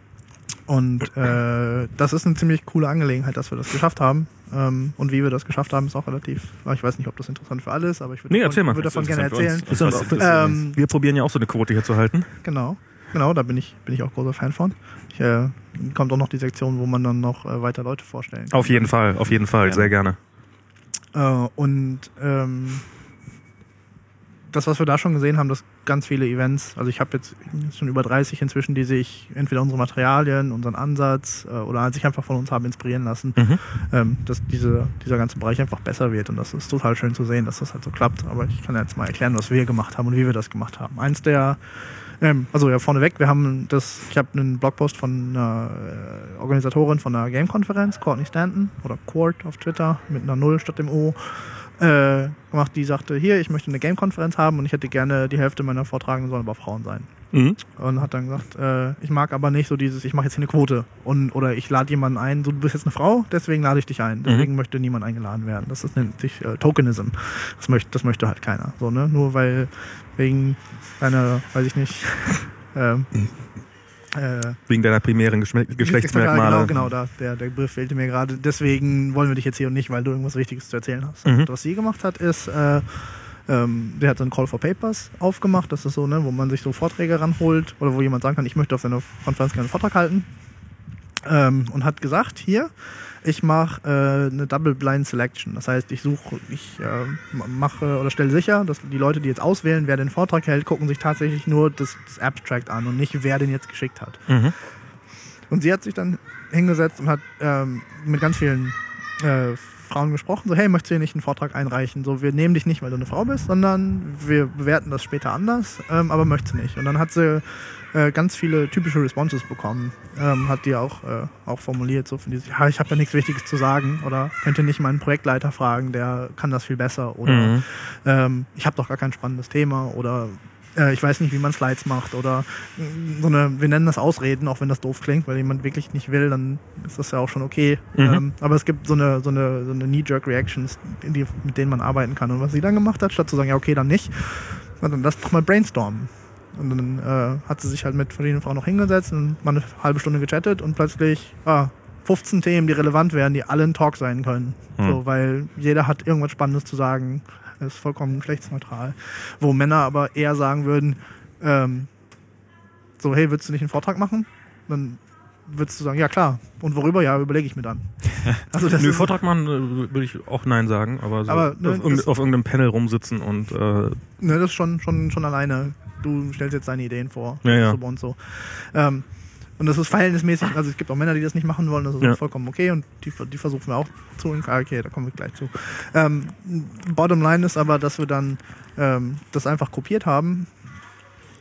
Und äh, das ist eine ziemlich coole Angelegenheit, dass wir das geschafft haben. Ähm, und wie wir das geschafft haben, ist auch relativ... Ich weiß nicht, ob das interessant für alle ist, aber ich würde nee, davon, mal. würd davon gerne erzählen. Ist das, ähm, wir probieren ja auch so eine Quote hier zu halten. Genau, genau, da bin ich, bin ich auch großer Fan von. Ich, äh, kommt auch noch die Sektion, wo man dann noch äh, weiter Leute vorstellen kann. Auf jeden Fall, auf jeden Fall, ja. Sehr gerne. Äh, und ähm, das, was wir da schon gesehen haben, dass ganz viele Events, also ich habe jetzt schon über dreißig inzwischen, die sich entweder unsere Materialien, unseren Ansatz äh, oder sich einfach von uns haben inspirieren lassen, mhm. ähm, dass diese, dieser ganze Bereich einfach besser wird und das ist total schön zu sehen, dass das halt so klappt. Aber ich kann jetzt mal erklären, was wir gemacht haben und wie wir das gemacht haben. Eins der, ähm, also ja vorneweg, wir haben das, ich habe einen Blogpost von einer äh, Organisatorin von einer Game-Konferenz, Courtney Stanton oder Court auf Twitter mit einer Null statt dem O, Äh, gemacht, die sagte, hier, ich möchte eine Game-Konferenz haben und ich hätte gerne die Hälfte meiner Vortragenden sollen aber Frauen sein. Mhm. Und hat dann gesagt, äh, ich mag aber nicht so dieses, ich mache jetzt hier eine Quote und oder ich lade jemanden ein, so, du bist jetzt eine Frau, deswegen lade ich dich ein. Deswegen mhm. möchte niemand eingeladen werden. Das ist, nennt sich äh, Tokenism. Das möchte, das möchte halt keiner. So, ne? Nur weil wegen einer, weiß ich nicht, ähm, Äh, Wegen deiner primären Geschle Geschlechtsmerkmale. Genau, genau, da, der, der Begriff fehlte mir gerade. Deswegen wollen wir dich jetzt hier und nicht, weil du irgendwas Wichtiges zu erzählen hast. Mhm. Und was sie gemacht hat, ist, äh, ähm, der hat so einen Call for Papers aufgemacht. Das ist so, ne, wo man sich so Vorträge ranholt oder wo jemand sagen kann, ich möchte auf seiner Konferenz gerne einen Vortrag halten. Ähm, und hat gesagt, hier, ich mache äh, eine Double Blind Selection. Das heißt, ich suche, ich äh, mache oder stelle sicher, dass die Leute, die jetzt auswählen, wer den Vortrag hält, gucken sich tatsächlich nur das, das Abstract an und nicht, wer den jetzt geschickt hat. Mhm. Und sie hat sich dann hingesetzt und hat ähm, mit ganz vielen äh, Frauen gesprochen, so, hey, möchtest du hier nicht einen Vortrag einreichen? So, wir nehmen dich nicht, weil du eine Frau bist, sondern wir bewerten das später anders, ähm, aber möchtest nicht. Und dann hat sie äh, ganz viele typische Responses bekommen, ähm, hat die auch, äh, auch formuliert, so von diesem, ja, ich habe ja nichts Wichtiges zu sagen oder könnt ihr nicht meinen Projektleiter fragen, der kann das viel besser oder mhm. ähm, ich habe doch gar kein spannendes Thema oder äh, ich weiß nicht, wie man Slides macht oder so eine, wir nennen das Ausreden, auch wenn das doof klingt, weil jemand wirklich nicht will, dann ist das ja auch schon okay. Mhm. Ähm, aber es gibt so eine, so eine, so eine Knee-Jerk-Reactions, die, mit denen man arbeiten kann. Und was sie dann gemacht hat, statt zu sagen, ja okay, dann nicht, dann lass doch mal brainstormen. Und dann äh, hat sie sich halt mit verschiedenen Frauen noch hingesetzt und mal eine halbe Stunde gechattet und plötzlich ah, fünfzehn Themen, die relevant wären, die alle ein Talk sein können. Mhm. So, weil jeder hat irgendwas Spannendes zu sagen. Ist vollkommen geschlechtsneutral. Wo Männer aber eher sagen würden, ähm, so, hey, willst du nicht einen Vortrag machen? Dann würdest du sagen, ja klar. Und worüber? Ja, überlege ich mir dann. Also das Nö, Vortrag machen äh, würde ich auch Nein sagen, aber, so aber ne, auf, das, auf irgendeinem Panel rumsitzen und... Äh, ne, das ist schon, schon, schon alleine. Du stellst jetzt deine Ideen vor. Ja, ja. So und so. Ähm, und das ist verhältnismäßig, also es gibt auch Männer, die das nicht machen wollen, das ist ja. vollkommen okay und die, die versuchen wir auch zu. Okay, da kommen wir gleich zu. Ähm, bottom line ist aber, dass wir dann ähm, das einfach kopiert haben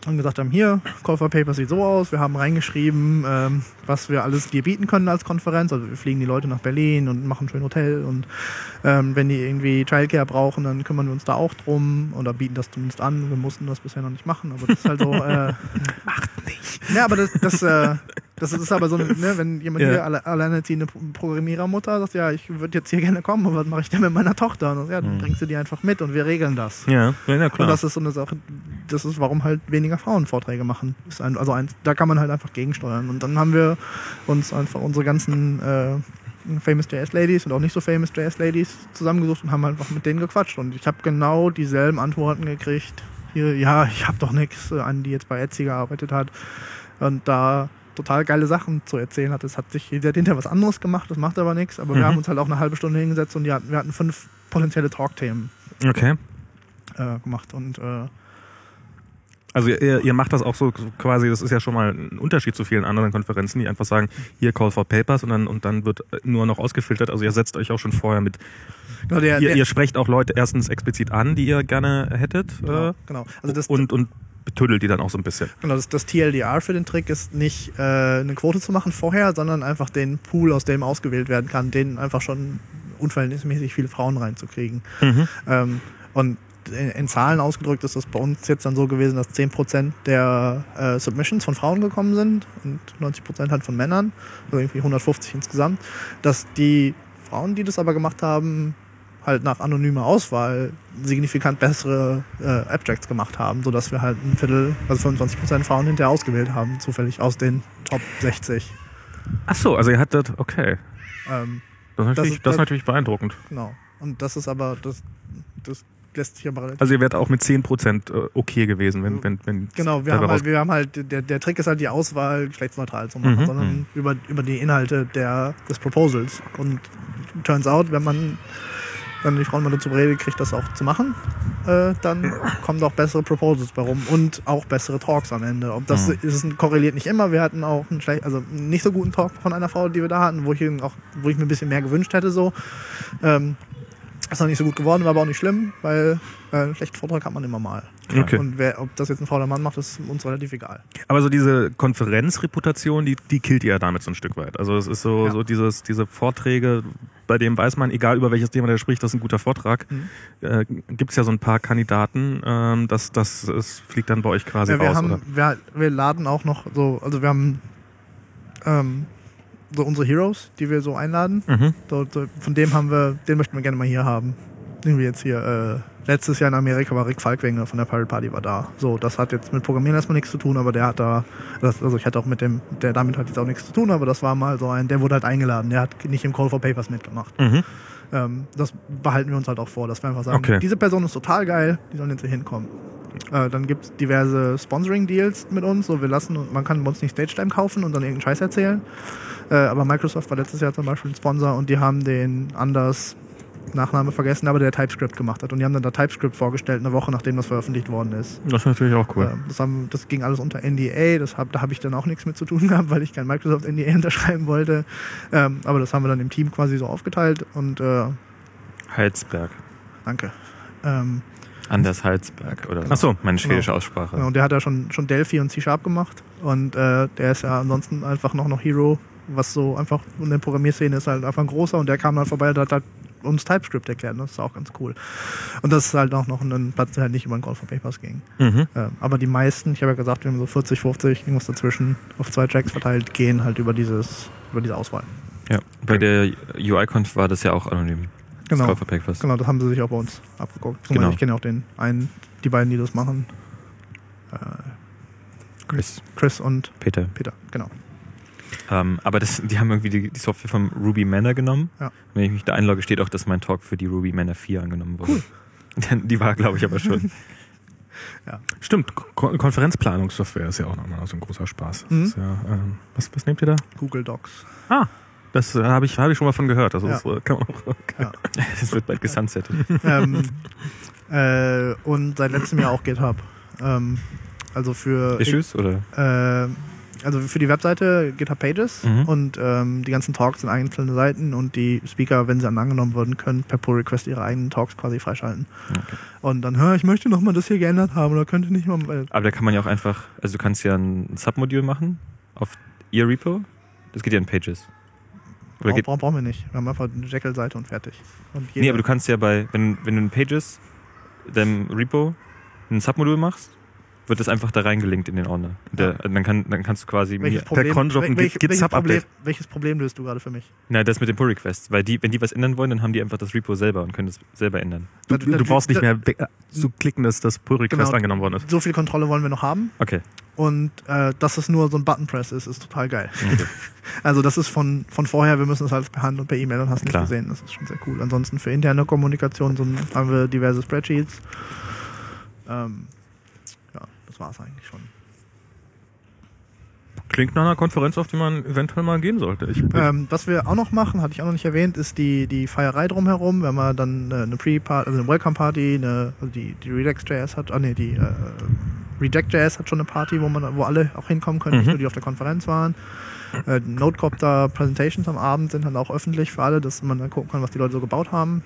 und gesagt haben, hier, Call for Papers sieht so aus, wir haben reingeschrieben, ähm, was wir alles dir bieten können als Konferenz, also wir fliegen die Leute nach Berlin und machen ein schönes Hotel und ähm, wenn die irgendwie Childcare brauchen, dann kümmern wir uns da auch drum oder bieten das zumindest an, wir mussten das bisher noch nicht machen, aber das ist halt so, äh, Macht nicht. ja, aber das, das, äh, das ist aber so, ne, wenn jemand Ja. hier alle, alleinerziehende Programmierermutter sagt, ja, ich würde jetzt hier gerne kommen, aber was mache ich denn mit meiner Tochter? Und ja, dann Mhm. bringst du die einfach mit und wir regeln das. Ja, ja, ja klar. Und das ist so eine Sache, das ist, warum halt weniger Frauen Vorträge machen. Ist ein, also ein, da kann man halt einfach gegensteuern. Und dann haben wir uns einfach unsere ganzen äh, Famous J S-Ladies und auch nicht so Famous J S-Ladies zusammengesucht und haben einfach mit denen gequatscht. Und ich habe genau dieselben Antworten gekriegt. Hier, ja, ich habe doch nichts an, die jetzt bei Etsy gearbeitet hat. Und da total geile Sachen zu erzählen hat. Es hat sich, sie hat hinterher was anderes gemacht, das macht aber nichts. Aber Mhm. wir haben uns halt auch eine halbe Stunde hingesetzt und die hatten, wir hatten fünf potenzielle Talk-Themen Okay. äh, gemacht. Und äh, Also ihr, ihr macht das auch so quasi, das ist ja schon mal ein Unterschied zu vielen anderen Konferenzen, die einfach sagen, hier Call for Papers und dann, und dann wird nur noch ausgefiltert. Also ihr setzt euch auch schon vorher mit, genau, der, ihr, der, ihr sprecht auch Leute erstens explizit an, die ihr gerne hättet genau, äh, genau. Also das, und, und betüdelt die dann auch so ein bisschen. Genau, das, das T L D R für den Trick ist nicht äh, eine Quote zu machen vorher, sondern einfach den Pool, aus dem ausgewählt werden kann, den einfach schon unverhältnismäßig viele Frauen reinzukriegen. Mhm. Ähm, und in, in Zahlen ausgedrückt ist das bei uns jetzt dann so gewesen, dass zehn Prozent der äh, Submissions von Frauen gekommen sind und neunzig Prozent halt von Männern, also irgendwie hundertfünfzig insgesamt, dass die Frauen, die das aber gemacht haben, halt nach anonymer Auswahl signifikant bessere äh, Abstracts gemacht haben, sodass wir halt ein Viertel, also fünfundzwanzig Prozent Frauen hinterher ausgewählt haben, zufällig aus den Top sechzig. Ach so, also ihr hattet, okay. Ähm, Das ist natürlich, ist- das ist das- natürlich beeindruckend. genau. Und das ist aber, das, das lässt sich aber relativ. Also ihr wärt auch mit zehn Prozent okay gewesen, wenn, wenn, wenn Genau, wir dabei haben, halt, raus- wir haben halt, der, der Trick ist halt die Auswahl geschlechtsneutral zu machen, Mhm. sondern Mhm. über, über die Inhalte der, des Proposals. Und turns out, wenn man dann die Frauen mal dazu redet, kriegt das auch zu machen, äh, dann kommen auch bessere Proposals bei rum und auch bessere Talks am Ende. Ob das Mhm. ist, korreliert nicht immer. Wir hatten auch einen schlecht, also einen nicht so guten Talk von einer Frau, die wir da hatten, wo ich, ihn auch, wo ich mir ein bisschen mehr gewünscht hätte. So. Ähm, ist noch nicht so gut geworden, war aber auch nicht schlimm, weil äh, einen schlechten Vortrag hat man immer mal. Okay. Und wer, ob das jetzt eine Frau oder ein Mann macht, ist uns relativ egal. Aber so diese Konferenzreputation, die, die killt ihr ja damit so ein Stück weit. Also es ist so, Ja. so dieses, diese Vorträge, bei dem weiß man, egal über welches Thema der spricht, das ist ein guter Vortrag. Mhm. Äh, Gibt es ja so ein paar Kandidaten, ähm, das, das, das fliegt dann bei euch quasi Ja, wir, raus, haben, oder? wir, wir laden auch noch so, also wir haben ähm, so unsere Heroes, die wir so einladen. Mhm. So, so, von dem haben wir, den möchten wir gerne mal hier haben. Irgendwie jetzt hier, äh, letztes Jahr in Amerika war Rick Falkwenger von der Pirate Party war da. So, das hat jetzt mit Programmieren erstmal nichts zu tun, aber der hat da, das, also ich hatte auch mit dem, der damit hat jetzt auch nichts zu tun, aber das war mal so ein, der wurde halt eingeladen, der hat nicht im Call for Papers mitgemacht. Mhm. Ähm, das behalten wir uns halt auch vor, dass wir einfach sagen, Okay. diese Person ist total geil, die sollen jetzt hier hinkommen. Äh, dann gibt es diverse Sponsoring-Deals mit uns, so wir lassen, man kann bei uns nicht Stage-Time kaufen und dann irgendeinen Scheiß erzählen. Äh, aber Microsoft war letztes Jahr zum Beispiel ein Sponsor und die haben den Anders Nachname vergessen, aber der TypeScript gemacht hat. Und die haben dann da TypeScript vorgestellt, eine Woche nachdem das veröffentlicht worden ist. Das ist natürlich auch cool. Ähm, das, haben, das ging alles unter N D A, das hab, da habe ich dann auch nichts mit zu tun gehabt, weil ich kein Microsoft N D A unterschreiben wollte. Ähm, aber das haben wir dann im Team quasi so aufgeteilt und äh, Halsberg. danke. Ähm, Anders Halsberg, oder Ach so. meine schwedische Aussprache. genau, und der hat ja schon, schon Delphi und C-Sharp gemacht und äh, der ist ja ansonsten einfach noch, noch Hero, was so einfach in der Programmierszene ist halt einfach ein großer und der kam dann vorbei und hat halt uns TypeScript erklärt, das ist auch ganz cool. Und das ist halt auch noch ein Platz, der halt nicht über den Call for Papers ging. Mhm. Ähm, aber die meisten, ich habe ja gesagt, wir haben so vierzig, fünfzig, irgendwas dazwischen, auf zwei Tracks verteilt, gehen halt über dieses, über diese Auswahl. Ja. Bei der U I-Conf war das ja auch anonym. Das Genau. Call for Papers. Genau, das haben sie sich auch bei uns abgeguckt. Zum Genau. Beispiel, ich kenne auch den einen, die beiden, die das machen. Äh, Chris, Chris und Peter. Peter, genau. Ähm, aber das, die haben irgendwie die, die Software vom Ruby Manor genommen. Ja. Und wenn ich mich da einlogge, steht auch, dass mein Talk für die Ruby Manor vier angenommen wurde. Cool. Die war, glaube ich, aber schon. Stimmt, Ko Konferenzplanungssoftware ist ja auch nochmal so ein großer Spaß. Das Mhm. ist ja, ähm, was, was nehmt ihr da? Google Docs. Ah, das äh, habe ich, hab ich schon mal von gehört. Also Ja. das äh, kann man auch, okay. Ja. Das wird bald gesunsettet. ähm, äh, und seit letztem Jahr auch GitHub. Ähm, also für Issues oder? äh, also für die Webseite GitHub Pages Mhm. und ähm, die ganzen Talks sind einzelne Seiten und die Speaker, wenn sie dann angenommen würden, können per Pull Request ihre eigenen Talks quasi freischalten. Okay. Und dann, hör, ich möchte nochmal das hier geändert haben oder könnte nicht mal. Äh, Aber da kann man ja auch einfach, also du kannst ja ein Submodul machen auf ihr Repo. Das geht ja in Pages. Oder brauchen, geht, brauchen wir nicht. Wir haben einfach eine Jekyll-Seite und fertig. Und nee, aber du kannst ja bei, wenn, wenn du in Pages, deinem Repo, ein Submodul machst, wird das einfach da reingelinkt in den Ordner. Der, dann, kann, dann kannst du quasi welches mir, Problem, Cronjob ein welch, Git- welches, Git-Sub-Update. Problem, welches Problem löst du gerade für mich? na, das mit den Pull Requests, weil die, wenn die was ändern wollen, dann haben die einfach das Repo selber und können das selber ändern. Du, Da- du da- brauchst nicht da- mehr be- zu klicken, dass das Pull-Request Genau. angenommen worden ist. So viel Kontrolle wollen wir noch haben. Okay. Und äh, dass es nur so ein Button-Press ist, ist total geil. okay. Also das ist von, von vorher, wir müssen es halt per Hand und per E-Mail und hast nicht Klar. gesehen. Das ist schon sehr cool. Ansonsten für interne Kommunikation so ein- haben wir diverse Spreadsheets. Ähm, ja, das war es eigentlich schon. Klingt nach einer Konferenz, auf die man eventuell mal gehen sollte. Ich, Ähm, was wir auch noch machen, hatte ich auch noch nicht erwähnt, ist die, die Feierei drumherum. Wenn man dann äh, eine Pre-Party, also eine Welcome-Party, eine, also die, die Redux.js hat, ah nee, die äh, Reject.js hat schon eine Party, wo man, wo alle auch hinkommen können, nicht Mhm. nur die auf der Konferenz waren. Äh, Nodecopter Presentations am Abend sind dann auch öffentlich für alle, dass man dann gucken kann, was die Leute so gebaut haben.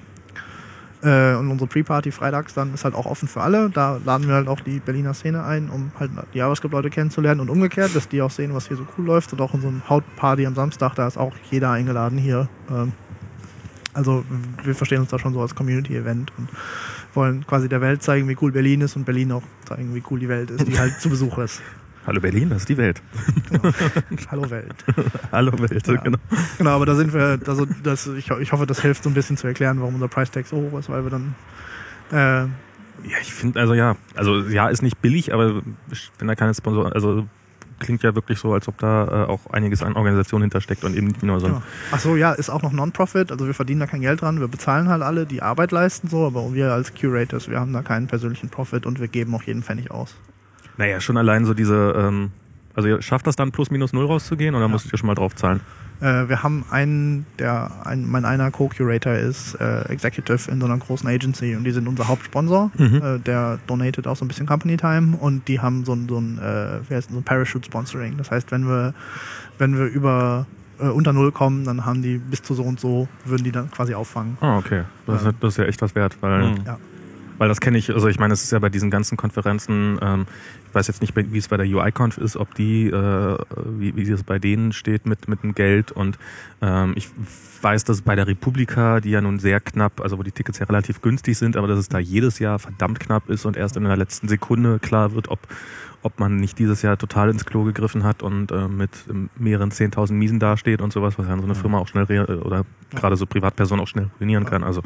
Äh, und unsere Pre-Party freitags dann ist halt auch offen für alle. Da laden wir halt auch die Berliner Szene ein, um halt die JavaScript-Leute kennenzulernen und umgekehrt, dass die auch sehen, was hier so cool läuft. Und auch unsere Hautparty am Samstag, da ist auch jeder eingeladen hier. Ähm, also wir verstehen uns da schon so als Community-Event und wollen quasi der Welt zeigen, wie cool Berlin ist und Berlin auch zeigen, wie cool die Welt ist, die halt zu Besuch ist. Hallo Berlin, das ist die Welt. Genau. Hallo Welt. Hallo Welt, Ja. genau. Genau, aber da sind wir, also das, ich, ich hoffe, das hilft so ein bisschen zu erklären, warum unser Price Tag so hoch ist, weil wir dann äh, Ja, ich finde, also ja, also ja, ist nicht billig, aber ich bin da keine Sponsor, also klingt ja wirklich so, als ob da äh, auch einiges an Organisation hintersteckt und eben nicht nur so ein Genau. Ach so, ja, ist auch noch Non-Profit, also wir verdienen da kein Geld dran, wir bezahlen halt alle, die Arbeit leisten so, aber wir als Curators, wir haben da keinen persönlichen Profit und wir geben auch jeden Pfennig aus. Naja, schon allein so diese, ähm, also ihr schafft das dann plus minus null rauszugehen oder Ja. musstet ihr schon mal drauf zahlen? Äh, wir haben einen, der, ein, mein einer Co-Curator ist äh, Executive in so einer großen Agency und die sind unser Hauptsponsor, Mhm. äh, der donatet auch so ein bisschen Company Time und die haben so ein, so ein, äh, wie heißt das, so ein Parachute-Sponsoring. Das heißt, wenn wir, wenn wir über äh, unter Null kommen, dann haben die bis zu so und so, würden die dann quasi auffangen. Ah, okay. Das, Ja. ist, das ist ja echt was wert, weil, Mhm. Ja. weil das kenne ich, also ich meine, es ist ja bei diesen ganzen Konferenzen, ähm, ich weiß jetzt nicht, wie es bei der U I-Conf ist, ob die, äh, wie, wie das bei denen steht mit, mit dem Geld und ähm, ich weiß, dass bei der Republika, die ja nun sehr knapp, also wo die Tickets ja relativ günstig sind, aber dass es da jedes Jahr verdammt knapp ist und erst in der letzten Sekunde klar wird, ob ob man nicht dieses Jahr total ins Klo gegriffen hat und äh, mit ähm, mehreren zehntausend Miesen dasteht und sowas, was ja so eine Firma auch schnell re- oder gerade so Privatpersonen auch schnell ruinieren kann. Also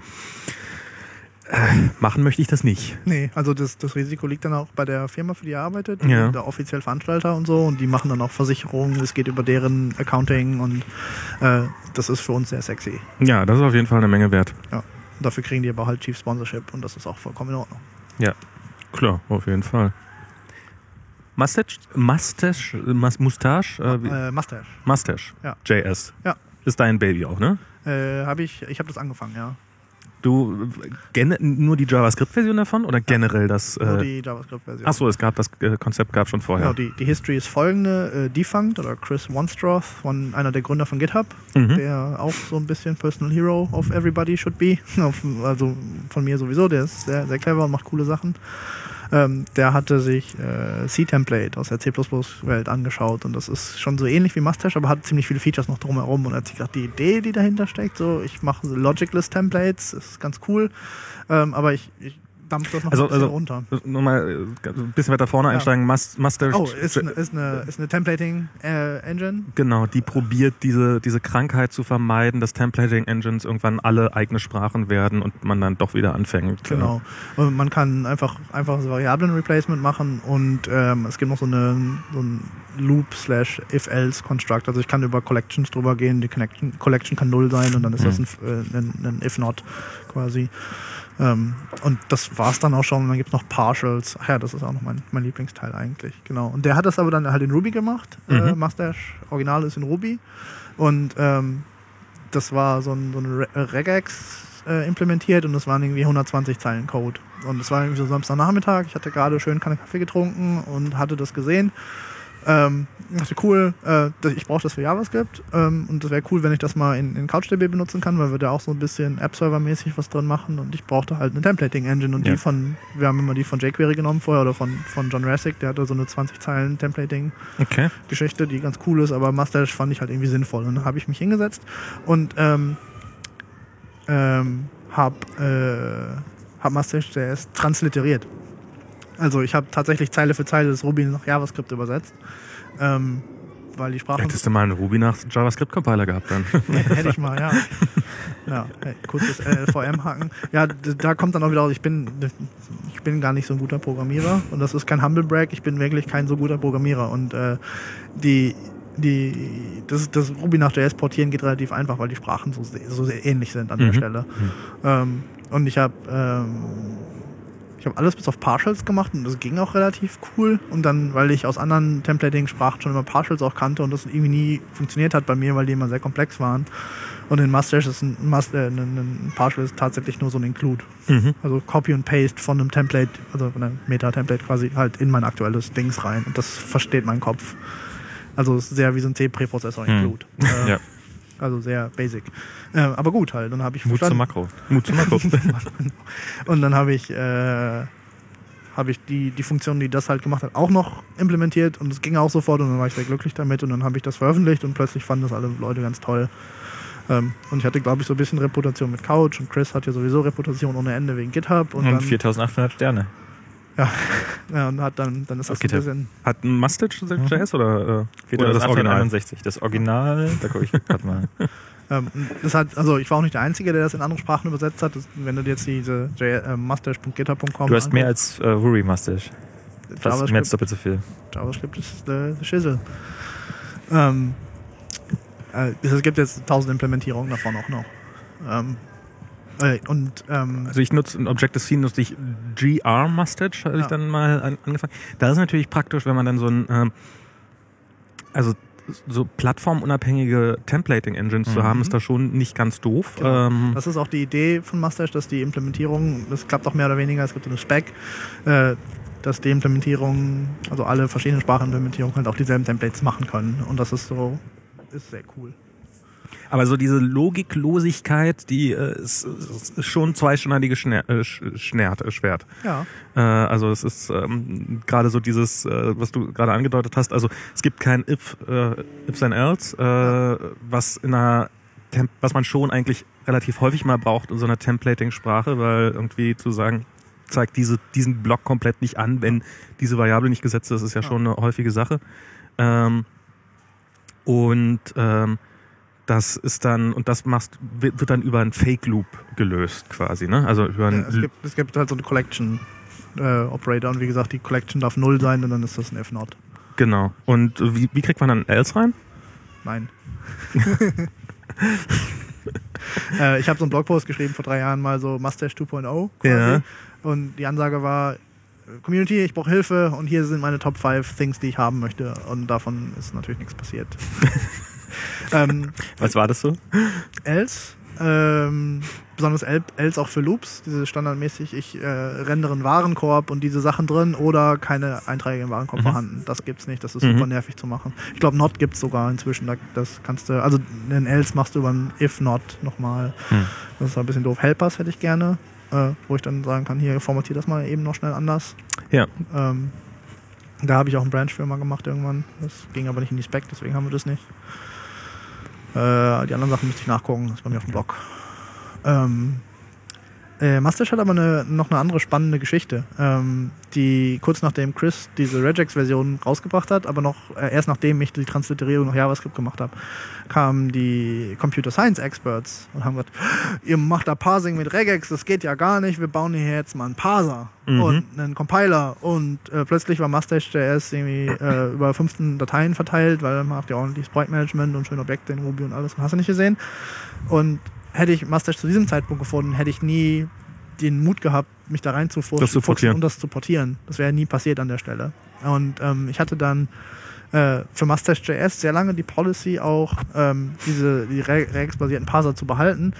äh, machen möchte ich das nicht. Nee, also das, das Risiko liegt dann auch bei der Firma, für die er arbeitet, die Ja. sind da offiziell Veranstalter und so und die machen dann auch Versicherungen, es geht über deren Accounting und äh, das ist für uns sehr sexy. Ja, das ist auf jeden Fall eine Menge wert. Ja. Dafür kriegen die aber halt Chief Sponsorship und das ist auch vollkommen in Ordnung. Klar, auf jeden Fall. Mustache, Mustache, Mus- Mustache, äh, wie- Äh, Mustache. Mustache, Ja. J S. Ja. Ist dein Baby auch, ne? Äh, habe ich, ich habe das angefangen, ja. Du, äh, gen- nur die JavaScript-Version davon oder generell das? Nur Äh, die JavaScript-Version. ach so, es gab das äh, Konzept gab schon vorher. Genau, die, die History ist folgende. Äh, Defunct oder Chris Wonstroth, von einer der Gründer von GitHub, Mhm. der auch so ein bisschen Personal Hero of Everybody should be. Auf- also von mir sowieso, der ist sehr, sehr clever und macht coole Sachen. Ähm, der hatte sich äh, C-Template aus der C plus plus-Welt angeschaut und das ist schon so ähnlich wie Mustache, aber hat ziemlich viele Features noch drumherum und er hat sich gedacht, die Idee, die dahinter steckt, so ich mache so Logicless Templates, ist ganz cool, ähm, aber ich, ich dampfe das noch Also- ein bisschen also- runter. Nochmal äh, ein bisschen weiter vorne Ja. einsteigen. Mus- Mustache. Oh, ist eine, ist eine, ist eine Templating-Engine. Genau, die probiert diese, diese Krankheit zu vermeiden, dass Templating-Engines irgendwann alle eigene Sprachen werden und man dann doch wieder anfängt. Genau. Und man kann einfach einfaches Variablen-Replacement machen und ähm, es gibt noch so, eine, so ein Loop-slash-if-else-Construct. Also ich kann über Collections drüber gehen, die Connection, Collection kann null sein und dann ist das ein, äh, ein, ein if-not quasi. Ähm, und das war's dann auch schon. Und dann gibt's noch Partials. Ach ja, das ist auch noch mein, mein Lieblingsteil eigentlich. Genau. Und der hat das aber dann halt in Ruby gemacht. Mhm. Äh, Mustache Original ist in Ruby. Und ähm, das war so ein, so ein Re- Regex äh, implementiert und das waren irgendwie hundertzwanzig Zeilen Code. Und es war irgendwie so Samstagnachmittag. Ich hatte gerade schön keine Kaffee getrunken und hatte das gesehen. Ähm, ich dachte, cool, äh, ich brauche das für JavaScript ähm, und das wäre cool, wenn ich das mal in, in CouchDB benutzen kann, weil wir da auch so ein bisschen App-Server-mäßig was drin machen und ich brauchte halt eine Templating-Engine und ja. die von, wir haben immer die von jQuery genommen vorher oder von, von John Rassick, der hatte so eine zwanzig Zeilen Templating-Geschichte, okay. die ganz cool ist, aber Mustache fand ich halt irgendwie sinnvoll und dann habe ich mich hingesetzt und ähm, ähm, habe äh, hab Mustache.js transliteriert. Also ich habe tatsächlich Zeile für Zeile das Ruby nach JavaScript übersetzt. Ähm, weil die Sprache... Hättest du mal einen Ruby nach JavaScript-Compiler gehabt dann? Hätte ich mal, ja. Ja, hey, kurzes L L V M-Haken. Ja, d- da kommt dann auch wieder raus, ich bin, ich bin gar nicht so ein guter Programmierer und das ist kein Humble Brag, ich bin wirklich kein so guter Programmierer und äh, die, die, das, das Ruby nach J S portieren geht relativ einfach, weil die Sprachen so, sehr- so sehr ähnlich sind an der Mhm. Stelle. Mhm. Ähm, und ich habe ähm, ich habe alles bis auf Partials gemacht und das ging auch relativ cool. Und dann, weil ich aus anderen Templating-Sprachen schon immer Partials auch kannte und das irgendwie nie funktioniert hat bei mir, weil die immer sehr komplex waren. Und in Mustache ist ein, Must, äh, ein, ein Partial ist tatsächlich nur so ein Include. Mhm. Also Copy und Paste von einem Template, also von einem Meta-Template quasi halt in mein aktuelles Dings rein. Und das versteht mein Kopf. Also es ist sehr wie so ein C-Präprozessor Include. Mhm. Äh, Ja. Also sehr basic. Äh, aber gut halt. Dann habe ich Mut zum verstanden- Makro. Mut zum Makro. Und dann habe ich, äh, habe ich die, die Funktion, die das halt gemacht hat, auch noch implementiert und es ging auch sofort und dann war ich sehr glücklich damit und dann habe ich das veröffentlicht und plötzlich fanden das alle Leute ganz toll. Ähm, und ich hatte, glaube ich, so ein bisschen Reputation mit Couch und Chris hat ja sowieso Reputation ohne Ende wegen GitHub und, Und, dann, viertausendachthundert Sterne. ja, und hat dann, dann ist das Auf so ein GitHub. bisschen, Hat ein Mustache.js oder, äh, oder das Original? viertausendachthunderteinundsechzig. Das Original, da gucke ich gerade mal. ähm, das hat, also ich war auch nicht der Einzige, der das in andere Sprachen übersetzt hat. Das, wenn du dir jetzt diese äh, mustache punkt github punkt com Du hast mehr als äh, Ruby Mustache. Fast mehr als JavaScript, doppelt so viel. JavaScript ist der äh, Schissel. Ähm, äh, es gibt jetzt tausend Implementierungen davon auch noch. Ähm, äh, und ähm, Also ich nutze in Objective-C nutze ich G R Mustache, habe ich Ja. dann mal an, angefangen. Da ist natürlich praktisch, wenn man dann so ein, ähm, also so plattformunabhängige Templating-Engines zu Mhm. haben, ist da schon nicht ganz doof. Genau. Ähm, das ist auch die Idee von Mustache, dass die Implementierung, das klappt auch mehr oder weniger, es gibt eine Spec, äh, dass die Implementierung, also alle verschiedenen Sprachimplementierungen halt auch dieselben Templates machen können. Und das ist so, ist sehr cool. aber so diese Logiklosigkeit, die äh, ist, ist schon zweischneidiges Schner äh, Sch- Schnert, äh, Schwert. Ja. Äh, also es ist ähm, gerade so dieses, äh, was du gerade angedeutet hast, also es gibt kein if, äh, ifs and else, äh, was in einer Temp was man schon eigentlich relativ häufig mal braucht in so einer Templating-Sprache, weil irgendwie zu sagen, zeigt diese, diesen Block komplett nicht an, wenn diese Variable nicht gesetzt ist, ist ja, Ja. schon eine häufige Sache. Ähm, und ähm, das ist dann, und das machst, wird wird dann über einen Fake-Loop gelöst quasi, ne? Also über Ja, einen es, gibt, es gibt halt so eine Collection äh, Operator und wie gesagt, die Collection darf null sein und dann ist das ein if not. Genau. Und wie, wie kriegt man dann else rein? Nein. äh, ich habe so einen Blogpost geschrieben vor drei Jahren mal so Mustache zwei Punkt null quasi. Ja. Und die Ansage war, Community, ich brauche Hilfe und hier sind meine Top fünf Things, die ich haben möchte. Und davon ist natürlich nichts passiert. ähm, Was war das so? else, ähm, besonders el- else auch für Loops, diese standardmäßig, ich äh, rendere einen Warenkorb und diese Sachen drin oder keine Einträge im Warenkorb Mhm. vorhanden. Das gibt's nicht, das ist Mhm. super nervig zu machen. Ich glaube, not gibt's sogar inzwischen, da, das kannst du, also einen else machst du über ein if not nochmal. Hm. Das ist ein bisschen doof. Helpers hätte ich gerne, äh, wo ich dann sagen kann, hier formatier das mal eben noch schnell anders. Ja. Ähm, da habe ich auch einen Branch für mal gemacht irgendwann. Das ging aber nicht in die Spec, deswegen haben wir das nicht. Äh, die anderen Sachen müsste ich nachgucken, das ist bei mir auf dem Blog. Ähm, äh, Mustache hat aber eine, noch eine andere spannende Geschichte, ähm, die kurz nachdem Chris diese Regex-Version rausgebracht hat, aber noch äh, erst nachdem ich die Transliterierung nach JavaScript gemacht habe, kamen die Computer Science Experts und haben gesagt, ihr macht da Parsing mit Regex, das geht ja gar nicht, wir bauen hier jetzt mal einen Parser Mhm. und einen Compiler und äh, plötzlich war Mustache.js irgendwie äh, über fünfzehn Dateien verteilt, weil man macht ja ordentlich Sprite Management und schöne Objekte in Ruby und alles, hast du nicht gesehen. Und hätte ich Mustache zu diesem Zeitpunkt gefunden, hätte ich nie den Mut gehabt, mich da rein zu Das zu fuchsen portieren. und das zu portieren. Das wäre nie passiert an der Stelle. Und ähm, ich hatte dann äh, für Mustache.js sehr lange die Policy auch, ähm, diese die Regex-basierten Parser zu behalten,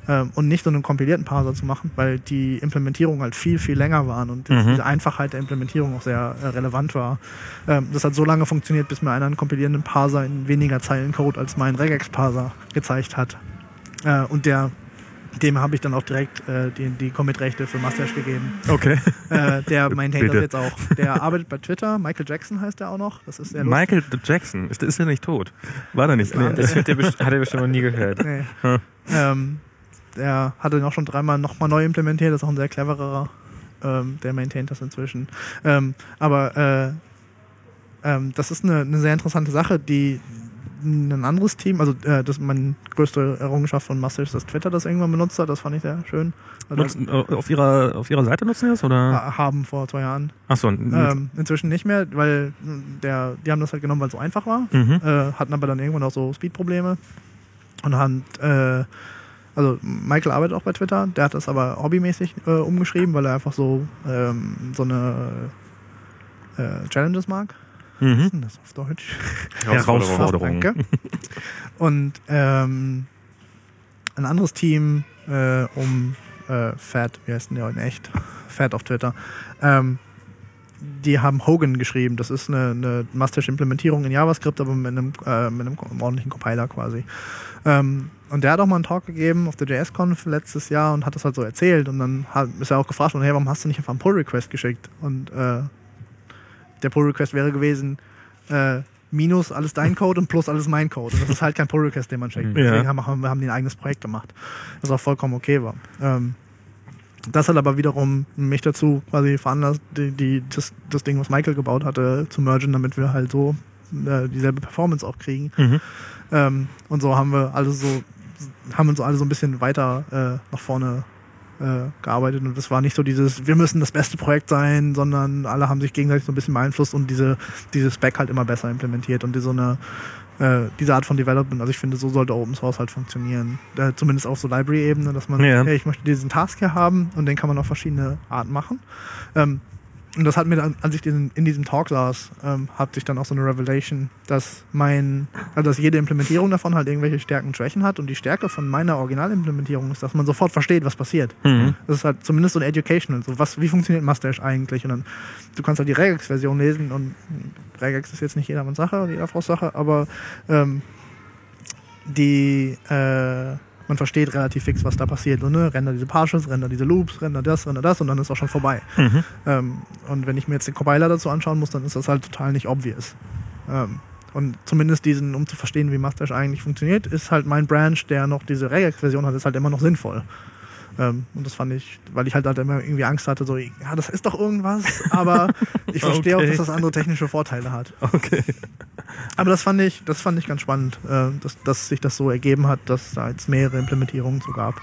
ähm, und nicht so einen kompilierten Parser zu machen, weil die Implementierungen halt viel, viel länger waren und Mhm. diese Einfachheit der Implementierung auch sehr äh, relevant war. Ähm, das hat so lange funktioniert, bis mir einer einen kompilierenden Parser in weniger Zeilen Code als mein Regex-Parser gezeigt hat. Äh, und der Dem habe ich dann auch direkt äh, die, die Commit-Rechte für Mustache gegeben. Okay. Äh, der maintaint das Bitte. jetzt auch. Der arbeitet bei Twitter. Michael Jackson heißt er auch noch. Das ist sehr lustig. Michael Jackson, ist, ist er nicht tot? War der nicht? War- Nee. Das wird der best- hat er bestimmt noch nie gehört. Nee. Hm. ähm, der hat den auch schon dreimal nochmal neu implementiert. Das ist auch ein sehr cleverer. Ähm, der maintaint das inzwischen. Ähm, aber äh, ähm, das ist eine, eine sehr interessante Sache, die ein anderes Team, also äh, das meine größte Errungenschaft von Mustache ist, dass Twitter das irgendwann benutzt hat. Das fand ich sehr schön. Also, Nutzen, äh, auf, ihrer, auf ihrer Seite nutzen die das? Oder? ha- haben vor zwei Jahren. Achso. Ähm, inzwischen nicht mehr, weil der, die haben das halt genommen, weil es so einfach war. Mhm. Äh, hatten aber dann irgendwann auch so Speed-Probleme. Und haben, äh, also Michael arbeitet auch bei Twitter, der hat das aber hobbymäßig äh, umgeschrieben, weil er einfach so, ähm, so eine äh, Challenges mag. Was Mhm. ist denn das auf Deutsch? Herausforderung. Danke. Und ähm, ein anderes Team äh, um äh, Fat, wie heißt denn der in echt? Fat auf Twitter. Ähm, die haben Hogan geschrieben. Das ist eine, eine Mustache-Implementierung in JavaScript, aber mit einem, äh, mit einem ordentlichen Compiler quasi. Ähm, und der hat auch mal einen Talk gegeben auf der J S-Conf letztes Jahr und hat das halt so erzählt. Und dann hat, ist er auch gefragt worden, hey, warum hast du nicht einfach einen Pull-Request geschickt? Und äh, der Pull-Request wäre gewesen, äh, minus alles dein Code und plus alles mein Code. Und das ist halt kein Pull-Request, den man schickt. Ja. Deswegen haben, haben wir haben die ein eigenes Projekt gemacht, was auch vollkommen okay war. Ähm, das hat aber wiederum mich dazu quasi veranlasst, die, die, das, das Ding, was Michael gebaut hatte, zu mergen, damit wir halt so äh, dieselbe Performance auch kriegen. Mhm. Ähm, und so haben wir alles so, haben uns alle so ein bisschen weiter äh, nach vorne äh, gearbeitet. Und das war nicht so dieses, wir müssen das beste Projekt sein, sondern alle haben sich gegenseitig so ein bisschen beeinflusst und diese, diese Spec halt immer besser implementiert und die so eine äh, diese Art von Development, also ich finde, so sollte Open Source halt funktionieren. Äh, zumindest auf so Library-Ebene, dass man, Ja. hey, ich möchte diesen Task hier haben und den kann man auf verschiedene Arten machen. Ähm, und das hat mir dann, als ich diesen, in diesem Talk saß, ähm, hat sich dann auch so eine Revelation, dass mein, also dass jede Implementierung davon halt irgendwelche Stärken und Schwächen hat und die Stärke von meiner Originalimplementierung ist, dass man sofort versteht, was passiert. Mhm. Das ist halt zumindest so ein Educational, so was, wie funktioniert Mustache eigentlich? Und dann, du kannst halt die Regex-Version lesen und Regex ist jetzt nicht jedermanns Sache oder jeder Frau's Sache, aber ähm, die, äh, man versteht relativ fix, was da passiert. Und, ne? Render diese Partials, render diese Loops, render das, render das und dann ist auch schon vorbei. Mhm. Ähm, und wenn ich mir jetzt den Compiler dazu anschauen muss, dann ist das halt total nicht obvious. Ähm, und zumindest diesen, um zu verstehen, wie Mustache eigentlich funktioniert, ist halt mein Branch, der noch diese Regex-Version hat, ist halt immer noch sinnvoll. Ähm, und das fand ich, weil ich halt, halt immer irgendwie Angst hatte, so, ja, das ist doch irgendwas, aber ich verstehe Okay. auch, dass das andere technische Vorteile hat. Okay. Aber das fand ich, das fand ich ganz spannend, äh, dass, dass sich das so ergeben hat, dass da jetzt mehrere Implementierungen so gab.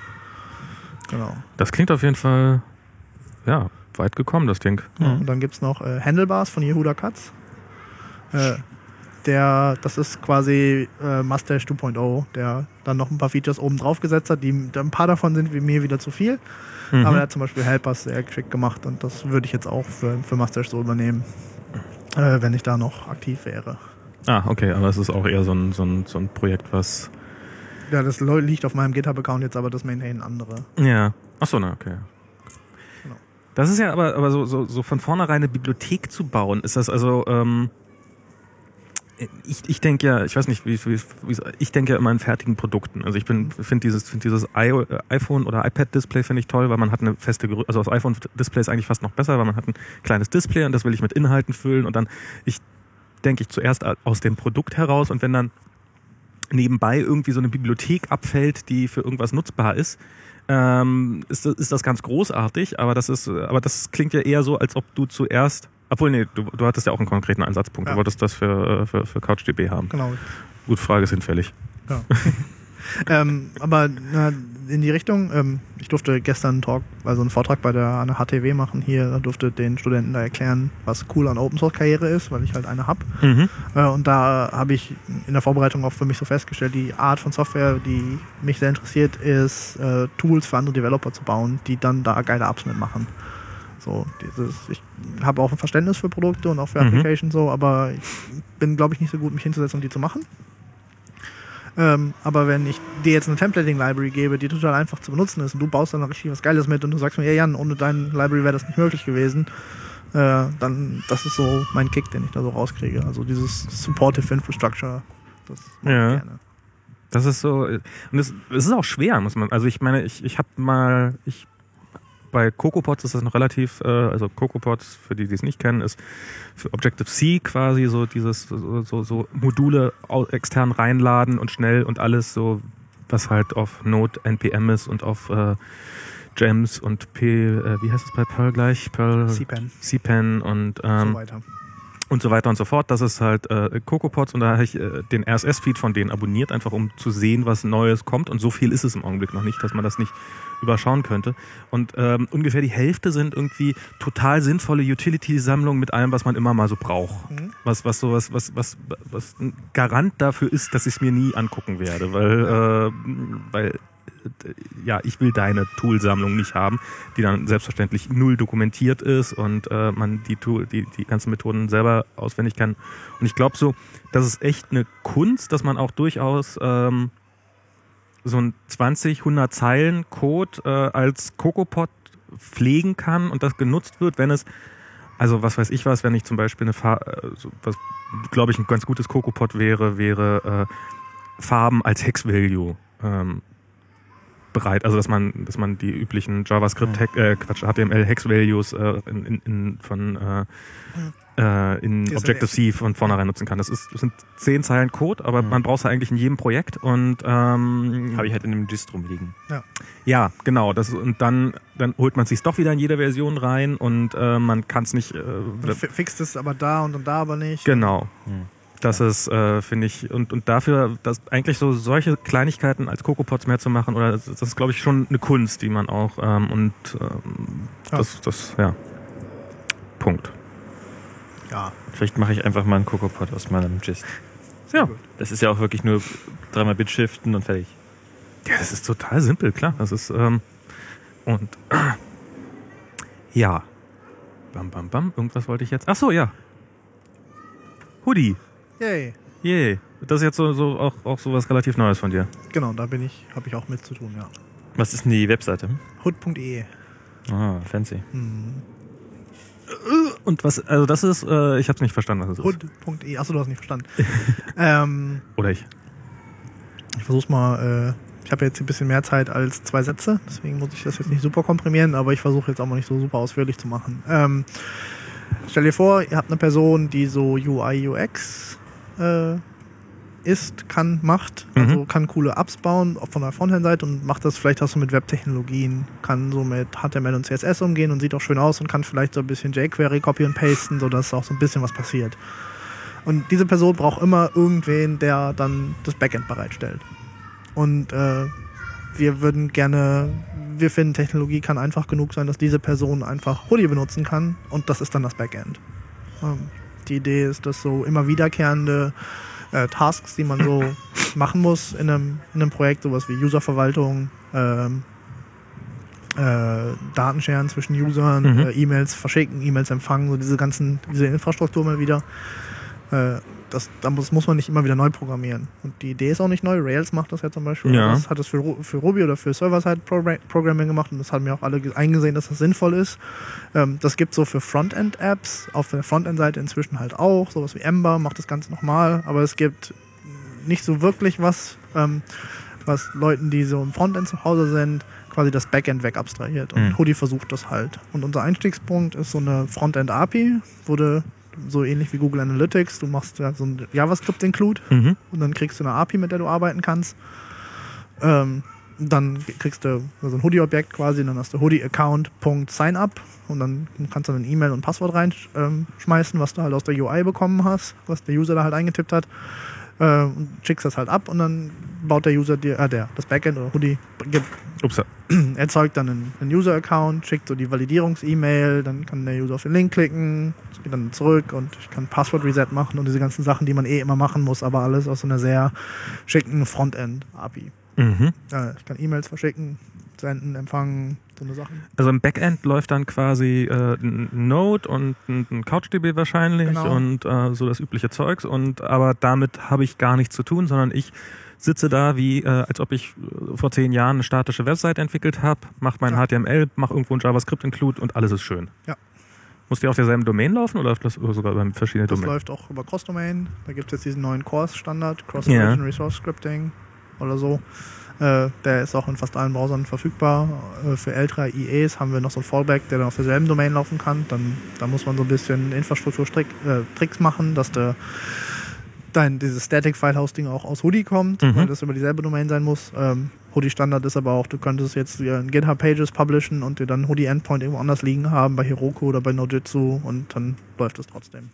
Genau. Das klingt auf jeden Fall, ja, weit gekommen, das Ding. Ja, und dann gibt es noch äh, Handlebars von Yehuda Katz. Äh, der, das ist quasi äh, Mustache zwei Punkt null, der dann noch ein paar Features oben drauf gesetzt hat. Die, ein paar davon sind wie mir wieder zu viel. Mhm. Aber er hat zum Beispiel Helpers sehr geschickt gemacht und das würde ich jetzt auch für, für Mustache so übernehmen, äh, wenn ich da noch aktiv wäre. Ah, okay, aber es ist auch eher so ein, so ein, so ein Projekt, was... Ja, das lo- liegt auf meinem GitHub-Account jetzt, aber das maintainen andere. Ja. Achso, na, okay. Genau. Das ist ja aber, aber so, so, so von vornherein eine Bibliothek zu bauen, ist das also... Ähm Ich, ich denke ja, ich weiß nicht, wie, wie, wie ich denke ja immer in fertigen Produkten. Also ich bin finde dieses finde dieses I- äh, iPhone oder iPad-Display finde ich toll, weil man hat eine feste Größe, also das iPhone-Display ist eigentlich fast noch besser, weil man hat ein kleines Display und das will ich mit Inhalten füllen und dann ich denke ich zuerst aus dem Produkt heraus und wenn dann nebenbei irgendwie so eine Bibliothek abfällt, die für irgendwas nutzbar ist, ähm, ist, ist das ganz großartig, aber das ist, aber das klingt ja eher so, als ob du zuerst Obwohl, nee, du, du hattest ja auch einen konkreten Einsatzpunkt. Ja. Du wolltest das für, für, für CouchDB haben. Genau. Gut, Frage ist hinfällig. Ja. ähm, aber na, in die Richtung, ähm, ich durfte gestern einen Talk, also einen Vortrag bei der an der H T W machen hier, da durfte den Studenten da erklären, was cool an Open Source Karriere ist, weil ich halt eine habe. Mhm. Äh, und da habe ich in der Vorbereitung auch für mich so festgestellt, die Art von Software, die mich sehr interessiert, ist äh, Tools für andere Developer zu bauen, die dann da geile Apps mitmachen. So, dieses, ich habe auch ein Verständnis für Produkte und auch für Mhm. Applications so, aber ich bin, glaube ich, nicht so gut, mich hinzusetzen und die zu machen. Ähm, aber wenn ich dir jetzt eine Templating-Library gebe, die total einfach zu benutzen ist und du baust dann noch richtig was Geiles mit und du sagst mir, ja Jan, ohne deine Library wäre das nicht möglich gewesen, äh, dann das ist so mein Kick, den ich da so rauskriege. Also dieses Supportive Infrastructure, das mag Ja. ich gerne. Das ist so, und es, es ist auch schwer, muss man, also ich meine, ich, ich habe mal, ich, bei CocoaPods ist das noch relativ, äh, also CocoaPods, für die, die es nicht kennen, ist für Objective-C quasi so dieses, so, so, so Module au- extern reinladen und schnell und alles so, was halt auf Node N P M ist und auf äh, Gems und P, äh, wie heißt es bei Perl gleich? Perl, C-Pen, C-Pen und ähm, so weiter. und so weiter und so fort. Das ist halt äh, CocoaPods und da habe ich äh, den R S S-Feed von denen abonniert, einfach um zu sehen, was Neues kommt. Und so viel ist es im Augenblick noch nicht, dass man das nicht überschauen könnte. Und ähm, ungefähr die Hälfte sind irgendwie total sinnvolle Utility-Sammlungen mit allem, was man immer mal so braucht. Mhm. Was, was so was, was, was, was ein Garant dafür ist, dass ich es mir nie angucken werde, weil, äh, weil äh, ja, ich will deine Toolsammlung nicht haben, die dann selbstverständlich null dokumentiert ist und äh, man die, Tool, die, die ganzen Methoden selber auswendig kann. Und ich glaube so, das ist echt eine Kunst, dass man auch durchaus ähm, so ein zwanzig, hundert Zeilen Code äh, als CocoaPod pflegen kann und das genutzt wird, wenn es, also was weiß ich was, wenn ich zum Beispiel eine Farbe, äh, so, was glaube ich ein ganz gutes CocoaPod wäre, wäre äh, Farben als Hex-Value ähm, bereit, also dass man, dass man die üblichen JavaScript, Mhm. äh, Quatsch, H T M L Hex-Values äh, in, in, in, von äh, äh, in C S S. Objective-C von vornherein nutzen kann. Das, ist, das sind zehn Zeilen Code, aber Mhm. man braucht es ja eigentlich in jedem Projekt und ähm, Habe ich halt in einem Gist rumliegen. ja, genau. Das, und dann, dann holt man sich doch wieder in jede Version rein und äh, man kann es nicht. Äh, Und fi- fixt es aber da und dann da aber nicht. genau. Hm. Das ist, äh, finde ich, und, und dafür, dass eigentlich so solche Kleinigkeiten als CocoaPods mehr zu machen, oder das, das ist, glaube ich, schon eine Kunst, die man auch ähm, und ähm, Ja. das, das, ja. Punkt. Ja. Vielleicht mache ich einfach mal einen CocoaPod aus meinem Gist. Ja. Das ist ja auch wirklich nur dreimal Bit shiften und fertig. Ja, das ist total simpel, klar. Das ist, ähm, und ja. Bam, bam, bam. Irgendwas wollte ich jetzt. Ach so, ja. Hoodie. Yay. Yay. Das ist jetzt so, so auch, auch so was relativ Neues von dir. Genau, da bin ich, habe ich auch mit zu tun, ja. Was ist denn die Webseite? hood punkt de. Ah, fancy. Hm. Und was, also das ist, äh, ich habe es nicht verstanden, was es ist. hood punkt de. Achso, du hast nicht verstanden. ähm, Oder ich. ich versuch's mal, äh, ich habe jetzt ein bisschen mehr Zeit als zwei Sätze, deswegen muss ich das jetzt nicht super komprimieren, aber ich versuche jetzt auch mal nicht so super ausführlich zu machen. Ähm, stell dir vor, ihr habt eine Person, die so U I U X äh, ist, kann, macht, Mhm. also kann coole Apps bauen von der Frontend-Seite und macht das vielleicht auch so mit Webtechnologien, kann so mit H T M L und C S S umgehen und sieht auch schön aus und kann vielleicht so ein bisschen jQuery copy und pasten, sodass auch so ein bisschen was passiert. Und diese Person braucht immer irgendwen, der dann das Backend bereitstellt. Und äh, wir würden gerne, wir finden, Technologie kann einfach genug sein, dass diese Person einfach Hoodie benutzen kann und das ist dann das Backend. Ähm, die Idee ist, dass so immer wiederkehrende äh, Tasks, die man so machen muss in einem, in einem Projekt, sowas wie Userverwaltung, ähm, äh, Datenscheren zwischen Usern, Mhm. äh, E-Mails verschicken, E-Mails empfangen, so diese ganzen, diese Infrastruktur mal wieder. Äh, das, da muss, muss man nicht immer wieder neu programmieren. Und die Idee ist auch nicht neu. Rails macht das ja zum Beispiel. Ja. Das hat es für, Ru- für Ruby oder für Server-Side-Programming gemacht und das haben wir auch alle ge- eingesehen, dass das sinnvoll ist. Ähm, das gibt so für Frontend-Apps, auf der Frontend-Seite inzwischen halt auch. Sowas wie Ember macht das Ganze nochmal. Aber es gibt nicht so wirklich was, ähm, was Leuten, die so im Frontend zu Hause sind, quasi das Backend wegabstrahiert. Und Mhm. Hoodie versucht das halt. Und unser Einstiegspunkt ist so eine Frontend-A P I, wurde so ähnlich wie Google Analytics. Du machst ja so ein JavaScript-Include Mhm. und dann kriegst du eine A P I, mit der du arbeiten kannst. Ähm, dann kriegst du so ein Hoodie-Objekt quasi, dann hast du Hoodie-Account.signup und dann kannst du dann E-Mail und Passwort reinschmeißen, was du halt aus der U I bekommen hast, was der User da halt eingetippt hat. Äh, und schickst das halt ab und dann baut der User dir, äh, der, das Backend oder Hoodie gibt, Ups. erzeugt dann einen, einen User-Account, schickt so die Validierungs-E-Mail, dann kann der User auf den Link klicken, es geht dann zurück und ich kann Passwort-Reset machen und diese ganzen Sachen, die man eh immer machen muss, aber alles aus so einer sehr schicken Frontend-A P I. Mhm. Äh, ich kann E-Mails verschicken, senden, empfangen, so eine Sachen. Also im Backend läuft dann quasi äh, ein Node und ein, ein CouchDB wahrscheinlich Genau. und äh, so das übliche Zeugs. Und aber damit habe ich gar nichts zu tun, sondern ich sitze da wie, äh, als ob ich äh, vor zehn Jahren eine statische Website entwickelt habe, mache mein Ja. H T M L, mache irgendwo ein JavaScript-Include und alles ist schön. Ja. Muss die auf derselben Domain laufen oder, läuft das, oder sogar über verschiedene Das Domains? läuft auch über Cross-Domain. Da gibt es jetzt diesen neuen Course-Standard, Cross Ja. Origin Resource Scripting oder so. Äh, der ist auch in fast allen Browsern verfügbar. Äh, für ältere I Es haben wir noch so einen Fallback, der dann auf derselben Domain laufen kann. Dann, da muss man so ein bisschen Infrastruktur-Tricks machen, dass der dein dieses Static-File-Hosting auch aus Hoodie kommt, Mhm. weil das über dieselbe Domain sein muss. Ähm, Hoodie-Standard ist aber auch, du könntest jetzt dir in GitHub-Pages publishen und dir dann Hoodie-Endpoint irgendwo anders liegen haben, bei Heroku oder bei Nojitsu, und dann läuft es trotzdem.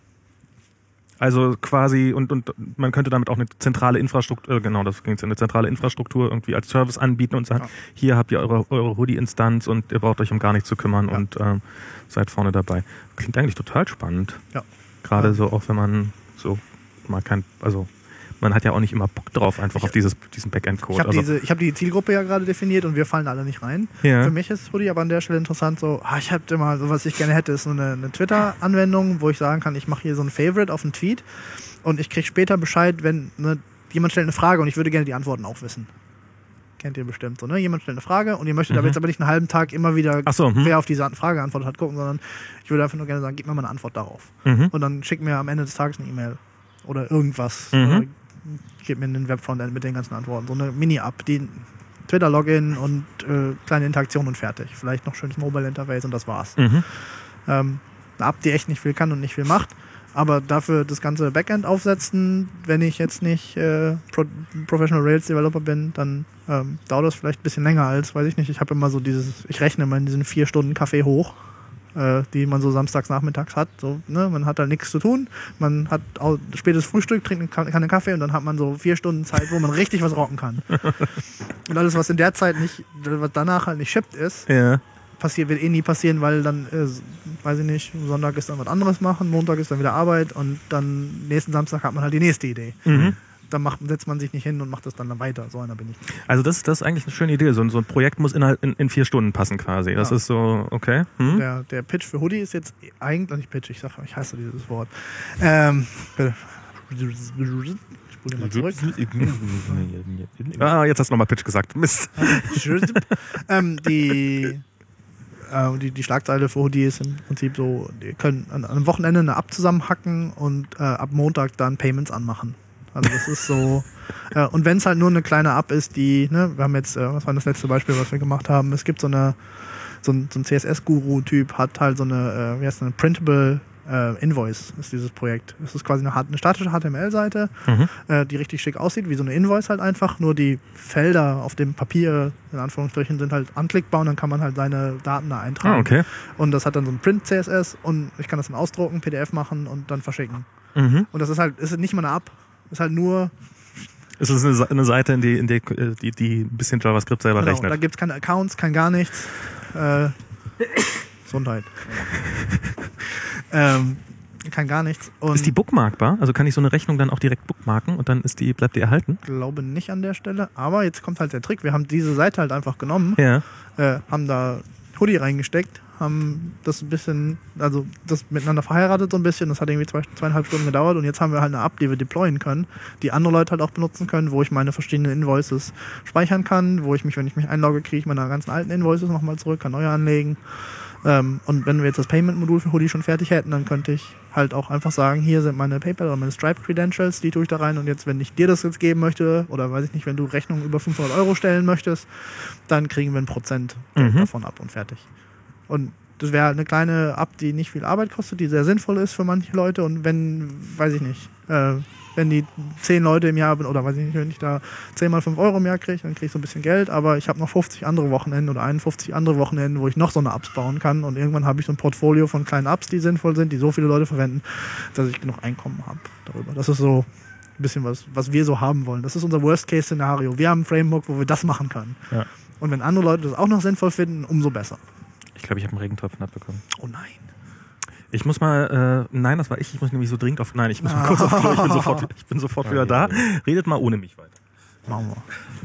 Also quasi, und, und man könnte damit auch eine zentrale Infrastruktur, äh, genau, das ging eine zentrale Infrastruktur irgendwie als Service anbieten und sagen, Ja. hier habt ihr eure, eure Hoodie-Instanz und ihr braucht euch um gar nichts zu kümmern Ja. und ähm, seid vorne dabei. Klingt eigentlich total spannend. Ja. Gerade Ja. so, auch wenn man so mal kein, also man hat ja auch nicht immer Bock drauf, einfach Ich- auf dieses, diesen Backend-Code. Ich habe Also, diese, ich hab die Zielgruppe ja gerade definiert und wir fallen alle nicht rein. ja. Für mich ist Hoodie aber an der Stelle interessant, so, ah, ich habe immer, so was ich gerne hätte, ist so eine, eine Twitter-Anwendung, wo ich sagen kann, ich mache hier so ein Favorite auf einen Tweet und ich kriege später Bescheid, wenn ne, jemand stellt eine Frage und ich würde gerne die Antworten auch wissen. Kennt ihr bestimmt so, ne? Jemand stellt eine Frage und ihr möchtet Mhm. aber jetzt aber nicht einen halben Tag immer wieder, Ach so, hm. wer auf diese Frage geantwortet hat, gucken, sondern ich würde einfach nur gerne sagen, gib mir mal eine Antwort darauf. Mhm. Und dann schick mir am Ende des Tages eine E-Mail oder irgendwas. Mhm. Oder gib mir einen Web-Frontend mit den ganzen Antworten. So eine Mini-App, die Twitter-Login und äh, kleine Interaktion und fertig. Vielleicht noch schönes Mobile-Interface und das war's. Mhm. Ähm, eine App, die echt nicht viel kann und nicht viel macht. Aber dafür das ganze Backend aufsetzen, wenn ich jetzt nicht äh, Pro Professional Rails Developer bin, dann ähm, dauert das vielleicht ein bisschen länger als, weiß ich nicht, ich habe immer so dieses, ich rechne immer in diesen vier Stunden Kaffee hoch, äh, die man so samstags nachmittags hat. So, ne? Man hat da nichts zu tun, man hat auch spätes Frühstück, trinkt eine Kanne Kaffee und dann hat man so vier Stunden Zeit, wo man richtig was rocken kann. Und alles, was in der Zeit nicht, was danach halt nicht shippt ist, Ja. passiert, wird eh nie passieren, weil dann, äh, weiß ich nicht, Sonntag ist dann was anderes machen, Montag ist dann wieder Arbeit und dann nächsten Samstag hat man halt die nächste Idee. Mhm. Dann macht, setzt man sich nicht hin und macht das dann, dann weiter. So einer bin ich. Also das, das ist eigentlich eine schöne Idee. So ein, so ein Projekt muss innerhalb in, in vier Stunden passen quasi. Das Ja. ist so, okay. Hm? Der, der Pitch für Hoodie ist jetzt eigentlich, nicht Pitch, ich sag, ich hasse dieses Wort. Ähm, bitte. Ich spule mal zurück. Ah, jetzt hast du nochmal Pitch gesagt. Mist. ähm, die, äh, die, die Schlagzeile für Hoodie ist im Prinzip so, die können an, an einem Wochenende eine App zusammenhacken und äh, ab Montag dann Payments anmachen. Also das ist so, äh, und wenn es halt nur eine kleine App ist, die, ne, wir haben jetzt, äh, was war das letzte Beispiel, was wir gemacht haben, es gibt so eine, so ein, so ein C S S-Guru-Typ, hat halt so eine, äh, wie heißt das, eine Printable äh, Invoice ist dieses Projekt. Es ist quasi eine, eine statische H T M L-Seite, Mhm. äh, die richtig schick aussieht, wie so eine Invoice halt einfach, nur die Felder auf dem Papier, in Anführungsstrichen, sind halt anklickbar und dann kann man halt seine Daten da eintragen. Ah, okay. Und das hat dann so ein Print-C S S und ich kann das dann ausdrucken, P D F machen und dann verschicken. Mhm. Und das ist halt, ist nicht mal eine App, ist halt nur, Es ist eine, Se- eine Seite, in die, in die, die, die ein bisschen JavaScript selber genau, rechnet. da gibt es keine Accounts, kein gar nichts. Äh, Gesundheit. ähm, kein gar nichts. Und Ist die bookmarkbar? Also kann ich so eine Rechnung dann auch direkt bookmarken und dann ist die, bleibt die erhalten? glaube nicht an der Stelle, aber jetzt kommt halt der Trick. Wir haben diese Seite halt einfach genommen, Ja. äh, haben da Hoodie reingesteckt, haben das ein bisschen, also das miteinander verheiratet so ein bisschen, das hat irgendwie zwei, zweieinhalb Stunden gedauert und jetzt haben wir halt eine App, die wir deployen können, die andere Leute halt auch benutzen können, wo ich meine verschiedenen Invoices speichern kann, wo ich mich, wenn ich mich einlogge, kriege ich meine ganzen alten Invoices nochmal zurück, kann neue anlegen. Ähm, und wenn wir jetzt das Payment-Modul für Hoodie schon fertig hätten, dann könnte ich halt auch einfach sagen, hier sind meine PayPal oder meine Stripe-Credentials, die tue ich da rein und jetzt, wenn ich dir das jetzt geben möchte oder weiß ich nicht, wenn du Rechnungen über fünfhundert Euro stellen möchtest, dann kriegen wir ein Prozent Mhm. davon ab und fertig. Und das wäre halt eine kleine App, die nicht viel Arbeit kostet, die sehr sinnvoll ist für manche Leute und wenn, weiß ich nicht, äh, wenn die zehn Leute im Jahr, oder weiß ich nicht, wenn ich da zehn mal fünf Euro im Jahr kriege, dann kriege ich so ein bisschen Geld, aber ich habe noch fünfzig andere Wochenenden oder einundfünfzig andere Wochenenden, wo ich noch so eine Apps bauen kann und irgendwann habe ich so ein Portfolio von kleinen Apps, die sinnvoll sind, die so viele Leute verwenden, dass ich genug Einkommen habe darüber. Das ist so ein bisschen was, was wir so haben wollen. Das ist unser Worst-Case-Szenario. Wir haben ein Framework, wo wir das machen können. Ja. Und wenn andere Leute das auch noch sinnvoll finden, umso besser. Ich glaube, ich habe einen Regentropfen abbekommen. Oh nein. Ich muss mal, äh, nein, das war ich, ich muss nämlich so dringend auf, nein, ich muss mal kurz auf Klo, ich bin sofort, ich bin sofort wieder da. Redet mal ohne mich weiter. Machen wir.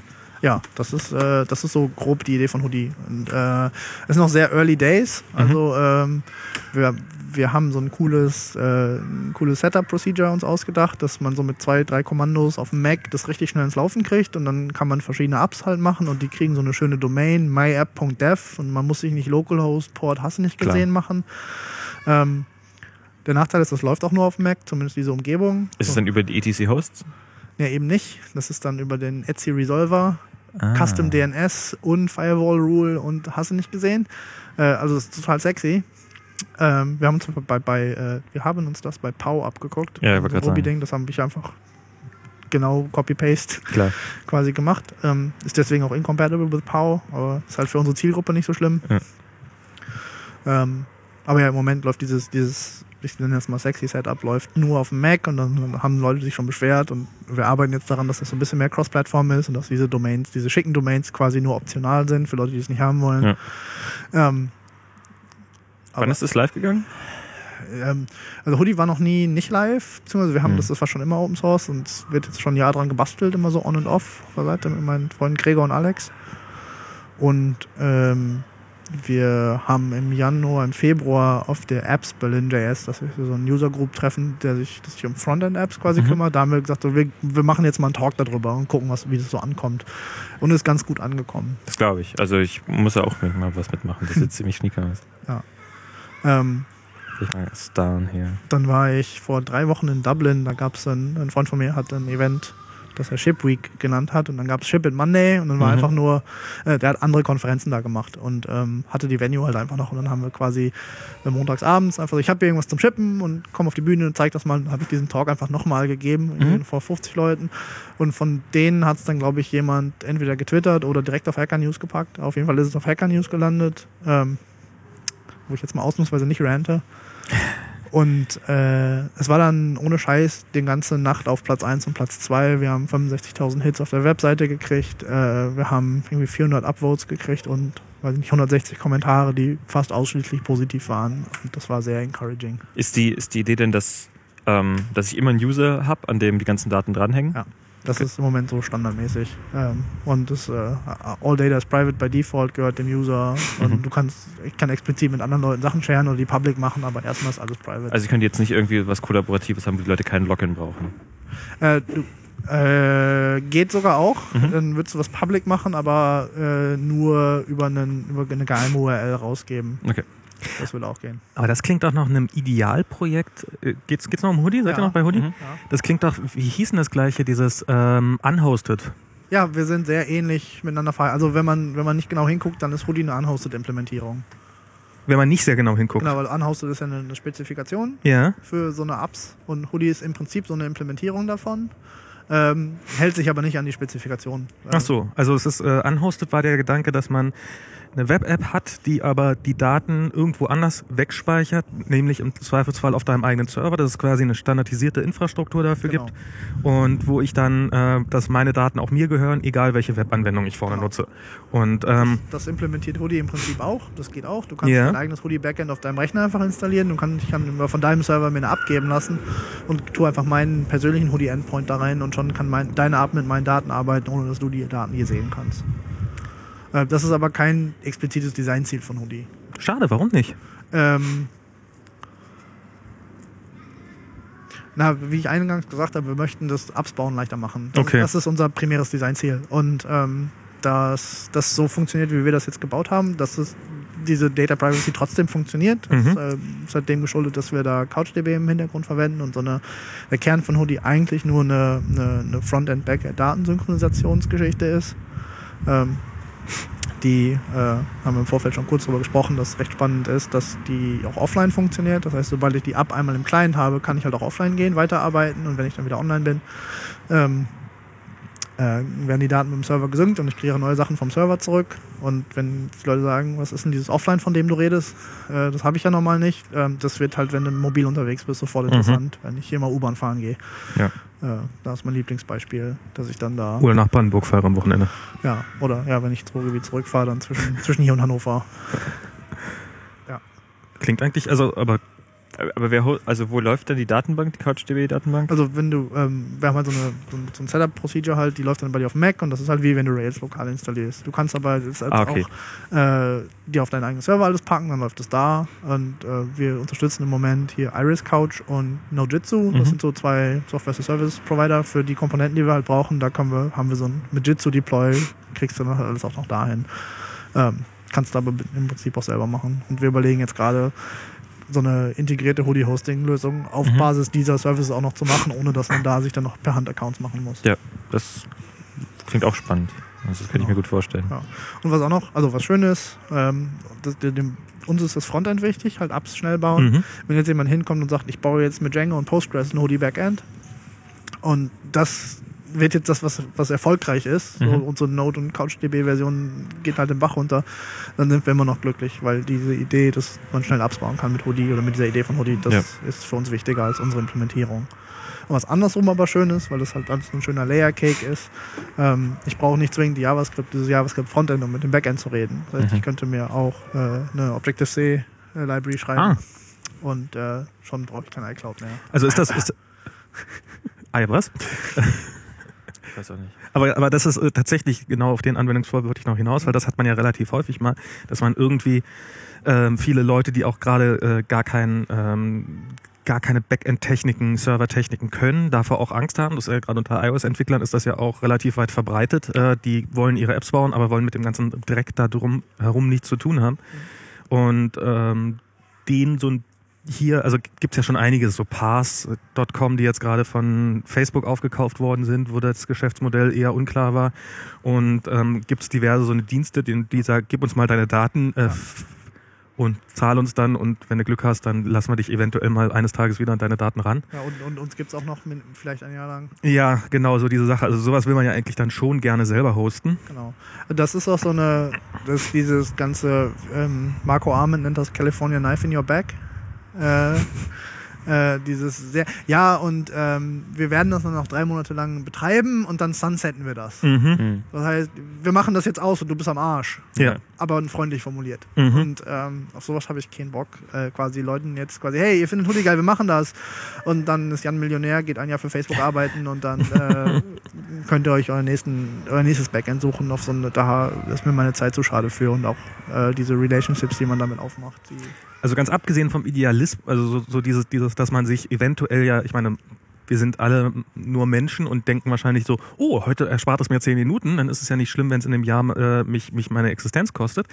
Ja, das ist, äh, das ist so grob die Idee von Hoodie. Und äh, es ist noch sehr early days. Also mhm. ähm, wir, wir haben so ein cooles, äh, ein cooles Setup-Procedure uns ausgedacht, dass man so mit zwei, drei Kommandos auf dem Mac das richtig schnell ins Laufen kriegt und dann kann man verschiedene Apps halt machen und die kriegen so eine schöne Domain, myapp punkt dev und man muss sich nicht Localhost, Port, hast du nicht gesehen Klar. machen. Ähm, der Nachteil ist, das läuft auch nur auf dem Mac, zumindest diese Umgebung. Ist es dann über die E T C-Hosts? Ja, eben nicht. Das ist dann über den Etsy Resolver, ah. Custom D N S und Firewall Rule und hast du nicht gesehen. Äh, also das ist total sexy. Ähm, wir haben uns bei, bei äh, wir haben uns das bei Pau abgeguckt. Ja, ich wollte gerade sagen. Das habe ich einfach genau Copy-Paste Klar. quasi gemacht. Ähm, ist deswegen auch incompatible with Pau, aber ist halt für unsere Zielgruppe nicht so schlimm. Ja. Ähm, aber ja, im Moment läuft dieses, dieses ich nenne das mal sexy Setup, läuft nur auf dem Mac und dann haben Leute sich schon beschwert und wir arbeiten jetzt daran, dass das so ein bisschen mehr Cross-Plattform ist und dass diese Domains, diese schicken Domains quasi nur optional sind für Leute, die es nicht haben wollen. Ja. Ähm, Wann aber, ist das live gegangen? Ähm, also Hoodie war noch nie nicht live, beziehungsweise wir haben mhm. das, das war schon immer Open Source und es wird jetzt schon ein Jahr dran gebastelt, immer so on and off auf der Seite mit meinen Freunden Gregor und Alex. Und ähm, wir haben im Januar, im Februar auf der Apps Berlin J S, das ist so ein User-Group-Treffen, der sich, das sich um Frontend-Apps quasi mhm. kümmert. Da haben wir gesagt, so, wir, wir machen jetzt mal einen Talk darüber und gucken, was, wie das so ankommt. Und ist ganz gut angekommen. Das glaube ich. Also ich muss ja auch mit, mal was mitmachen. Das sieht ziemlich schnieke aus. Ja. Ähm, It's down here. Dann war ich vor drei Wochen in Dublin. Da gab es ein, ein Freund von mir hat ein Event, das er Ship Week genannt hat, und dann gab es Ship It Monday und dann war mhm. einfach nur, äh, der hat andere Konferenzen da gemacht und ähm, hatte die Venue halt einfach noch und dann haben wir quasi äh, montags abends einfach so, ich habe hier irgendwas zum Shippen und komme auf die Bühne und zeige das mal, habe ich diesen Talk einfach nochmal gegeben, mhm. vor fünfzig Leuten, und von denen hat es dann, glaube ich, jemand entweder getwittert oder direkt auf Hacker News gepackt. Auf jeden Fall ist es auf Hacker News gelandet, ähm, wo ich jetzt mal ausnahmsweise nicht rante. Und äh, es war dann ohne Scheiß die ganze Nacht auf Platz eins und Platz zwei. Wir haben fünfundsechzigtausend Hits auf der Webseite gekriegt. Äh, wir haben irgendwie vierhundert Upvotes gekriegt und weiß nicht, hundertsechzig Kommentare, die fast ausschließlich positiv waren. Und das war sehr encouraging. Ist die, ist die Idee denn, dass, ähm, dass ich immer einen User habe, an dem die ganzen Daten dranhängen? Ja. Das okay. ist im Moment so standardmäßig. Ähm, und das äh, All Data is Private by Default, gehört dem User. Und mhm. du kannst, ich kann explizit mit anderen Leuten Sachen sharen oder die public machen, aber erstmal ist alles private. Also ich könnte jetzt nicht irgendwie was Kollaboratives haben, wo die Leute keinen Login brauchen. Äh, du, äh, geht sogar auch. Mhm. Dann würdest du was public machen, aber äh, nur über, einen, über eine geheime U R L rausgeben. Okay. Das würde auch gehen. Aber das klingt doch nach einem Idealprojekt. Geht's, geht's noch um Hoodie? Seid ja. ihr noch bei Hoodie? Mhm. Ja. Das klingt doch, wie hieß denn das gleiche, dieses ähm, Unhosted? Ja, wir sind sehr ähnlich miteinander verhalten. Also wenn man, wenn man nicht genau hinguckt, dann ist Hoodie eine Unhosted-Implementierung. Wenn man nicht sehr genau hinguckt. Genau, weil Unhosted ist ja eine, eine Spezifikation ja. für so eine Apps und Hoodie ist im Prinzip so eine Implementierung davon. Ähm, hält sich aber nicht an die Spezifikation. Ach so, also es ist äh, Unhosted war der Gedanke, dass man eine Web-App hat, die aber die Daten irgendwo anders wegspeichert, nämlich im Zweifelsfall auf deinem eigenen Server, dass es quasi eine standardisierte Infrastruktur dafür genau. gibt und wo ich dann, äh, dass meine Daten auch mir gehören, egal welche Webanwendung ich vorne genau. nutze. Und ähm, das, das implementiert Hoodie im Prinzip auch, das geht auch. Du kannst yeah. dein eigenes Hoodie-Backend auf deinem Rechner einfach installieren, du kannst, ich kann von deinem Server mir eine App geben lassen und tue einfach meinen persönlichen Hoodie-Endpoint da rein und schon kann mein, deine App mit meinen Daten arbeiten, ohne dass du die Daten hier sehen kannst. Das ist aber kein explizites Designziel von Hoodie. Schade, warum nicht? Ähm, na, wie ich eingangs gesagt habe, wir möchten das Apps bauen leichter machen. Das, okay. das ist unser primäres Designziel. Und ähm, dass das so funktioniert, wie wir das jetzt gebaut haben, dass es diese Data Privacy trotzdem funktioniert. Das mhm. ist äh, seitdem geschuldet, dass wir da CouchDB im Hintergrund verwenden und so eine, der Kern von Hoodie eigentlich nur eine, eine, eine Frontend-Backend-Datensynchronisationsgeschichte ist. Ähm, Die äh, haben wir im Vorfeld schon kurz darüber gesprochen, dass es recht spannend ist, dass die auch offline funktioniert. Das heißt, sobald ich die App einmal im Client habe, kann ich halt auch offline gehen, weiterarbeiten, und wenn ich dann wieder online bin, ähm, äh, werden die Daten mit dem Server gesynkt und ich kriege neue Sachen vom Server zurück. Und wenn die Leute sagen, was ist denn dieses Offline, von dem du redest, äh, das habe ich ja normal nicht. Ähm, das wird halt, wenn du mobil unterwegs bist, sofort interessant, mhm. wenn ich hier mal U-Bahn fahren gehe. Ja. Äh, da ist mein Lieblingsbeispiel, dass ich dann da... Oder nach Brandenburg fahre am Wochenende. Ja, oder ja, wenn ich ins Ruhrgebiet zurückfahre, dann zwischen, zwischen hier und Hannover. Ja. Klingt eigentlich, also, aber Aber wer, ho- also wo läuft denn die Datenbank, die CouchDB-Datenbank? Also wenn du, ähm, wir haben halt so eine so ein, so ein Setup-Procedure halt, die läuft dann bei dir auf Mac und das ist halt wie wenn du Rails lokal installierst. Du kannst aber jetzt halt Ah, okay. auch äh, dir auf deinen eigenen Server alles packen, dann läuft es da und äh, wir unterstützen im Moment hier Iris Couch und Nojitsu. Das Mhm. sind so zwei Software-as-a-Service-Provider für die Komponenten, die wir halt brauchen. Da können wir, haben wir so ein mit Jitsu-Deploy, kriegst du dann halt alles auch noch dahin. Ähm, kannst du aber im Prinzip auch selber machen. Und wir überlegen jetzt gerade, so eine integrierte Hoodie-Hosting-Lösung auf Mhm. Basis dieser Services auch noch zu machen, ohne dass man da sich dann noch per Hand Accounts machen muss. Ja, das klingt auch spannend. Also das kann ich mir gut vorstellen. Ja. Und was auch noch, also was schön ist, ähm, das, dem, uns ist das Frontend wichtig, halt Apps schnell bauen. Mhm. Wenn jetzt jemand hinkommt und sagt, ich baue jetzt mit Django und Postgres ein Hoodie-Backend und das wird jetzt das, was, was erfolgreich ist, so Mhm. unsere Node- und CouchDB-Version geht halt den Bach runter, dann sind wir immer noch glücklich, weil diese Idee, dass man schnell Apps bauen kann mit Hoodie oder mit dieser Idee von Hoodie, das Ja. ist für uns wichtiger als unsere Implementierung. Und was andersrum aber schön ist, weil das halt alles ein schöner Layer-Cake ist, ähm, ich brauche nicht zwingend die JavaScript, dieses JavaScript-Frontend, um mit dem Backend zu reden. Das heißt, Mhm. ich könnte mir auch äh, eine Objective-C-Library schreiben Ah. und äh, schon brauche ich kein iCloud mehr. Also ist das... Ist, ah, ja, was? Ich weiß auch nicht. Aber, aber das ist äh, tatsächlich genau auf den Anwendungsfall würde ich noch hinaus, weil das hat man ja relativ häufig mal, dass man irgendwie ähm, viele Leute, die auch gerade äh, gar kein ähm, gar keine Backend-Techniken, Server-Techniken können, davor auch Angst haben. Das ist ja gerade unter iOS-Entwicklern ist das ja auch relativ weit verbreitet. Äh, die wollen ihre Apps bauen, aber wollen mit dem ganzen Dreck da drum herum nichts zu tun haben. Und ähm, denen so ein hier, also gibt's ja schon einige, so Pass Punkt com, die jetzt gerade von Facebook aufgekauft worden sind, wo das Geschäftsmodell eher unklar war. Und ähm, gibt's diverse so eine Dienste, die, die sagen, gib uns mal deine Daten äh, f- und zahl uns dann und wenn du Glück hast, dann lassen wir dich eventuell mal eines Tages wieder an deine Daten ran. Ja, und, und uns gibt es auch noch mit, vielleicht ein Jahr lang. Ja, genau, so diese Sache. Also sowas will man ja eigentlich dann schon gerne selber hosten. Genau. Das ist auch so eine, das ist dieses ganze, ähm, Marco Arment nennt das California Knife in Your Back. Äh, äh, dieses sehr, ja, und ähm, wir werden das dann noch drei Monate lang betreiben und dann sunsetten wir das. Mhm. Mhm. Das heißt, wir machen das jetzt aus und du bist am Arsch. Ja. Aber freundlich formuliert. Mhm. Und ähm, auf sowas habe ich keinen Bock. Äh, quasi Leuten jetzt quasi, hey, ihr findet Hoodie geil, wir machen das. Und dann ist Jan Millionär, geht ein Jahr für Facebook arbeiten und dann äh, könnt ihr euch euer, nächsten, euer nächstes Backend suchen. Auf so eine, da ist mir meine Zeit zu schade für und auch äh, diese Relationships, die man damit aufmacht. Die Also ganz abgesehen vom Idealismus, also so, so dieses, dieses, dass man sich eventuell ja, ich meine, wir sind alle nur Menschen und denken wahrscheinlich so, oh, heute erspart es mir zehn Minuten, dann ist es ja nicht schlimm, wenn es in einem Jahr äh, mich, mich meine Existenz kostet.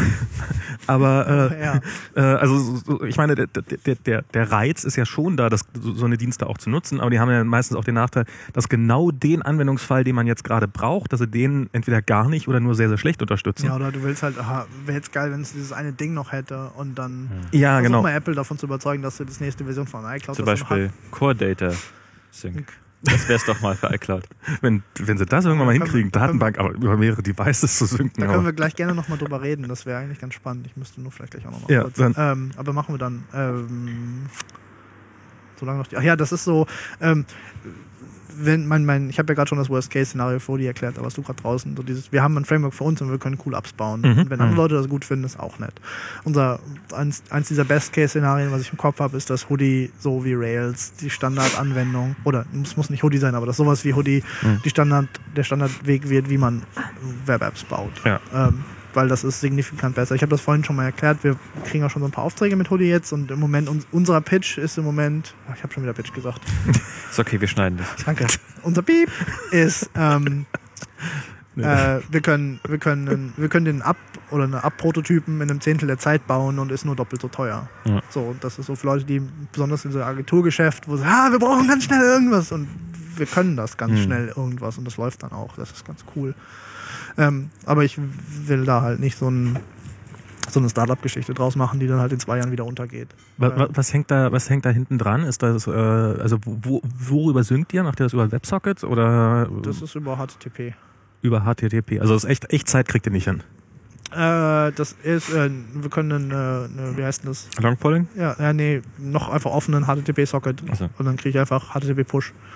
Aber äh, ja. äh, also so, ich meine, der, der, der, der Reiz ist ja schon da, das, so eine Dienste auch zu nutzen, aber die haben ja meistens auch den Nachteil, dass genau den Anwendungsfall, den man jetzt gerade braucht, dass sie den entweder gar nicht oder nur sehr, sehr schlecht unterstützen. Ja, oder du willst halt, aha, wäre jetzt geil, wenn es dieses eine Ding noch hätte und dann Ja, versuch genau. mal Apple davon zu überzeugen, dass du das nächste Version von iCloud Zum das noch Beispiel Core Data Sync. Das wär's doch mal für iCloud. Wenn, wenn sie das irgendwann mal Da können hinkriegen, wir- da können Datenbank, aber über mehrere Devices zu synken. Da können aber- wir gleich gerne nochmal drüber reden. Das wäre eigentlich ganz spannend. Ich müsste nur vielleicht gleich auch nochmal Ja, kurz. dann- Ähm, aber machen wir dann. Ähm, solange noch die. Ach ja, das ist so. Ähm, wenn mein, mein, ich habe ja gerade schon das Worst-Case-Szenario vor dir erklärt, da warst du gerade draußen. So dieses, wir haben ein Framework für uns und wir können cool Apps bauen. Mhm. Und wenn andere Mhm. Leute das gut finden, ist auch nett. Unser, eins, eins dieser Best-Case-Szenarien, was ich im Kopf habe, ist das Hoodie so wie Rails, die Standardanwendung. Oder es muss nicht Hoodie sein, aber das sowas wie Hoodie, Mhm. die Standard, der Standardweg wird, wie man Web-Apps baut. Ja. Ähm, weil das ist signifikant besser. Ich habe das vorhin schon mal erklärt, wir kriegen auch schon so ein paar Aufträge mit Hoodie jetzt und im Moment, uns, unser Pitch ist im Moment, ach, ich habe schon wieder Pitch gesagt, Ist okay, wir schneiden das. danke. Unser Piep ist, ähm, äh, wir können, wir können, wir können den Ab- oder eine Ab-Prototypen in einem Zehntel der Zeit bauen und ist nur doppelt so teuer. Ja. So, und das ist so für Leute, die besonders in so Agenturgeschäft, wo sie, ah, wir brauchen ganz schnell irgendwas und wir können das ganz Mhm. schnell irgendwas und das läuft dann auch. Das ist ganz cool. Ähm, aber ich will da halt nicht so, ein, so eine Startup-Geschichte draus machen, die dann halt in zwei Jahren wieder untergeht. Was, was, was hängt da, was hängt da hinten dran? Ist das, äh, also wo, worüber synkt ihr? Macht ihr das über WebSockets oder Das ist über H T T P. über H T T P? Also das ist echt, echt Zeit kriegt ihr nicht hin. Äh, das ist, äh, wir können, äh, eine, wie heißt denn das? Longpolling? Ja, ja, nee, noch einfach offenen H T T P-Socket Ach so. und dann kriege ich einfach H T T P-Push.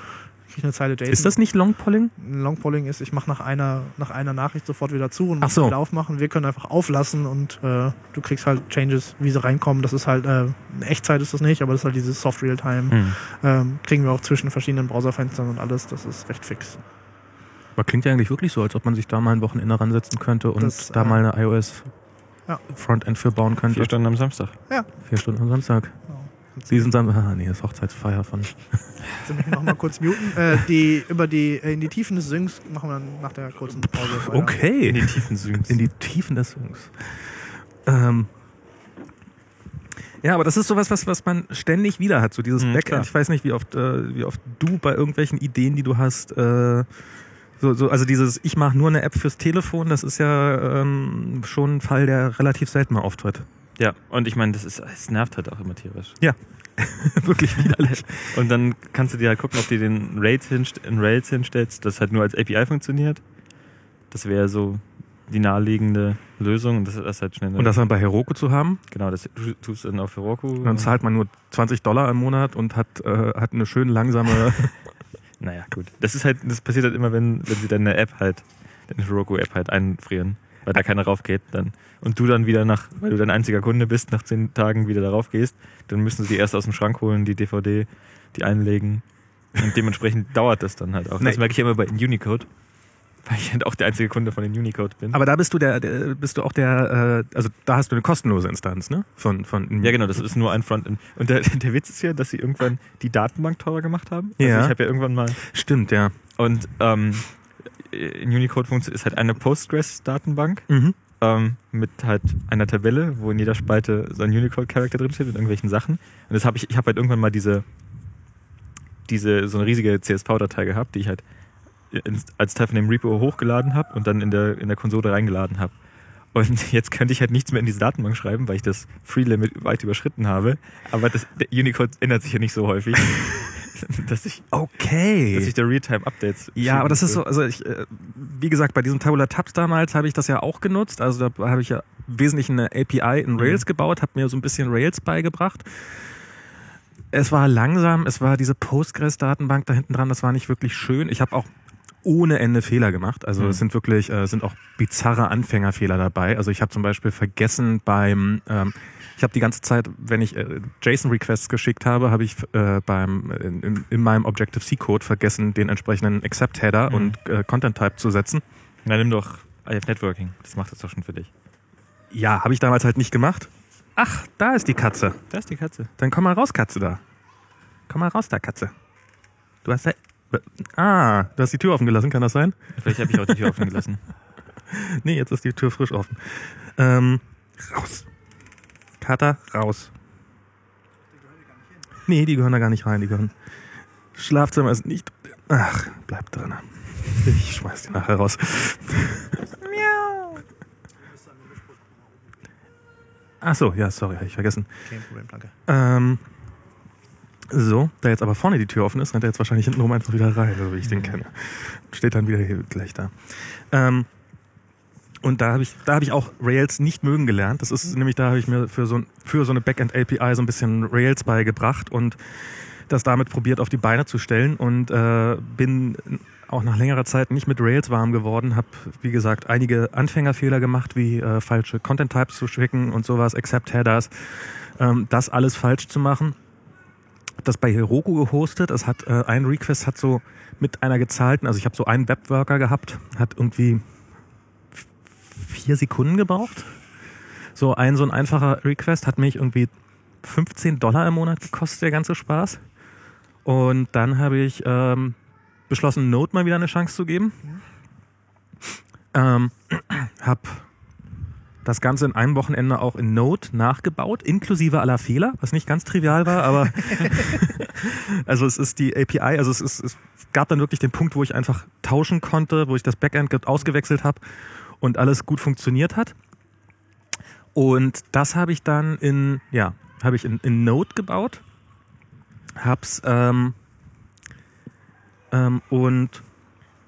kriege eine Zeile JSON. Ist das nicht Longpolling? Longpolling ist, ich mache nach einer, nach einer Nachricht sofort wieder zu und Ach muss so. wieder aufmachen. Wir können einfach auflassen und äh, du kriegst halt Changes, wie sie reinkommen. Das ist halt, äh, in Echtzeit ist das nicht, aber das ist halt dieses Soft Real-Time. Hm. Ähm, kriegen wir auch zwischen verschiedenen Browserfenstern und alles. Das ist recht fix. Aber klingt ja eigentlich wirklich so, als ob man sich da mal ein Wochenende ransetzen könnte und Das, da äh, mal eine iOS ja. Frontend für bauen könnte. Vier Stunden am Samstag. Ja. Vier Stunden am Samstag. Genau. Diesen Samstag, ah nee, das ist Hochzeitsfeier von... Jetzt mich noch mal kurz muten. Äh, die, über die, äh, in die Tiefen des Syncs machen wir dann nach der kurzen Pause weiter. Okay. In die tiefen Syncs. In die Tiefen des Syncs. Ähm, ja, aber das ist sowas, was, was man ständig wieder hat, so dieses Mhm, Backend. klar. Ich weiß nicht, wie oft, äh, wie oft du bei irgendwelchen Ideen, die du hast, äh, so, so, also dieses, ich mache nur eine App fürs Telefon, das ist ja ähm, schon ein Fall, der relativ selten mal auftritt. Ja, und ich meine, das ist, es nervt halt auch immer tierisch. Ja, wirklich widerlich. Und dann kannst du dir halt gucken, ob du den Rails hinst- in Rails hinstellst, das halt nur als A P I funktioniert. Das wäre so die naheliegende Lösung. Und das ist halt schnell. Und das dann bei Heroku zu haben, Genau, das tu- tust du dann auf Heroku. dann zahlt man nur zwanzig Dollar im Monat und hat, äh, hat eine schön langsame... Naja, gut. Das ist halt, das passiert halt immer, wenn, wenn sie deine App halt, deine Heroku-App halt einfrieren, weil da keiner rauf geht, dann. Und du dann wieder nach, weil du dein einziger Kunde bist, nach zehn Tagen wieder darauf gehst, dann müssen sie die erst aus dem Schrank holen, die D V D, die einlegen. Und dementsprechend dauert das dann halt auch. Nee. Das merke ich immer bei Unicode, weil ich halt auch der einzige Kunde von den Unicode bin. Aber da bist du der, der bist du auch der, äh, also da hast du eine kostenlose Instanz, ne? Von, von Ja, genau, das ist nur ein Frontend. Und der, der Witz ist ja, dass sie irgendwann die Datenbank teurer gemacht haben. Also Ja. ich habe ja irgendwann mal. Stimmt, ja. Und ähm, in Unicode funktio- ist halt eine Postgres-Datenbank Mhm. ähm, mit halt einer Tabelle, wo in jeder Spalte so ein Unicode-Charakter drinsteht mit irgendwelchen Sachen. Und das habe ich, ich habe halt irgendwann mal diese, diese so eine riesige C S V-Datei gehabt, die ich halt ins, als Teil von dem Repo hochgeladen habe und dann in der, in der Konsole reingeladen habe. Und jetzt könnte ich halt nichts mehr in diese Datenbank schreiben, weil ich das Free-Limit weit überschritten habe. Aber das, der Unicode ändert sich ja nicht so häufig, dass ich, Okay. dass ich da Realtime-Updates Ja, aber das ist so, schieben also ich, äh, wie gesagt, bei diesem Tabula Tabs damals habe ich das ja auch genutzt. Also da habe ich ja wesentlich eine A P I in Rails Mhm. gebaut, habe mir so ein bisschen Rails beigebracht. Es war langsam, es war diese Postgres-Datenbank da hinten dran, das war nicht wirklich schön. Ich habe auch ohne Ende Fehler gemacht. Also Mhm. es sind wirklich, äh, sind auch bizarre Anfängerfehler dabei. Also ich habe zum Beispiel vergessen beim, ähm, ich habe die ganze Zeit, wenn ich äh, JSON-Requests geschickt habe, habe ich äh, beim in, in, in meinem Objective-C-Code vergessen, den entsprechenden Accept-Header Mhm. und äh, Content-Type zu setzen. Na, nimm doch I F Networking. Das macht das doch schon für dich. Ja, habe ich damals halt nicht gemacht. Ach, da ist die Katze. Da ist die Katze. Dann komm mal raus, Katze da. Komm mal raus da, Katze. Du hast da... Ah, du hast die Tür offen gelassen, kann das sein? Vielleicht habe ich auch die Tür offen gelassen. Nee, jetzt ist die Tür frisch offen. Ähm, raus. Kater, raus. Nee, die gehören da gar nicht rein. Die gehören... Schlafzimmer ist nicht... Ach, bleib drin. Ich schmeiß die nachher raus. Ach so, ja, sorry, habe ich vergessen. Kein Problem, danke. Ähm, so, da jetzt aber vorne die Tür offen ist, rennt er jetzt wahrscheinlich hinten rum einfach wieder rein, so wie ich den kenne. Steht dann wieder hier gleich da. Ähm, und da habe ich, da habe ich auch Rails nicht mögen gelernt. Das ist nämlich, da habe ich mir für so, ein, für so eine Backend-A P I so ein bisschen Rails beigebracht und das damit probiert auf die Beine zu stellen und äh, bin auch nach längerer Zeit nicht mit Rails warm geworden, habe, wie gesagt, einige Anfängerfehler gemacht, wie äh, falsche Content-Types zu schicken und sowas, Accept-Headers, ähm, das alles falsch zu machen. Das bei Heroku gehostet. Es hat äh, ein Request hat so mit einer gezahlten, also ich habe so einen Webworker gehabt, hat irgendwie f- vier Sekunden gebraucht. So ein so ein einfacher Request hat mich irgendwie fünfzehn Dollar im Monat gekostet, der ganze Spaß. Und dann habe ich ähm, beschlossen, Node mal wieder eine Chance zu geben. Ähm, hab das Ganze in einem Wochenende auch in Node nachgebaut, inklusive aller Fehler, was nicht ganz trivial war, aber also es ist die A P I, also es, ist, es gab dann wirklich den Punkt, wo ich einfach tauschen konnte, wo ich das Backend ausgewechselt habe und alles gut funktioniert hat. Und das habe ich dann in, ja, habe ich in, in Node gebaut, hab's ähm, ähm, und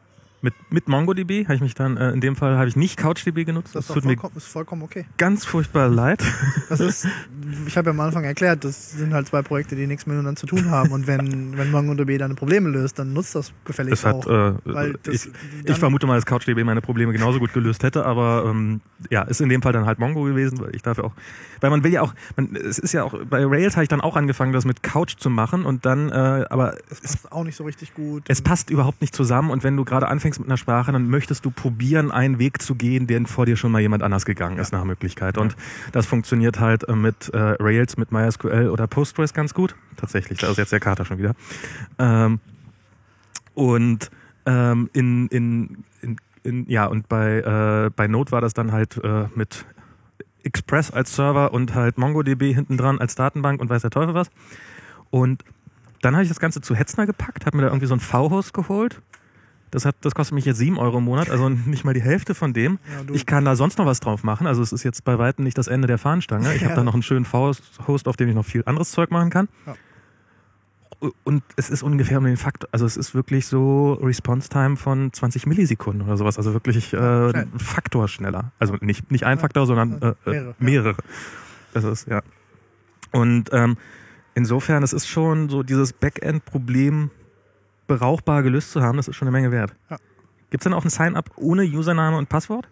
mit, mit MongoDB habe ich mich dann, äh, in dem Fall habe ich nicht CouchDB genutzt. Das, Das ist, tut mir vollkommen, ist vollkommen okay. ganz furchtbar leid. Das ist, ich habe ja am Anfang erklärt, das sind halt zwei Projekte, die nichts miteinander zu tun haben. Und wenn, wenn MongoDB deine Probleme löst, dann nutzt das gefälligst Es hat, auch. äh, Weil das ich, dann- ich vermute mal, dass CouchDB meine Probleme genauso gut gelöst hätte, aber ähm, ja, ist in dem Fall dann halt Mongo gewesen, weil ich dafür auch, weil man will ja auch, man, es ist ja auch, bei Rails habe ich dann auch angefangen, das mit Couch zu machen und dann, äh, aber Das passt auch nicht so richtig gut. es passt überhaupt nicht zusammen und wenn du gerade anfängst mit einer Sprache, dann möchtest du probieren, einen Weg zu gehen, den vor dir schon mal jemand anders gegangen ist, nach Möglichkeit. Und das funktioniert halt äh, mit äh, Rails, mit MySQL oder Postgres ganz gut. Tatsächlich, da ist jetzt der Kater schon wieder. Ähm, und ähm, in, in, in, in, ja, und bei, äh, bei Node war das dann halt äh, mit Express als Server und halt MongoDB hinten dran als Datenbank und weiß der Teufel was. Und dann habe ich das Ganze zu Hetzner gepackt, habe mir da irgendwie so ein V-Host geholt. Das, hat, das kostet mich jetzt sieben Euro im Monat, also nicht mal die Hälfte von dem. Ja, du- Ich kann da sonst noch was drauf machen, also es ist jetzt bei weitem nicht das Ende der Fahnenstange. Ich Ja. habe da noch einen schönen V-Host, auf dem ich noch viel anderes Zeug machen kann. Ja. Und es ist ungefähr um den Faktor, also es ist wirklich so Response-Time von zwanzig Millisekunden oder sowas, also wirklich äh, Schnell. ein Faktor schneller. Also nicht, nicht ein Faktor, sondern äh, Mehrere, mehrere. ja. mehrere. Das ist, ja. Und ähm, insofern, es ist schon so dieses Backend-Problem berauchbar gelöst zu haben, das ist schon eine Menge wert. Ja. Gibt es denn auch ein Sign-up ohne Username und Passwort?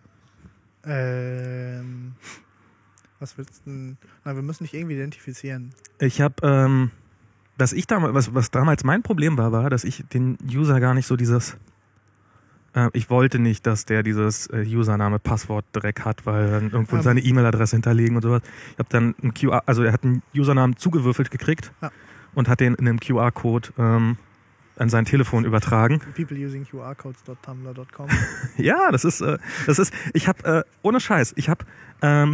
Ähm, was willst du denn? Na, wir müssen dich irgendwie identifizieren. Ich habe, ähm, dass ich damals, was, was damals mein Problem war, war, dass ich den User gar nicht so dieses, äh, ich wollte nicht, dass der dieses äh, Username-Passwort-Dreck hat, weil dann irgendwo Ähm. seine E-Mail-Adresse hinterlegen und sowas. Ich habe dann ein Q R, also er hat einen Usernamen zugewürfelt gekriegt Ja. und hat den in einem Q R-Code ähm, an sein Telefon übertragen. People using Q R codes dot tumblr dot com. Ja, das ist, äh, das ist, ich habe, äh, ohne Scheiß, ich habe, ähm,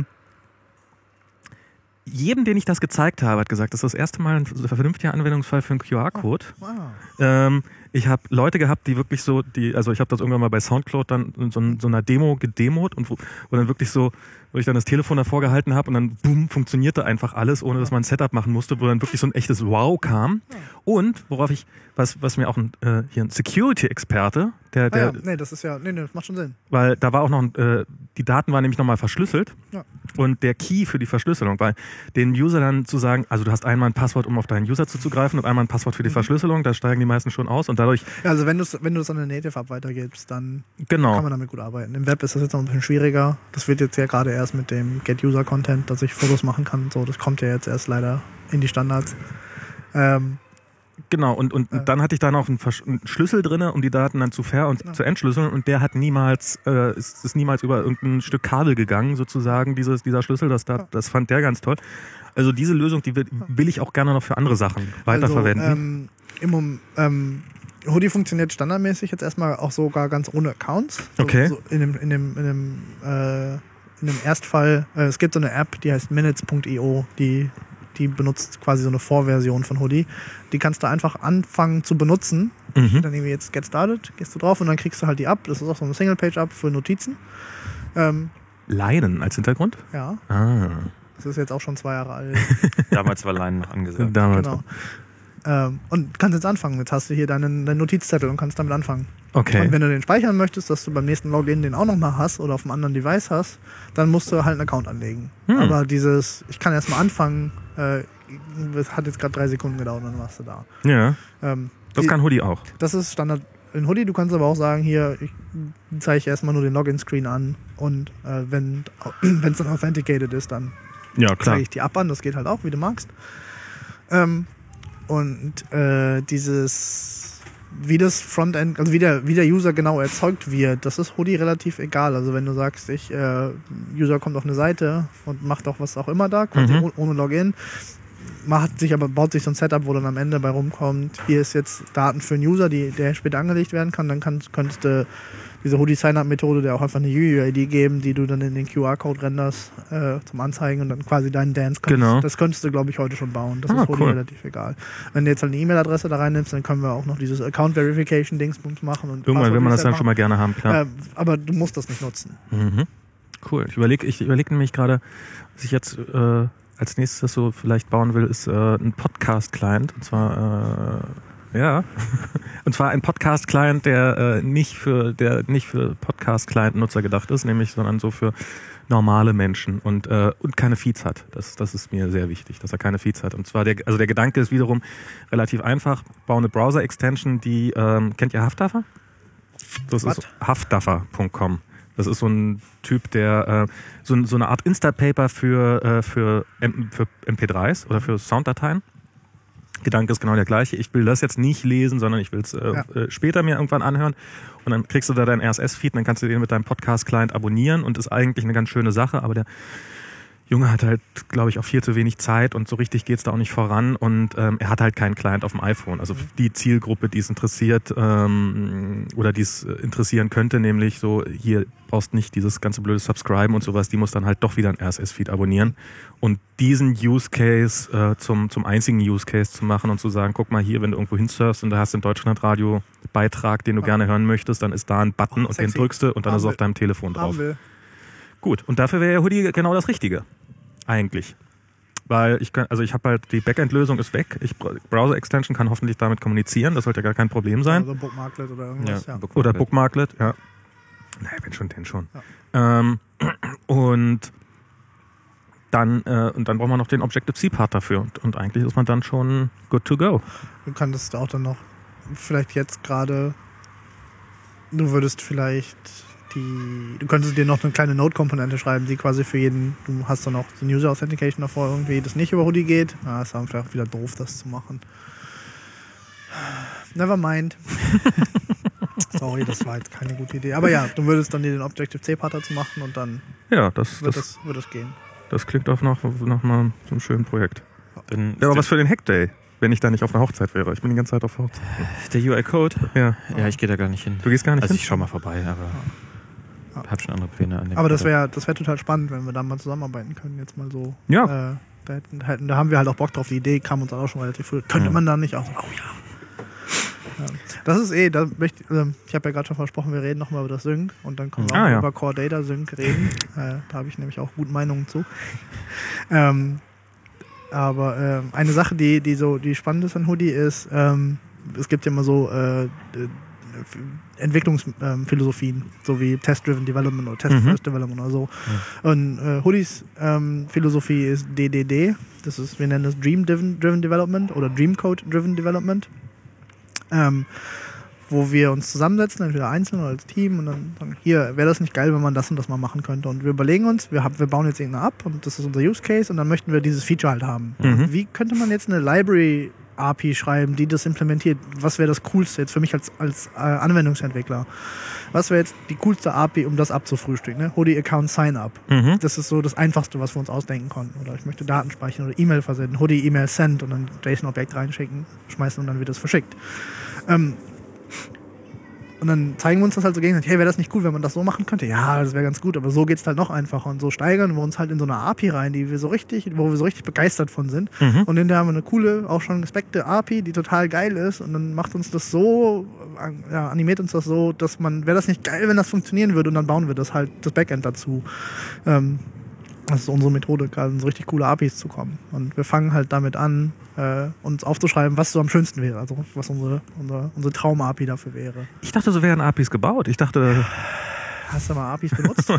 jedem, den ich das gezeigt habe, hat gesagt, das ist das erste Mal ein vernünftiger Anwendungsfall für einen Q R-Code. Wow. Ähm, ich habe Leute gehabt, die wirklich so, die, also ich habe das irgendwann mal bei Soundcloud dann in so, so einer Demo gedemot und wo, wo dann wirklich so, wo ich dann das Telefon davor gehalten habe und dann boom, funktionierte einfach alles, ohne dass man ein Setup machen musste, wo dann wirklich so ein echtes Wow kam. Und worauf ich, was, was mir auch ein, äh, hier ein Security-Experte, der, Ah, der, ja, nee, das ist ja, nee, nee, das macht schon Sinn. weil da war auch noch, ein, äh, die Daten waren nämlich nochmal verschlüsselt Ja. und der Key für die Verschlüsselung, weil den User dann zu sagen, also du hast einmal ein Passwort, um auf deinen User zuzugreifen und einmal ein Passwort für die Verschlüsselung, da steigen die meisten schon aus und dadurch, Ja, also wenn du es wenn du es an eine Native-App weitergibst, dann genau. kann man damit gut arbeiten. Im Web ist das jetzt noch ein bisschen schwieriger. Das wird jetzt ja gerade erst mit dem Get-User-Content, dass ich Fotos machen kann und so, das kommt ja jetzt erst leider in die Standards. Ähm, Genau, und, und Äh. dann hatte ich da noch einen, Versch einen Schlüssel drin, um die Daten dann zu ver- und Ja. zu entschlüsseln und der hat niemals, äh, ist, ist niemals über irgendein Stück Kabel gegangen, sozusagen, dieses, dieser Schlüssel, das, da, Ja. das fand der ganz toll. Also diese Lösung, die will, will ich auch gerne noch für andere Sachen weiterverwenden. Also, ähm, im Mom- ähm, Hoodie funktioniert standardmäßig jetzt erstmal auch sogar ganz ohne Accounts. So, Okay. So in dem, in dem, in dem, äh, in dem Erstfall, äh, es gibt so eine App, die heißt minutes punkt io, die, die benutzt quasi so eine Vorversion von Hoodie. Die kannst du einfach anfangen zu benutzen. mhm. Dann irgendwie jetzt Get Started, gehst du drauf und dann kriegst du halt die App. Das ist auch so eine Single-Page-App für Notizen. Ähm, Leinen als Hintergrund? ja, Ah, das ist jetzt auch schon zwei Jahre alt. Damals war Line noch angesagt. damals. Genau. Ähm, und kannst jetzt anfangen. Jetzt hast du hier deinen, deinen Notizzettel und kannst damit anfangen. Okay. Und wenn du den speichern möchtest, dass du beim nächsten Login den auch nochmal hast oder auf einem anderen Device hast, dann musst du halt einen Account anlegen. Hm. Aber dieses, ich kann erstmal anfangen, äh, es hat jetzt gerade drei Sekunden gedauert und dann warst du da. Ja, Ähm, das die- kann Hoodie auch. Das ist Standard in Hoodie. Du kannst aber auch sagen, hier, ich zeige erstmal nur den Login-Screen an und äh, wenn es dann authenticated ist, dann Ja, klar. zeige ich die App an. Das geht halt auch, wie du magst. Ähm, und äh, dieses, wie das Frontend, also wie der, wie der User genau erzeugt wird, das ist Hoodie relativ egal. Also wenn du sagst, ich, äh, User kommt auf eine Seite und macht auch was auch immer da, quasi Mhm. oh- ohne Login, macht sich aber, baut sich so ein Setup, wo dann am Ende bei rumkommt, hier ist jetzt Daten für einen User, die, der später angelegt werden kann, dann kannst, könntest du diese Hoodie-Sign-Up-Methode dir auch einfach eine U I D geben, die du dann in den Q R-Code renderst äh, zum Anzeigen und dann quasi deinen Dance könntest. Genau. Das könntest du, glaube ich, heute schon bauen. Das Ah, ist Hoodie cool. relativ egal. Wenn du jetzt halt eine E-Mail-Adresse da reinnimmst, dann können wir auch noch dieses Account-Verification-Dingsbums machen. Und Irgendwann will man das dann Passwort-Reset schon mal gerne haben, klar. machen. Äh, aber du musst das nicht nutzen. Mhm. Cool. Ich überlege ich überleg nämlich gerade, was ich jetzt äh, als nächstes so vielleicht bauen will, ist äh, ein Podcast-Client. Und zwar äh, Ja. Und zwar ein Podcast-Client, der äh, nicht für der nicht für Podcast-Client-Nutzer gedacht ist, nämlich sondern so für normale Menschen und äh, und keine Feeds hat. Das das ist mir sehr wichtig, dass er keine Feeds hat. Und zwar der also der Gedanke ist wiederum relativ einfach. Bau eine Browser-Extension, die ähm, kennt ihr Huffduffer? Das What? ist huffduffer punkt com. Das ist so ein Typ, der äh, so, so eine Art Instapaper für äh, für, M, für M P dreis oder für Sounddateien. Gedanke ist genau der gleiche. Ich will das jetzt nicht lesen, sondern ich will es äh, Ja. äh, später mir irgendwann anhören. Und dann kriegst du da deinen R S S-Feed, dann kannst du den mit deinem Podcast-Client abonnieren und ist eigentlich eine ganz schöne Sache. Aber der Junge hat halt, glaube ich, auch viel zu wenig Zeit und so richtig geht's da auch nicht voran. Und ähm, er hat halt keinen Client auf dem iPhone. Also die Zielgruppe, die es interessiert ähm, oder die es interessieren könnte, nämlich so, hier brauchst nicht dieses ganze blöde Subscriben und sowas, die muss dann halt doch wieder ein R S S-Feed abonnieren. Und diesen Use Case äh, zum, zum einzigen Use Case zu machen und zu sagen, guck mal hier, wenn du irgendwo hinsurfst und da hast du einen Deutschlandradio-Beitrag, den du gerne hören möchtest, dann ist da ein Button Oh, und sexy. den drückst du und dann Haben ist es auf wir. deinem Telefon drauf. Haben wir. Gut, und dafür wäre ja Hoodie genau das Richtige. Eigentlich. Weil ich kann, also ich habe halt, die Backend-Lösung ist weg. Ich Browser-Extension kann hoffentlich damit kommunizieren, das sollte ja gar kein Problem sein. Also Bookmarklet oder irgendwas, ja. Bookmarklet. Oder Bookmarklet, ja. Naja, wenn schon, denn schon. Ja. Ähm, und dann äh, und dann braucht man noch den Objective-C-Part dafür. Und, und eigentlich ist man dann schon good to go. Du könntest auch dann noch, vielleicht jetzt gerade, du würdest vielleicht die, du könntest dir noch eine kleine Node-Komponente schreiben, die quasi für jeden, du hast dann auch den User Authentication davor irgendwie, das nicht über Hoodie geht. Ja, ist dann vielleicht wieder doof, das zu machen. Never mind. Sorry, das war jetzt keine gute Idee. Aber ja, du würdest dann dir den Objective-C-Part dazu machen und dann Ja, das, wird das, das, wird das gehen. das klingt auch nach, nach mal so einem schönen Projekt. Dann Ja, aber was für den Hackday, wenn ich da nicht auf einer Hochzeit wäre. Ich bin die ganze Zeit auf Hochzeit. der U I-Code? Ja. Ja, ich gehe da gar nicht hin. Du gehst gar nicht Also hin? ich schau mal vorbei, aber hab schon andere Pläne an dem Aber das Projekt. wäre das wär total spannend, wenn wir da mal zusammenarbeiten können. Jetzt mal so. Ja. Äh, da, hätten, hätten, da haben wir halt auch Bock drauf. Die Idee kam uns auch schon relativ früh. Könnte Ja. man da nicht auch so, oh ja. ja. Das ist eh, da möchte, äh, ich habe ja gerade schon versprochen, wir reden nochmal über das Sync und dann können wir Ah, auch ja. über Core Data Sync reden. äh, da habe ich nämlich auch gute Meinungen zu. ähm, aber ähm, eine Sache, die, die so die spannend ist an Hoodie, ist, ähm, es gibt ja immer so äh, Entwicklungsphilosophien, so wie Test-Driven Development oder Test-First Mhm. Development oder so. Und äh, Hoodies ähm, Philosophie ist D D D. Das ist, wir nennen das Dream-Driven Driven Development oder Dream Code-Driven Development. Ähm, wo wir uns zusammensetzen, entweder einzeln oder als Team und dann sagen, hier, wäre das nicht geil, wenn man das und das mal machen könnte. Und wir überlegen uns, wir, haben, wir bauen jetzt irgendeine ab und das ist unser Use Case und dann möchten wir dieses Feature halt haben. Mhm. Wie könnte man jetzt eine Library A P I schreiben, die das implementiert? Was wäre das Coolste jetzt für mich als, als äh, Anwendungsentwickler? Was wäre jetzt die coolste A P I, um das abzufrühstücken? Ne? Hoodie Account Sign-Up. Mhm. Das ist so das Einfachste, was wir uns ausdenken konnten. Oder ich möchte Daten speichern oder E-Mail versenden. Hoodie E-Mail send und dann JSON-Objekt reinschicken, schmeißen und dann wird das verschickt. Ähm, und dann zeigen wir uns das halt so gegenseitig, hey, wäre das nicht cool, wenn man das so machen könnte? Ja, das wäre ganz gut, aber so geht's halt noch einfacher. Und so steigern wir uns halt in so eine A P I rein, die wir so richtig, wo wir so richtig begeistert von sind. Mhm. Und in der haben wir eine coole, auch schon gespeckte A P I, die total geil ist. Und dann macht uns das so, ja, animiert uns das so, dass man, wäre das nicht geil, wenn das funktionieren würde? Und dann bauen wir das halt, das Backend dazu. Ähm, das ist unsere Methode, gerade in so richtig coole A P Is zu kommen. Und wir fangen halt damit an, äh, uns aufzuschreiben, was so am schönsten wäre. Also was unsere, unsere, unsere Traum-A P I dafür wäre. Ich dachte, so wären A P Is gebaut. Ich dachte, Hast du mal A P Is benutzt?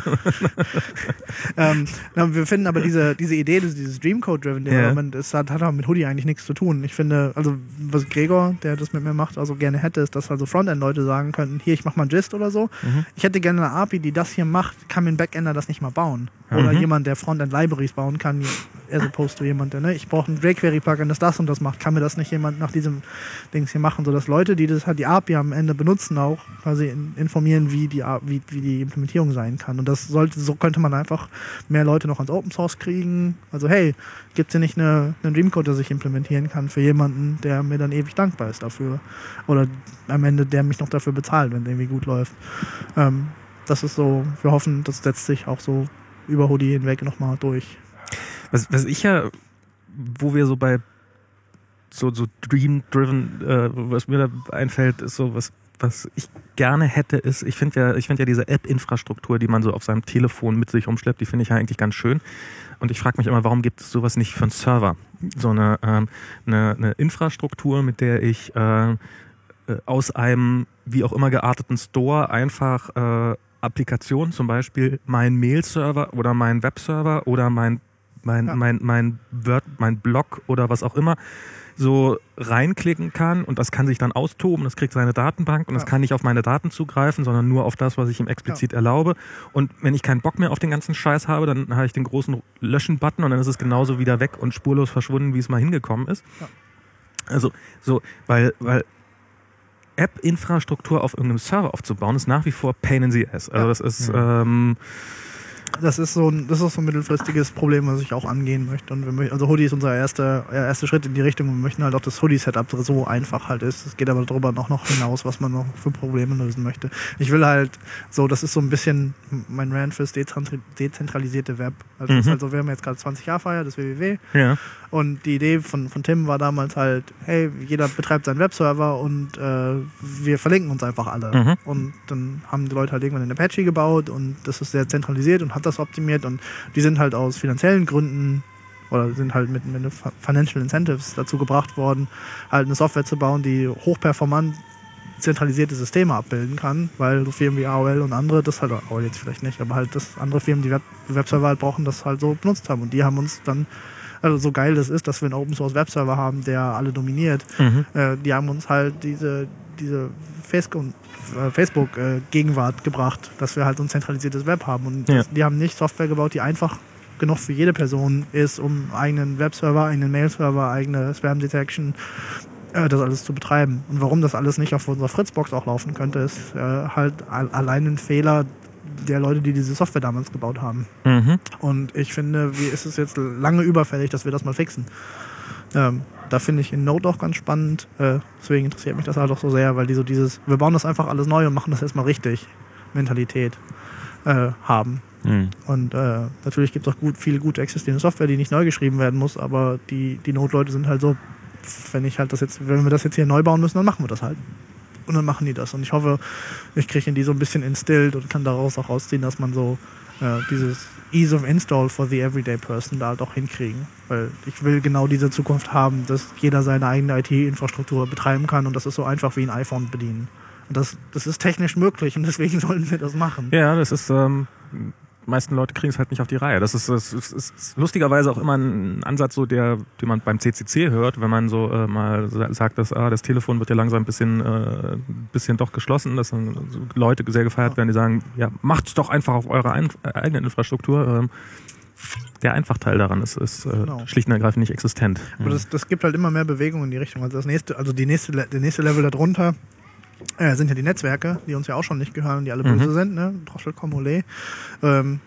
ähm, na, wir finden aber diese, diese Idee, dieses Dreamcode-Driven Development, yeah. ist, hat, hat auch mit Hoodie eigentlich nichts zu tun. Ich finde, also was Gregor, der das mit mir macht, also gerne hätte, ist, dass also Frontend-Leute sagen könnten, hier, ich mach mal Gist oder so. Mhm. Ich hätte gerne eine A P I, die das hier macht, kann mir ein Backender das nicht mal bauen. Oder mhm. jemand, der Frontend-Libraries bauen kann, as opposed to jemand, der, ne, ich brauche ein jQuery-Plugin, das das und das macht, kann mir das nicht jemand nach diesem Dings hier machen, sodass Leute, die das halt die A P I am Ende benutzen, auch quasi informieren, wie die, wie, wie die Implementierung sein kann. Und das sollte, so könnte man einfach mehr Leute noch ans Open Source kriegen. Also hey, gibt es hier nicht eine, einen Dreamcode, der sich implementieren kann für jemanden, der mir dann ewig dankbar ist dafür. Oder am Ende, der mich noch dafür bezahlt, wenn es irgendwie gut läuft. Ähm, das ist so, wir hoffen, das setzt sich auch so über Hoodie hinweg nochmal durch. Was, was ich ja, wo wir so bei so, so Dream-Driven, äh, was mir da einfällt, ist so, was was ich gerne hätte, ist, ich finde ja, ich finde ja diese App-Infrastruktur, die man so auf seinem Telefon mit sich rumschleppt, die finde ich ja eigentlich ganz schön. Und ich frage mich immer, warum gibt es sowas nicht für einen Server? So eine, ähm, eine, eine Infrastruktur, mit der ich äh, aus einem wie auch immer gearteten Store einfach äh, Applikationen, zum Beispiel mein Mail-Server oder mein Webserver oder mein mein ja. mein mein Word, mein Blog oder was auch immer so reinklicken kann und das kann sich dann austoben, das kriegt seine Datenbank und das ja. kann nicht auf meine Daten zugreifen, sondern nur auf das, was ich ihm explizit ja. erlaube. Und wenn ich keinen Bock mehr auf den ganzen Scheiß habe, dann habe ich den großen Löschen-Button und dann ist es genauso wieder weg und spurlos verschwunden, wie es mal hingekommen ist. Ja. Also so, weil weil App-Infrastruktur auf irgendeinem Server aufzubauen, ist nach wie vor Pain in the Ass. Also das ist ja. ähm, Das ist so ein, das ist so ein mittelfristiges Problem, was ich auch angehen möchte. Und wir möchten, also Hoodie ist unser erster, erster Schritt in die Richtung. Wir möchten halt auch, dass Hoodie-Setup so einfach halt ist. Es geht aber darüber noch, noch hinaus, was man noch für Probleme lösen möchte. Ich will halt so, das ist so ein bisschen mein Rant fürs dezentralisierte Web. Also, mhm. das ist halt so, wir haben jetzt gerade zwanzig Jahre Feier, das W W W. Ja. Und die Idee von, von Tim war damals halt, hey, jeder betreibt seinen Webserver und äh, wir verlinken uns einfach alle. Mhm. Und dann haben die Leute halt irgendwann in Apache gebaut und das ist sehr zentralisiert und hat das optimiert und die sind halt aus finanziellen Gründen oder sind halt mit, mit Financial Incentives dazu gebracht worden, halt eine Software zu bauen, die hochperformant zentralisierte Systeme abbilden kann, weil so Firmen wie A O L und andere das halt, A O L jetzt vielleicht nicht, aber halt das andere Firmen, die Web, Webserver halt brauchen, das halt so benutzt haben und die haben uns dann, also so geil das ist, dass wir einen Open Source Webserver haben, der alle dominiert, mhm. äh, die haben uns halt diese, diese Facebook-Gegenwart äh, gebracht, dass wir halt so ein zentralisiertes Web haben und ja. das, die haben nicht Software gebaut, die einfach genug für jede Person ist, um eigenen Webserver, eigenen Mail-Server, eigene Spam-Detection, äh, das alles zu betreiben. Und warum das alles nicht auf unserer Fritzbox auch laufen könnte, ist äh, halt a- allein ein Fehler der Leute, die diese Software damals gebaut haben. Mhm. Und ich finde, wie ist es jetzt lange überfällig, dass wir das mal fixen. Ähm, da finde ich in Node auch ganz spannend. Äh, deswegen interessiert mich das halt auch so sehr, weil die so dieses, wir bauen das einfach alles neu und machen das erstmal richtig, Mentalität äh, haben. Mhm. Und äh, natürlich gibt es auch gut, viele gute existierende Software, die nicht neu geschrieben werden muss, aber die, die Node-Leute sind halt so, wenn ich halt das jetzt, wenn wir das jetzt hier neu bauen müssen, dann machen wir das halt. Und dann machen die das. Und ich hoffe, ich kriege in die so ein bisschen instilled und kann daraus auch rausziehen, dass man so äh, dieses Ease of Install for the Everyday Person da halt auch hinkriegen. Weil ich will genau diese Zukunft haben, dass jeder seine eigene I T-Infrastruktur betreiben kann und das ist so einfach wie ein iPhone bedienen. Und das, das ist technisch möglich und deswegen sollten wir das machen. Ja, das ist... Ähm Die meisten Leute kriegen es halt nicht auf die Reihe. Das ist, das ist, das ist lustigerweise auch immer ein Ansatz, so der, den man beim C C C hört, wenn man so äh, mal sagt, dass ah, das Telefon wird ja langsam ein bisschen, äh, bisschen doch geschlossen, dass dann so Leute sehr gefeiert werden, die sagen, ja, macht's doch einfach auf eurer ein, äh, eigenen Infrastruktur. Ähm, der Einfachteil daran ist, ist äh, genau. schlicht und ergreifend nicht existent. Aber das, das gibt halt immer mehr Bewegung in die Richtung. Also das nächste, also die nächste, der nächste Level darunter Äh, sind ja die Netzwerke, die uns ja auch schon nicht gehören und die alle mhm. böse sind, ne? Droschel, Komole. Ähm,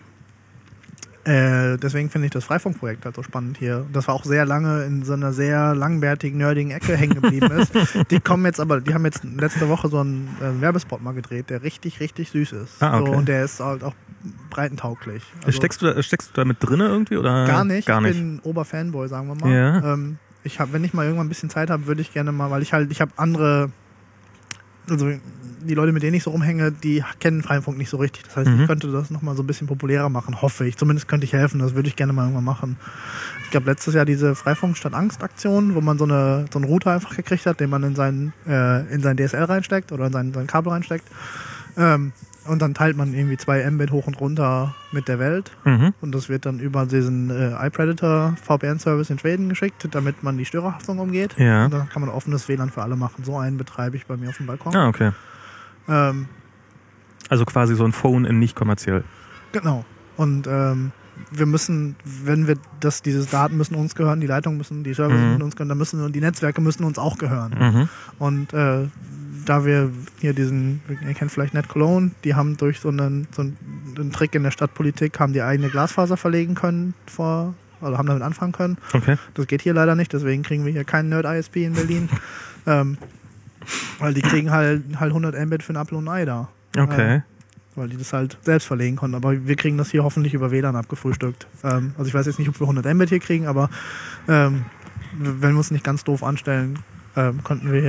äh, deswegen finde ich das Freifunkprojekt halt so spannend hier. Das war auch sehr lange in so einer sehr langbärtigen, nerdigen Ecke hängen geblieben ist. Die kommen jetzt aber, die haben jetzt letzte Woche so einen äh, Werbespot mal gedreht, der richtig, richtig süß ist. Ah, okay. So, und der ist halt auch breitentauglich. Also, steckst, du da, steckst du da mit drinne irgendwie? Oder? Gar nicht. Gar nicht. Ich bin Oberfanboy, sagen wir mal. Ja. Ähm, ich hab, wenn ich mal irgendwann ein bisschen Zeit habe, würde ich gerne mal, weil ich halt, ich habe andere also die Leute, mit denen ich so rumhänge, die kennen Freifunk nicht so richtig. Das heißt, mhm. ich könnte das nochmal so ein bisschen populärer machen, hoffe ich. Zumindest könnte ich helfen, das würde ich gerne mal irgendwann machen. Ich glaube, letztes Jahr diese Freifunk statt Angst-Aktion, wo man so, eine, so einen Router einfach gekriegt hat, den man in seinen, äh, in sein D S L reinsteckt oder in sein, sein Kabel reinsteckt. Ähm, und dann teilt man irgendwie zwei Mbit hoch und runter mit der Welt. Mhm. Und das wird dann über diesen äh, iPredator V P N-Service in Schweden geschickt, damit man die Störerhaftung umgeht. Ja. Und dann kann man offenes W L A N für alle machen. So einen betreibe ich bei mir auf dem Balkon. Ah, okay. Ähm, also quasi so ein Phone in nicht kommerziell. Genau. Und ähm, wir müssen, wenn wir das, diese Daten müssen uns gehören, die Leitungen müssen, die Server mhm. müssen uns gehören, dann müssen und die Netzwerke müssen uns auch gehören. Mhm. Und äh, da wir hier diesen, ihr kennt vielleicht Net Cologne, die haben durch so einen, so einen Trick in der Stadtpolitik, haben die eigene Glasfaser verlegen können vor, also haben damit anfangen können. Okay. Das geht hier leider nicht, deswegen kriegen wir hier keinen Nerd-I S P in Berlin. ähm, weil die kriegen halt, halt hundert Mbit für ein Apfel und ein Ei da. Okay. Äh, weil die das halt selbst verlegen konnten. Aber wir kriegen das hier hoffentlich über W L A N abgefrühstückt. Ähm, also ich weiß jetzt nicht, ob wir hundert Mbit hier kriegen, aber ähm, wenn wir uns nicht ganz doof anstellen, ähm, könnten wir hier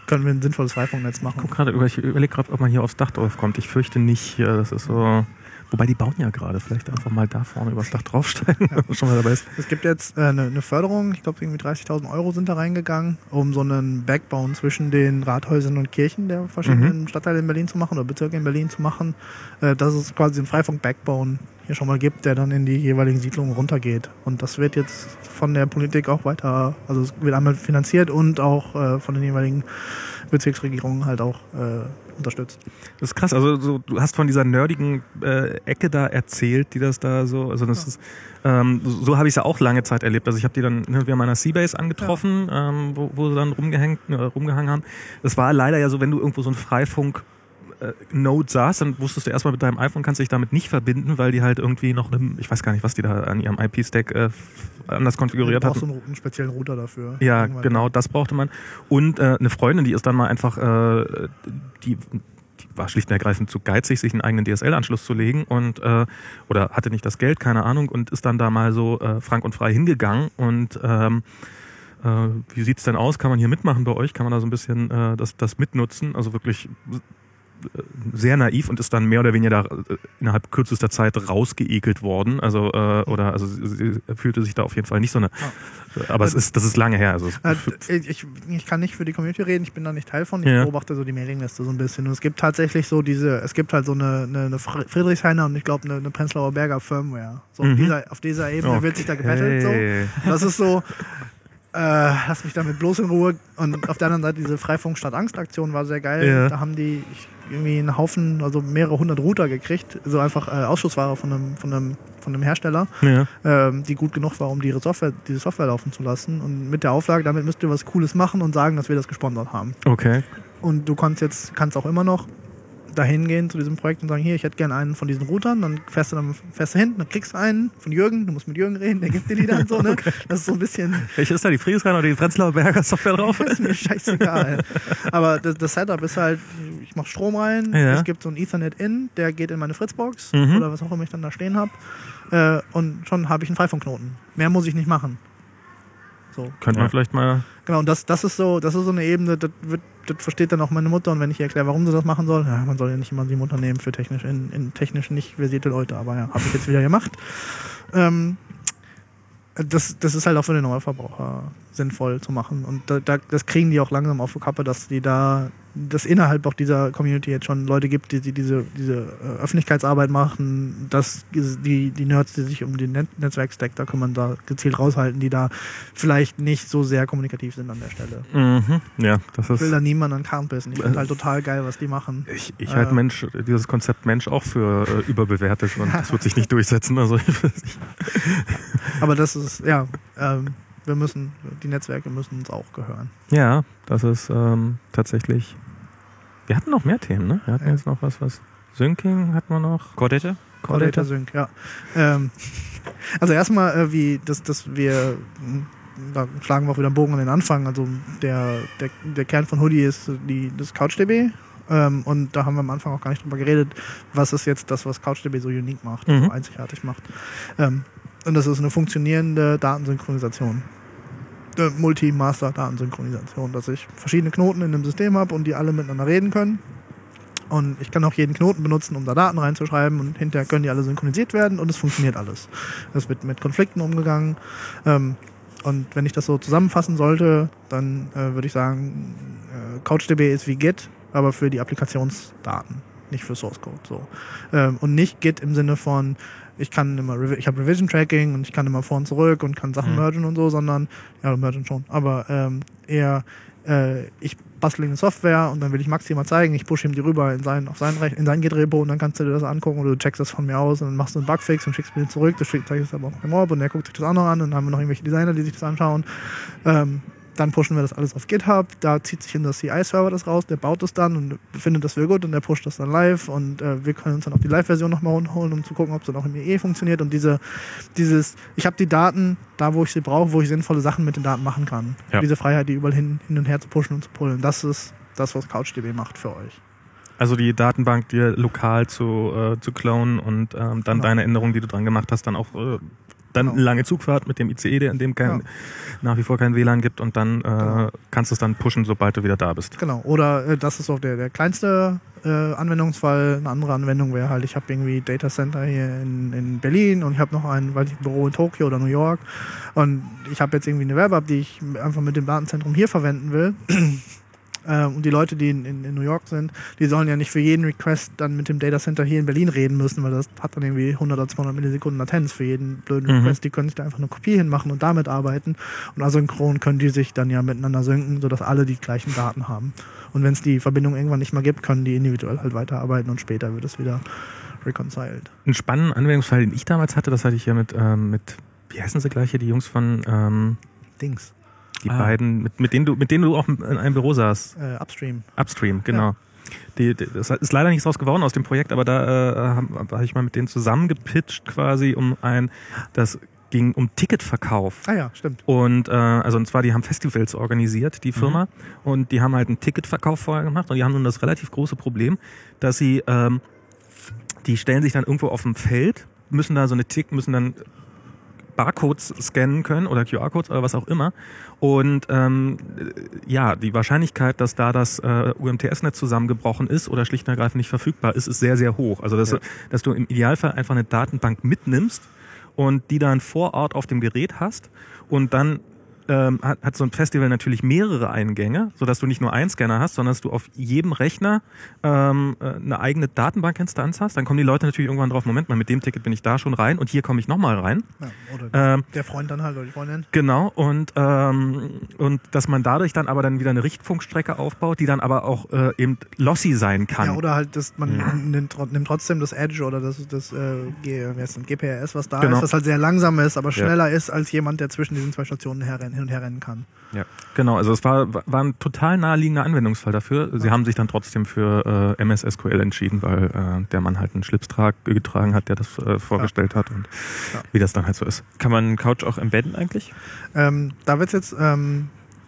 können wir ein sinnvolles Freifunknetz machen. Ich guck gerade über, ich überlege gerade, ob man hier aufs Dach drauf kommt. Ich fürchte nicht. Das ist so. Wobei die bauen ja gerade. Vielleicht einfach mal da vorne übers Dach draufsteigen, Ja. wenn man schon mal dabei ist. Es gibt jetzt äh, eine, eine Förderung, ich glaube irgendwie dreißigtausend Euro sind da reingegangen, um so einen Backbone zwischen den Rathäusern und Kirchen der verschiedenen Mhm. Stadtteile in Berlin zu machen oder Bezirke in Berlin zu machen, äh, dass es quasi einen Freifunk-Backbone hier schon mal gibt, der dann in die jeweiligen Siedlungen runtergeht. Und das wird jetzt von der Politik auch weiter, also es wird einmal finanziert und auch äh, von den jeweiligen Bezirksregierungen halt auch äh, unterstützt. Das ist krass. Also so, du hast von dieser nerdigen äh, Ecke da erzählt, die das da so. Also das Ja. ist. Ähm, so so habe ich es ja auch lange Zeit erlebt. Also ich habe die dann ne, wir haben an einer Seabase angetroffen, ähm, wo, wo sie dann rumgehängt, äh, rumgehangen haben. Das war leider ja so, wenn du irgendwo so ein Freifunk äh, Node saß, dann wusstest du erstmal mit deinem iPhone kannst du dich damit nicht verbinden, weil die halt irgendwie noch eine, ich weiß gar nicht, was die da an ihrem I P-Stack äh, anders konfiguriert Du hatten. brauchst so einen, einen speziellen Router dafür. Ja, Irgendwann. genau, das brauchte man. Und äh, eine Freundin, die ist dann mal einfach, äh, die, die war schlicht und ergreifend zu geizig, sich einen eigenen D S L-Anschluss zu legen und äh, oder hatte nicht das Geld, keine Ahnung, und ist dann da mal so äh, frank und frei hingegangen und ähm, äh, wie sieht's denn aus? Kann man hier mitmachen bei euch? Kann man da so ein bisschen äh, das, das mitnutzen? Also wirklich sehr naiv und ist dann mehr oder weniger da äh, innerhalb kürzester Zeit rausgeekelt worden. Also äh, oder also sie, sie fühlte sich da auf jeden Fall nicht so eine. Aber es ist das ist lange her. Also Äh, ich, ich kann nicht für die Community reden, ich bin da nicht Teil von. Ich Ja. beobachte so die Mailingliste so ein bisschen. Und es gibt tatsächlich so diese, es gibt halt so eine, eine, eine Friedrichshainer und ich glaube eine, eine Prenzlauer Berger Firmware. So Mhm. auf, dieser, auf dieser Ebene Okay. wird sich da gebettelt. So. Das ist so. Äh, lass mich damit bloß in Ruhe. Und auf der anderen Seite diese Freifunk statt Angst-Aktion war sehr geil. Ja. Da haben die ich, irgendwie einen Haufen, also mehrere hundert Router gekriegt, so einfach äh, Ausschussware von einem, von einem, von einem Hersteller, Ja. ähm, die gut genug war, um die ihre Software, diese Software laufen zu lassen. Und mit der Auflage, damit müsst ihr was Cooles machen und sagen, dass wir das gesponsert haben. Okay. Und du kannst jetzt, kannst auch immer noch dahin gehen zu diesem Projekt und sagen, hier, ich hätte gerne einen von diesen Routern, dann fährst du dann fährst du hin, dann kriegst du einen von Jürgen, du musst mit Jürgen reden, der gibt dir die dann so, ne? Das ist so ein bisschen, Welche ist da die Friedrichshainer oder die Prenzlauer Berger Software drauf? ist mir scheißegal. Aber das, das Setup ist halt, ich mach Strom rein, Ja. es gibt so ein Ethernet-In, der geht in meine Fritzbox Mhm. oder was auch immer ich dann da stehen habe äh, und schon habe ich einen Freifunkknoten. Mehr muss ich nicht machen. So. Könnte man Ja. vielleicht mal. Genau, und das, das ist so, das ist so eine Ebene, das, wird, das versteht dann auch meine Mutter. Und wenn ich ihr erkläre, warum sie das machen soll, ja, man soll ja nicht immer die Mutter nehmen für technisch, in, in technisch nicht versierte Leute, aber ja, habe ich jetzt wieder gemacht. Ähm, das, das ist halt auch für den Neuverbraucher sinnvoll zu machen. Und da, da, das kriegen die auch langsam auf die Kappe, dass die da, dass innerhalb auch dieser Community jetzt schon Leute gibt, die, die diese, diese äh, Öffentlichkeitsarbeit machen, dass die, die Nerds, die sich um den Net Netzwerkstack da kümmern, da gezielt raushalten, die da vielleicht nicht so sehr kommunikativ sind an der Stelle. Mhm. Ja, das Ich will ist. da niemand an den Karren pissen. Ich finde halt total geil, was die machen. Ich, ich halte Äh. Mensch, dieses Konzept Mensch auch für äh, überbewertet und das wird sich nicht durchsetzen. Also ich, Aber das ist, ja, ähm, wir müssen, die Netzwerke müssen uns auch gehören. ja, das ist ähm, tatsächlich. Wir hatten noch mehr Themen, ne? Wir hatten Ja. jetzt noch was, was. Syncing hatten wir noch. Core Data? Core Data Sync, ja. Ähm, also erstmal, äh, wie, dass, dass wir, mh, da schlagen wir auch wieder einen Bogen an den Anfang. Also der, der, der Kern von Hoodie ist die, das CouchDB. Ähm, und da haben wir am Anfang auch gar nicht drüber geredet, was ist jetzt das, was CouchDB so unique macht, Mhm. so einzigartig macht. Ähm, und das ist eine funktionierende Datensynchronisation. Äh, Multi-Master-Datensynchronisation, dass ich verschiedene Knoten in einem System habe und die alle miteinander reden können. Und ich kann auch jeden Knoten benutzen, um da Daten reinzuschreiben und hinterher können die alle synchronisiert werden und es funktioniert alles. Es wird mit Konflikten umgegangen. Ähm, und wenn ich das so zusammenfassen sollte, dann äh, würde ich sagen, äh, CouchDB ist wie Git, aber für die Applikationsdaten, nicht für Source Code. So. Ähm, und nicht Git im Sinne von, ich kann immer, Revi- ich habe Revision Tracking und ich kann immer vor und zurück und kann Sachen Mhm. mergen und so, sondern, ja, mergen schon, aber ähm, eher, äh, ich bastel eine Software und dann will ich Maxi mal zeigen, ich pushe ihm die rüber in sein, auf sein, Rech- in sein Git-Repo und dann kannst du dir das angucken oder du checkst das von mir aus und dann machst du einen Bugfix und schickst mir den zurück, das schickt zeigst du aber auch dem Mob und der guckt sich das auch noch an und dann haben wir noch irgendwelche Designer, die sich das anschauen. Ähm, dann pushen wir das alles auf GitHub, da zieht sich in das C I-Server das raus, der baut das dann und findet das für gut und der pusht das dann live und äh, wir können uns dann auch die Live-Version nochmal holen, um zu gucken, ob es dann auch im I E funktioniert und diese, dieses, ich habe die Daten da, wo ich sie brauche, wo ich sinnvolle Sachen mit den Daten machen kann. Ja. Diese Freiheit, die überall hin, hin und her zu pushen und zu pullen, das ist das, was CouchDB macht für euch. Also die Datenbank dir lokal zu, äh, zu klonen und ähm, dann Genau. deine Änderungen, die du dran gemacht hast, dann auch äh, dann Genau. eine lange Zugfahrt mit dem I C E, der in dem kein, Ja. nach wie vor kein W L A N gibt und dann äh, Genau. kannst du es dann pushen, sobald du wieder da bist. Genau. Oder äh, das ist auch der, der kleinste äh, Anwendungsfall. Eine andere Anwendung wäre halt, ich habe irgendwie Data Center hier in, in Berlin und ich habe noch ein, weil ich ein Büro in Tokio oder New York und ich habe jetzt irgendwie eine Web-App, die ich einfach mit dem Datenzentrum hier verwenden will. Ähm, und die Leute, die in, in, in New York sind, die sollen ja nicht für jeden Request dann mit dem Datacenter hier in Berlin reden müssen, weil das hat dann irgendwie hundert oder zweihundert Millisekunden Latenz für jeden blöden Mhm. Request. Die können sich da einfach eine Kopie hinmachen und damit arbeiten. Und asynchron können die sich dann ja miteinander synken, sodass alle die gleichen Daten haben. Und wenn es die Verbindung irgendwann nicht mehr gibt, können die individuell halt weiterarbeiten und später wird es wieder reconciled. Einen spannenden Anwendungsfall, den ich damals hatte, das hatte ich ja mit, ähm, mit wie heißen sie gleich hier, die Jungs von ähm, Dings. die Ah. beiden, mit, mit denen du, mit denen du auch in einem Büro saßt. Äh, Upstream. Upstream, genau. Die, die, das ist leider nichts draus geworden aus dem Projekt, aber da äh, habe hab ich mal mit denen zusammen gepitcht quasi um ein, das ging um Ticketverkauf. Ah ja, stimmt. Und äh, also und zwar, die haben Festivals organisiert, die Firma, und die haben halt einen Ticketverkauf vorher gemacht und die haben nun das relativ große Problem, dass sie, ähm, die stellen sich dann irgendwo auf dem Feld, müssen da so eine Tick, müssen dann Barcodes scannen können oder Q R-Codes oder was auch immer. Und ähm, ja, die Wahrscheinlichkeit, dass da das äh, U M T S-Netz zusammengebrochen ist oder schlicht und ergreifend nicht verfügbar ist, ist sehr, sehr hoch. Also dass, Ja. dass du im Idealfall einfach eine Datenbank mitnimmst und die dann vor Ort auf dem Gerät hast und dann ähm, hat, hat so ein Festival natürlich mehrere Eingänge, sodass du nicht nur einen Scanner hast, sondern dass du auf jedem Rechner ähm, äh, eine eigene Datenbankinstanz hast. Dann kommen die Leute natürlich irgendwann drauf, Moment mal, mit dem Ticket bin ich da schon rein und hier komme ich nochmal rein. Ja, oder Ähm, der Freund dann halt oder die Freundin. Genau, und, ähm, und dass man dadurch dann aber dann wieder eine Richtfunkstrecke aufbaut, die dann aber auch äh, eben lossy sein kann. Ja, oder halt, das, man nimmt, tro- nimmt trotzdem das Edge oder das, das äh, G, wie heißt denn, G P R S, was da Genau. ist, was halt sehr langsam ist, aber schneller ist als jemand, der zwischen diesen zwei Stationen herrennen, hin und her rennen kann. Ja. Genau, also es war, war ein total naheliegender Anwendungsfall dafür. Sie haben sich dann trotzdem für äh, M S S Q L entschieden, weil äh, der Mann halt einen Schlipstrag getragen hat, der das äh, vorgestellt hat und Ja. wie das dann halt so ist. Kann man Couch auch embedden eigentlich? Ähm, da wird's jetzt, ähm,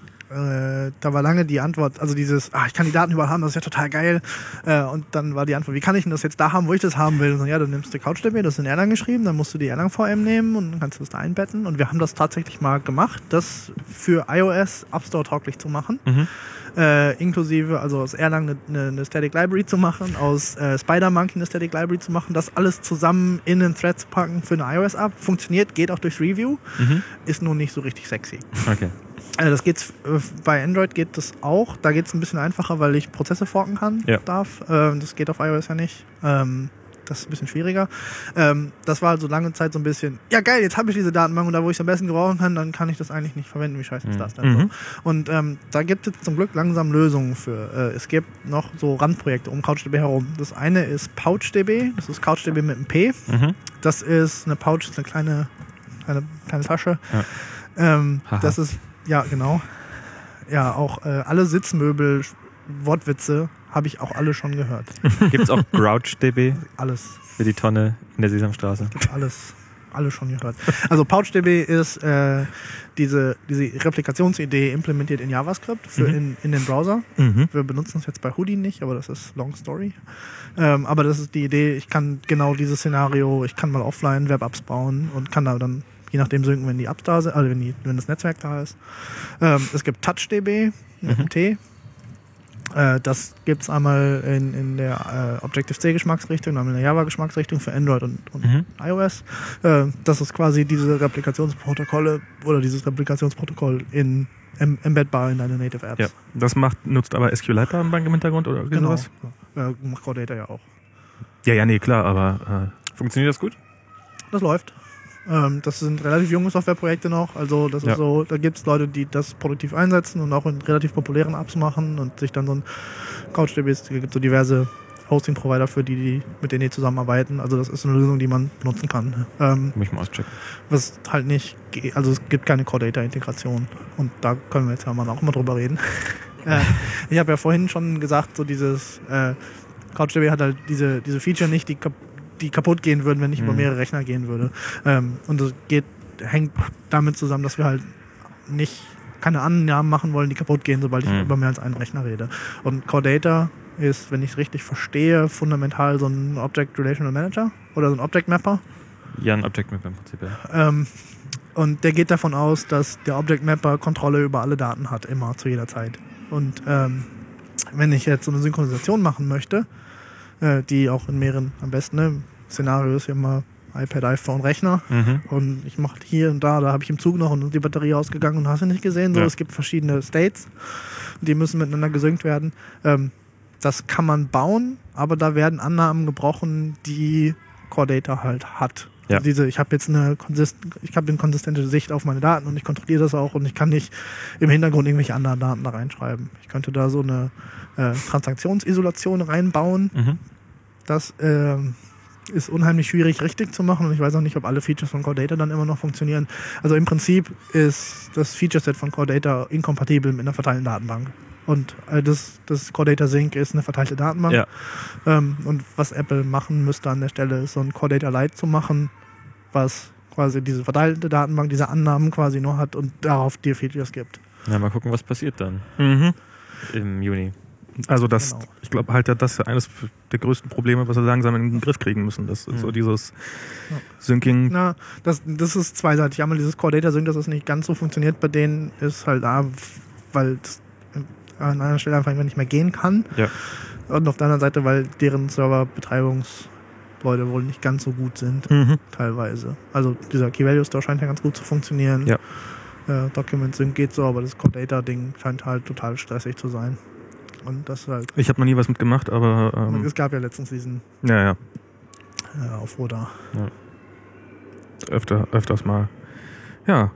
äh, da war lange die Antwort, also dieses, ah, ich kann die Daten überall haben, das ist ja total geil. Äh, und dann war die Antwort, wie kann ich denn das jetzt da haben, wo ich das haben will? Und dann, ja, du nimmst die CouchDB, das ist in Erlang geschrieben, dann musst du die Erlang V M nehmen und dann kannst du das da einbetten. Und wir haben das tatsächlich mal gemacht, das für iOS App Store tauglich zu machen. Mhm. Äh, inklusive, also aus Erlang eine, eine, eine Static Library zu machen, aus äh, SpiderMonkey eine Static Library zu machen, das alles zusammen in einen Thread zu packen für eine iOS-App. Funktioniert, geht auch durchs Review, Mhm. ist nur nicht so richtig sexy. Okay. Äh, das geht's, äh, bei Android geht das auch, da geht es ein bisschen einfacher, weil ich Prozesse forken kann, Ja. darf. Ähm, das geht auf iOS ja nicht. Ähm, das ist ein bisschen schwieriger. Ähm, das war so lange Zeit so ein bisschen, ja geil, jetzt habe ich diese Datenbank und da, wo ich es am besten gebrauchen kann, dann kann ich das eigentlich nicht verwenden. Wie scheiße ist das denn? Mhm. So? Und ähm, da gibt es zum Glück langsam Lösungen für. Äh, es gibt noch so Randprojekte um CouchDB herum. Das eine ist PouchDB, das ist CouchDB mit einem P. Mhm. Das ist eine Pouch, das ist eine kleine, kleine, kleine Tasche. Ja. Ähm, Haha. das ist, ja genau. Ja, auch äh, alle Sitzmöbel, Wortwitze habe ich auch alle schon gehört. Gibt es auch GrouchDB Alles, für die Tonne in der Sesamstraße? alles, alle schon gehört. Also PouchDB ist äh, diese, diese Replikationsidee implementiert in JavaScript für Mhm. in, in den Browser. Mhm. Wir benutzen es jetzt bei Houdin nicht, aber das ist Long Story. Ähm, aber das ist die Idee, ich kann genau dieses Szenario, ich kann mal offline Web-Apps bauen und kann da dann je nachdem synken, wenn die Apps da sind, also wenn, die, wenn das Netzwerk da ist. Ähm, es gibt TouchDB mit Mhm. T. Äh, das gibt es einmal in, in der äh, Objective-C-Geschmacksrichtung, einmal in der Java-Geschmacksrichtung für Android und, und Mhm. iOS. Äh, das ist quasi diese Replikationsprotokolle oder dieses Replikationsprotokoll in em, embedbar in deine Native Apps. Ja, das macht, nutzt aber SQLite-Datenbank im Hintergrund oder irgendwie Genau. sowas? Äh, macht Codedata ja auch. Ja, ja, nee, klar, aber Funktioniert das gut? Das läuft. Ähm, das sind relativ junge Softwareprojekte noch. Also das Ja. ist so, da gibt es Leute, die das produktiv einsetzen und auch in relativ populären Apps machen und sich dann so ein CouchDB, es gibt so diverse Hosting-Provider für die, die, mit denen die zusammenarbeiten. Also das ist eine Lösung, die man benutzen kann. Ähm, Muss ich mal auschecken. was halt nicht geht, also es gibt keine Core-Data-Integration. Und da können wir jetzt ja mal auch mal drüber reden. äh, ich habe ja vorhin schon gesagt, so dieses äh, CouchDB hat halt diese, diese Feature nicht, die, kap die kaputt gehen würden, wenn ich Mhm. über mehrere Rechner gehen würde. Ähm, und das geht, hängt damit zusammen, dass wir halt nicht keine Annahmen machen wollen, die kaputt gehen, sobald ich Mhm. über mehr als einen Rechner rede. Und Core Data ist, wenn ich es richtig verstehe, fundamental so ein Object Relational Manager oder so ein Object Mapper. Ja, ein Object Mapper im Prinzip, ja. Ähm, und der geht davon aus, dass der Object Mapper Kontrolle über alle Daten hat, immer, zu jeder Zeit. Und ähm, wenn ich jetzt so eine Synchronisation machen möchte, äh, die auch in mehreren, am besten, ne, Szenarios, hier mal iPad, iPhone, Rechner, Mhm. und ich mache hier und da, da habe ich im Zug noch und die Batterie ausgegangen und hast du nicht gesehen, so, Ja. es gibt verschiedene States, die müssen miteinander gesynkt werden. Ähm, das kann man bauen, aber da werden Annahmen gebrochen, die Core Data halt hat. Ja. Also diese, ich habe jetzt eine konsist, ich habe eine konsistente Sicht auf meine Daten und ich kontrolliere das auch und ich kann nicht im Hintergrund irgendwelche anderen Daten da reinschreiben. Ich könnte da so eine äh, Transaktionsisolation reinbauen. Mhm. Das ähm, ist unheimlich schwierig richtig zu machen und ich weiß auch nicht, ob alle Features von Core Data dann immer noch funktionieren. Also im Prinzip ist das Featureset von Core Data inkompatibel mit einer verteilten Datenbank. Und äh, das, das Core Data Sync ist eine verteilte Datenbank. Ja. Ähm, und was Apple machen müsste an der Stelle, ist so ein Core Data Lite zu machen, was quasi diese verteilte Datenbank, diese Annahmen quasi nur hat und darauf dir Features gibt. Ja, mal gucken, was passiert dann Mhm. im Juni. Also das, Genau. ich glaube halt, das ist eines der größten Probleme, was wir langsam in den Griff kriegen müssen. Das ist Mhm. so dieses Ja. Syncing. Na, das, das ist zweiseitig. Einmal dieses Core Data Sync, dass es nicht ganz so funktioniert bei denen, ist halt da, weil es an einer Stelle einfach nicht mehr gehen kann. Ja. Und auf der anderen Seite, weil deren Serverbetreibungsleute wohl nicht ganz so gut sind, Mhm. teilweise. Also dieser Key Value Store scheint ja ganz gut zu funktionieren. Ja. Äh, Document Sync geht so, aber das Core Data Ding scheint halt total stressig zu sein. Und das halt. Ich habe noch nie was mitgemacht, aber ähm, Es gab ja letztens diesen ja, ja, äh, Aufruhr da. öfter, öfters mal. Ja,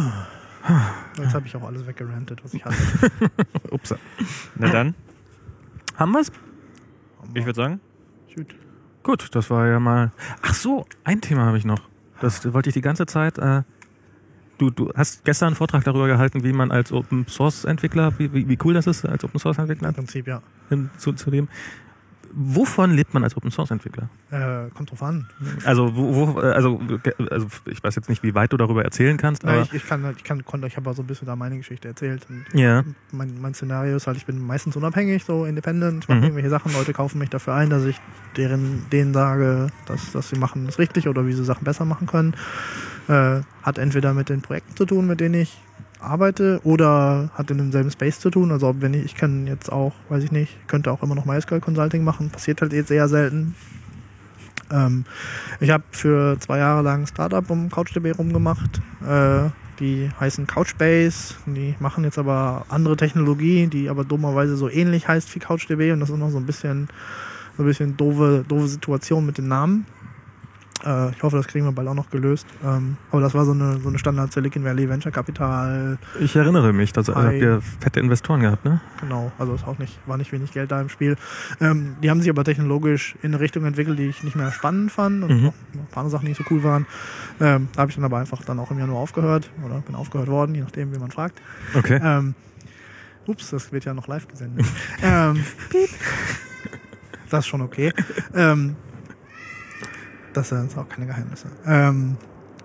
Jetzt habe ich auch alles weggerantet, was ich hatte. ups. Na dann, Haben wir's? ich würde sagen, Shoot. Gut, das war ja mal. Ach so, ein Thema habe ich noch. Das wollte ich die ganze Zeit. Äh, du, du hast gestern einen Vortrag darüber gehalten, wie man als Open Source Entwickler, wie, wie, wie cool das ist, als Open Source Entwickler Im Prinzip, ja. hin- zu, zu leben. Wovon lebt man als Open Source Entwickler? Äh, kommt drauf an. Also, wo, wo, äh, also, ge- also, ich weiß jetzt nicht, wie weit du darüber erzählen kannst, Ja, aber. ich, ich kann, ich kann, konnte, ich habe so ein bisschen da meine Geschichte erzählt. Und Ja. mein, mein Szenario ist halt, ich bin meistens unabhängig, so independent. Ich mache Mhm. irgendwelche Sachen, Leute kaufen mich dafür ein, dass ich deren, denen sage, dass, dass sie machen das richtig oder wie sie Sachen besser machen können. Äh, hat entweder mit den Projekten zu tun, mit denen ich arbeite, oder hat in demselben Space zu tun. Also wenn ich, ich kann jetzt auch, weiß ich nicht, könnte auch immer noch MySQL Consulting machen, passiert halt jetzt sehr selten. Ähm, ich habe für zwei Jahre lang ein Startup um CouchDB rumgemacht. Äh, die heißen Couchbase. Die machen jetzt aber andere Technologie, die aber dummerweise so ähnlich heißt wie CouchDB. Und das ist noch so ein bisschen, so ein bisschen doofe, doofe Situation mit den Namen. Äh, ich hoffe, das kriegen wir bald auch noch gelöst. Ähm, aber das war so eine, so eine Standard Silicon Valley Venture Capital. Ich erinnere mich, da Hi. habt ihr fette Investoren gehabt, ne? Genau, also ist auch nicht, war nicht wenig Geld da im Spiel. Ähm, die haben sich aber technologisch in eine Richtung entwickelt, die ich nicht mehr spannend fand und Mhm. noch ein paar andere Sachen, die nicht so cool waren. Ähm, da habe ich dann aber einfach dann auch im Januar aufgehört oder bin aufgehört worden, je nachdem, wie man fragt. Okay. Ähm, ups, das wird ja noch live gesendet. ähm, piep. Das ist schon okay. Ähm, das sind auch keine Geheimnisse. Ähm,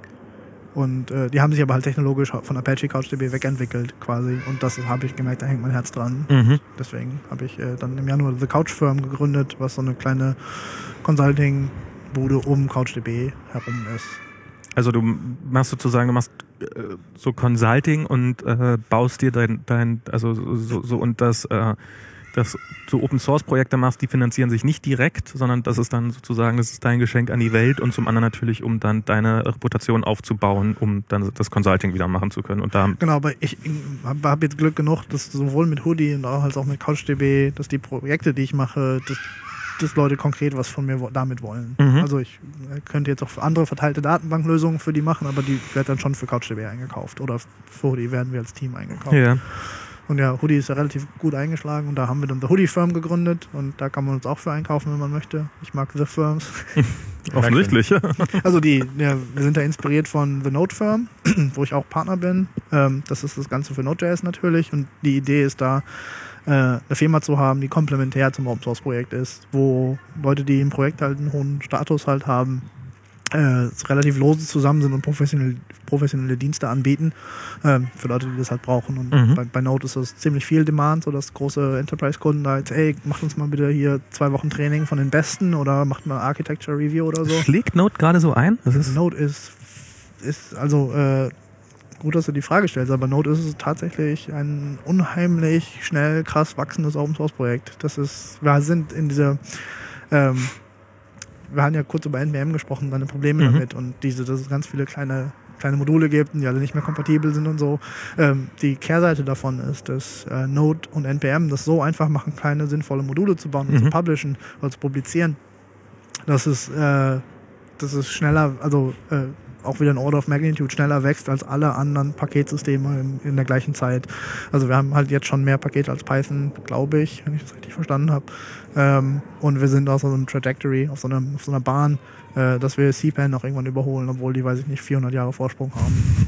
und äh, die haben sich aber halt technologisch von Apache CouchDB wegentwickelt quasi. Und das habe ich gemerkt, da hängt mein Herz dran. Mhm. Deswegen habe ich äh, dann im Januar The Couch Firm gegründet, was so eine kleine Consulting-Bude um CouchDB herum ist. Also du machst sozusagen, du machst äh, so Consulting und äh, baust dir dein, dein also so, so und das, äh, das so Open Source Projekte machst, die finanzieren sich nicht direkt, sondern das ist dann sozusagen, das ist dein Geschenk an die Welt und zum anderen natürlich, um dann deine Reputation aufzubauen, um dann das Consulting wieder machen zu können. Und da Genau, aber ich habe hab jetzt Glück genug, dass sowohl mit Hoodie und auch als auch mit CouchDB, dass die Projekte, die ich mache, dass, dass Leute konkret was von mir wo- damit wollen. Mhm. Also ich äh, könnte jetzt auch für andere verteilte Datenbanklösungen für die machen, aber die werden dann schon für CouchDB eingekauft oder für Hoodie werden wir als Team eingekauft. ja. Und ja, Hoodie ist ja relativ gut eingeschlagen und da haben wir dann The Hoodie Firm gegründet und da kann man uns auch für einkaufen, wenn man möchte. Ich mag The Firms. Offensichtlich. Also die, ja, wir sind da inspiriert von The Node Firm, wo ich auch Partner bin. Ähm, das ist das Ganze für Node.js natürlich und die Idee ist da, äh, eine Firma zu haben, die komplementär zum Open Source Projekt ist, wo Leute, die im Projekt halt einen hohen Status halt haben, äh, relativ lose zusammen sind und professionelle, professionelle Dienste anbieten ähm, für Leute, die das halt brauchen. Und Mhm. bei, bei Node ist das ziemlich viel Demand, so dass große Enterprise-Kunden da jetzt, ey, macht uns mal bitte hier zwei Wochen Training von den Besten oder macht mal Architecture Review oder so. Schlägt Node gerade so ein? Das ist Node ist, ist also äh, gut, dass du die Frage stellst, aber Node ist tatsächlich ein unheimlich schnell, krass wachsendes Open-Source-Projekt. Das ist, wir sind in dieser ähm, wir haben ja kurz über N P M gesprochen, seine Probleme Mhm. damit und diese, dass es ganz viele kleine, kleine Module gibt, die alle nicht mehr kompatibel sind und so. Ähm, die Kehrseite davon ist, dass äh, Node und N P M das so einfach machen, kleine sinnvolle Module zu bauen und Mhm. zu publishen oder zu publizieren. Das ist, äh, das ist schneller, also äh, auch wieder ein Order of Magnitude schneller wächst als alle anderen Paketsysteme in, in der gleichen Zeit. Also wir haben halt jetzt schon mehr Pakete als Python, glaube ich, wenn ich das richtig verstanden habe. Ähm, und wir sind auf so einem Trajectory, auf so einer, auf so einer Bahn, äh, dass wir C P A N noch irgendwann überholen, obwohl die, weiß ich nicht, vierhundert Jahre Vorsprung haben.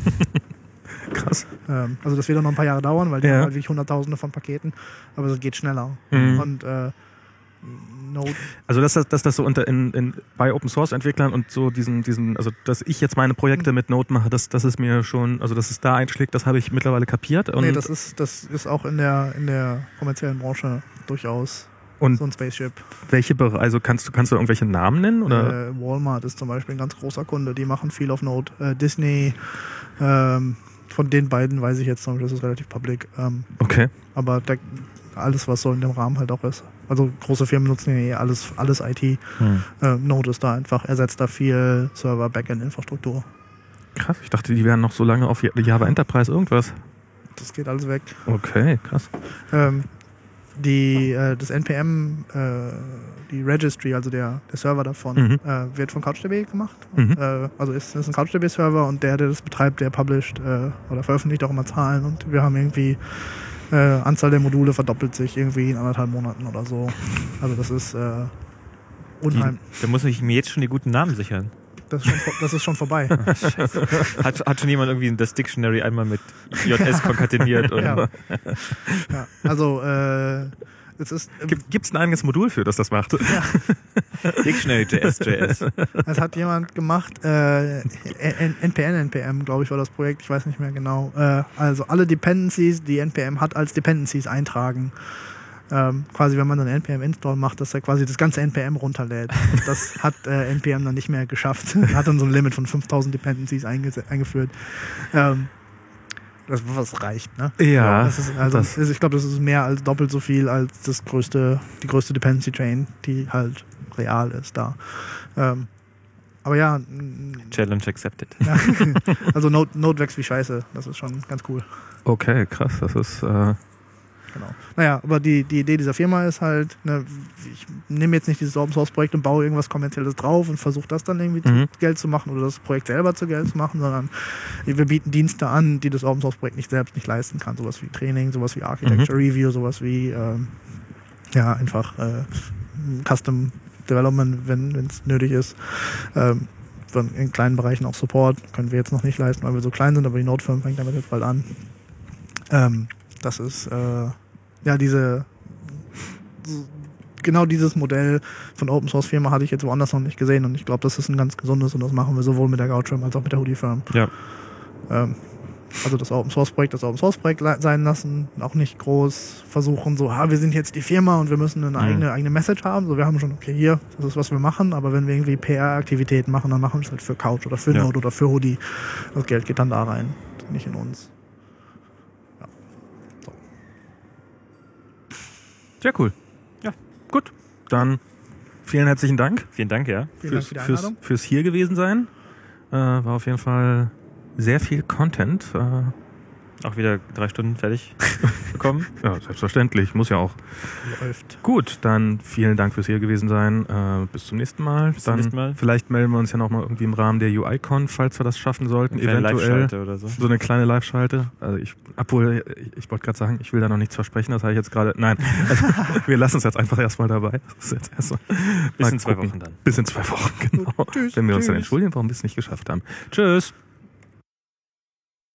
krass. Ähm, also das wird dann noch ein paar Jahre dauern, weil die Ja. haben halt wirklich Hunderttausende von Paketen, aber es geht schneller. Mhm. Und äh, Node Also dass das, dass das so unter in, in bei Open Source Entwicklern und so diesen diesen also dass ich jetzt meine Projekte mit Node mache, das das ist mir schon, also dass es da einschlägt, das habe ich mittlerweile kapiert und nee, das ist, das ist auch in der, in der kommerziellen Branche durchaus und so ein Spaceship. welche Bereiche, also kannst du kannst du irgendwelche Namen nennen oder Äh, Walmart ist zum Beispiel ein ganz großer Kunde, die machen viel auf Node. Äh, Disney, ähm, von den beiden weiß ich jetzt noch, das ist relativ public. Ähm, okay. aber der, alles, was so in dem Rahmen halt auch ist. Also große Firmen nutzen ja eh alles, alles I T. Hm. Äh, Node ist da einfach, ersetzt da viel Server, Backend-Infrastruktur. Krass, ich dachte, die wären noch so lange auf Java Enterprise irgendwas. Das geht alles weg. Okay, krass. Ähm, die, äh, das N P M, äh, die Registry, also der, der Server davon, Mhm. äh, wird von CouchDB gemacht. Mhm. Äh, also ist, ist ein CouchDB-Server und der, der das betreibt, der published äh, oder veröffentlicht auch immer Zahlen und wir haben irgendwie äh, Anzahl der Module verdoppelt sich irgendwie in anderthalb Monaten oder so. Also das ist äh, unheimlich. Da muss ich mir jetzt schon die guten Namen sichern. Das ist schon, vor- das ist schon vorbei. Hat, hat schon jemand irgendwie das Dictionary einmal mit J S konkateniert? Und Ja. Ja, also äh, es ist Gibt es ein eigenes Modul für, das das macht? Dictionary J S J S. Es hat jemand gemacht, äh, N P M, N P M, glaube ich, war das Projekt, ich weiß nicht mehr genau. Äh, also alle Dependencies, die N P M hat, als Dependencies eintragen. Ähm, quasi, wenn man dann N P M Install macht, dass er quasi das ganze N P M runterlädt. Das hat äh, N P M dann nicht mehr geschafft. Hat dann so ein Limit von fünftausend Dependencies einge- eingeführt. Ähm, das was reicht, ne? Ja. Das ist, also, das- das, ich glaube, das ist mehr als doppelt so viel als das größte, die größte Dependency Chain, die halt real ist da. Ähm, aber ja, n- Challenge accepted. ja also Node, Node wächst wie Scheiße. Das ist schon ganz cool. Okay, krass. Das ist äh, Genau. Naja, aber die, die Idee dieser Firma ist halt, ne, ich nehme jetzt nicht dieses Open Source Projekt und baue irgendwas Kommerzielles drauf und versuche das dann irgendwie Mhm. zu Geld zu machen oder das Projekt selber zu Geld zu machen, sondern wir bieten Dienste an, die das Open Source Projekt nicht selbst nicht leisten kann. Sowas wie Training, sowas wie Architecture Review, sowas wie ähm, ja, einfach äh, Custom Development, wenn es nötig ist. Ähm, dann in kleinen Bereichen auch Support, können wir jetzt noch nicht leisten, weil wir so klein sind, aber die Node-Firma fängt damit jetzt bald an. Ähm, das ist äh, ja diese genau dieses Modell von Open Source Firma hatte ich jetzt woanders noch nicht gesehen und ich glaube, das ist ein ganz gesundes und das machen wir sowohl mit der Gauchrim als auch mit der Hoodie Firm. Ja. Ähm, also das Open Source Projekt, das Open Source Projekt le- sein lassen, auch nicht groß versuchen, so, ah, wir sind jetzt die Firma und wir müssen eine Mhm. eigene, eigene Message haben. So, wir haben schon, okay, hier, das ist, was wir machen, aber wenn wir irgendwie P R-Aktivitäten machen, dann machen wir es halt für Couch oder für Ja. Node oder für Hoodie. Das Geld geht dann da rein, nicht in uns. sehr cool. Ja. Gut. Dann vielen herzlichen Dank Vielen Dank, ja. Vielen Dank fürs, für die fürs, Einladung. fürs hier gewesen sein. Äh, war auf jeden Fall sehr viel Content. Äh, Auch wieder drei Stunden fertig bekommen. ja, selbstverständlich. Muss ja auch. Läuft. Gut, dann vielen Dank fürs hier gewesen sein. Äh, bis zum nächsten Mal. Bis zum dann nächsten Mal. Vielleicht melden wir uns ja nochmal irgendwie im Rahmen der U I-Con, falls wir das schaffen sollten. Eine kleine Eventuell. Live-Schalte oder so. So eine kleine Live-Schalte. Also ich, obwohl, ich, ich wollte gerade sagen, ich will da noch nichts versprechen, das habe ich jetzt gerade. Nein, also, wir lassen es jetzt einfach erstmal dabei. Das ist jetzt erst mal, Bis mal in zwei gucken. Wochen dann. Bis in zwei Wochen, genau. Tschüss, Wenn wir uns dann tschüss. entschuldigen, warum wir es nicht geschafft haben. Tschüss.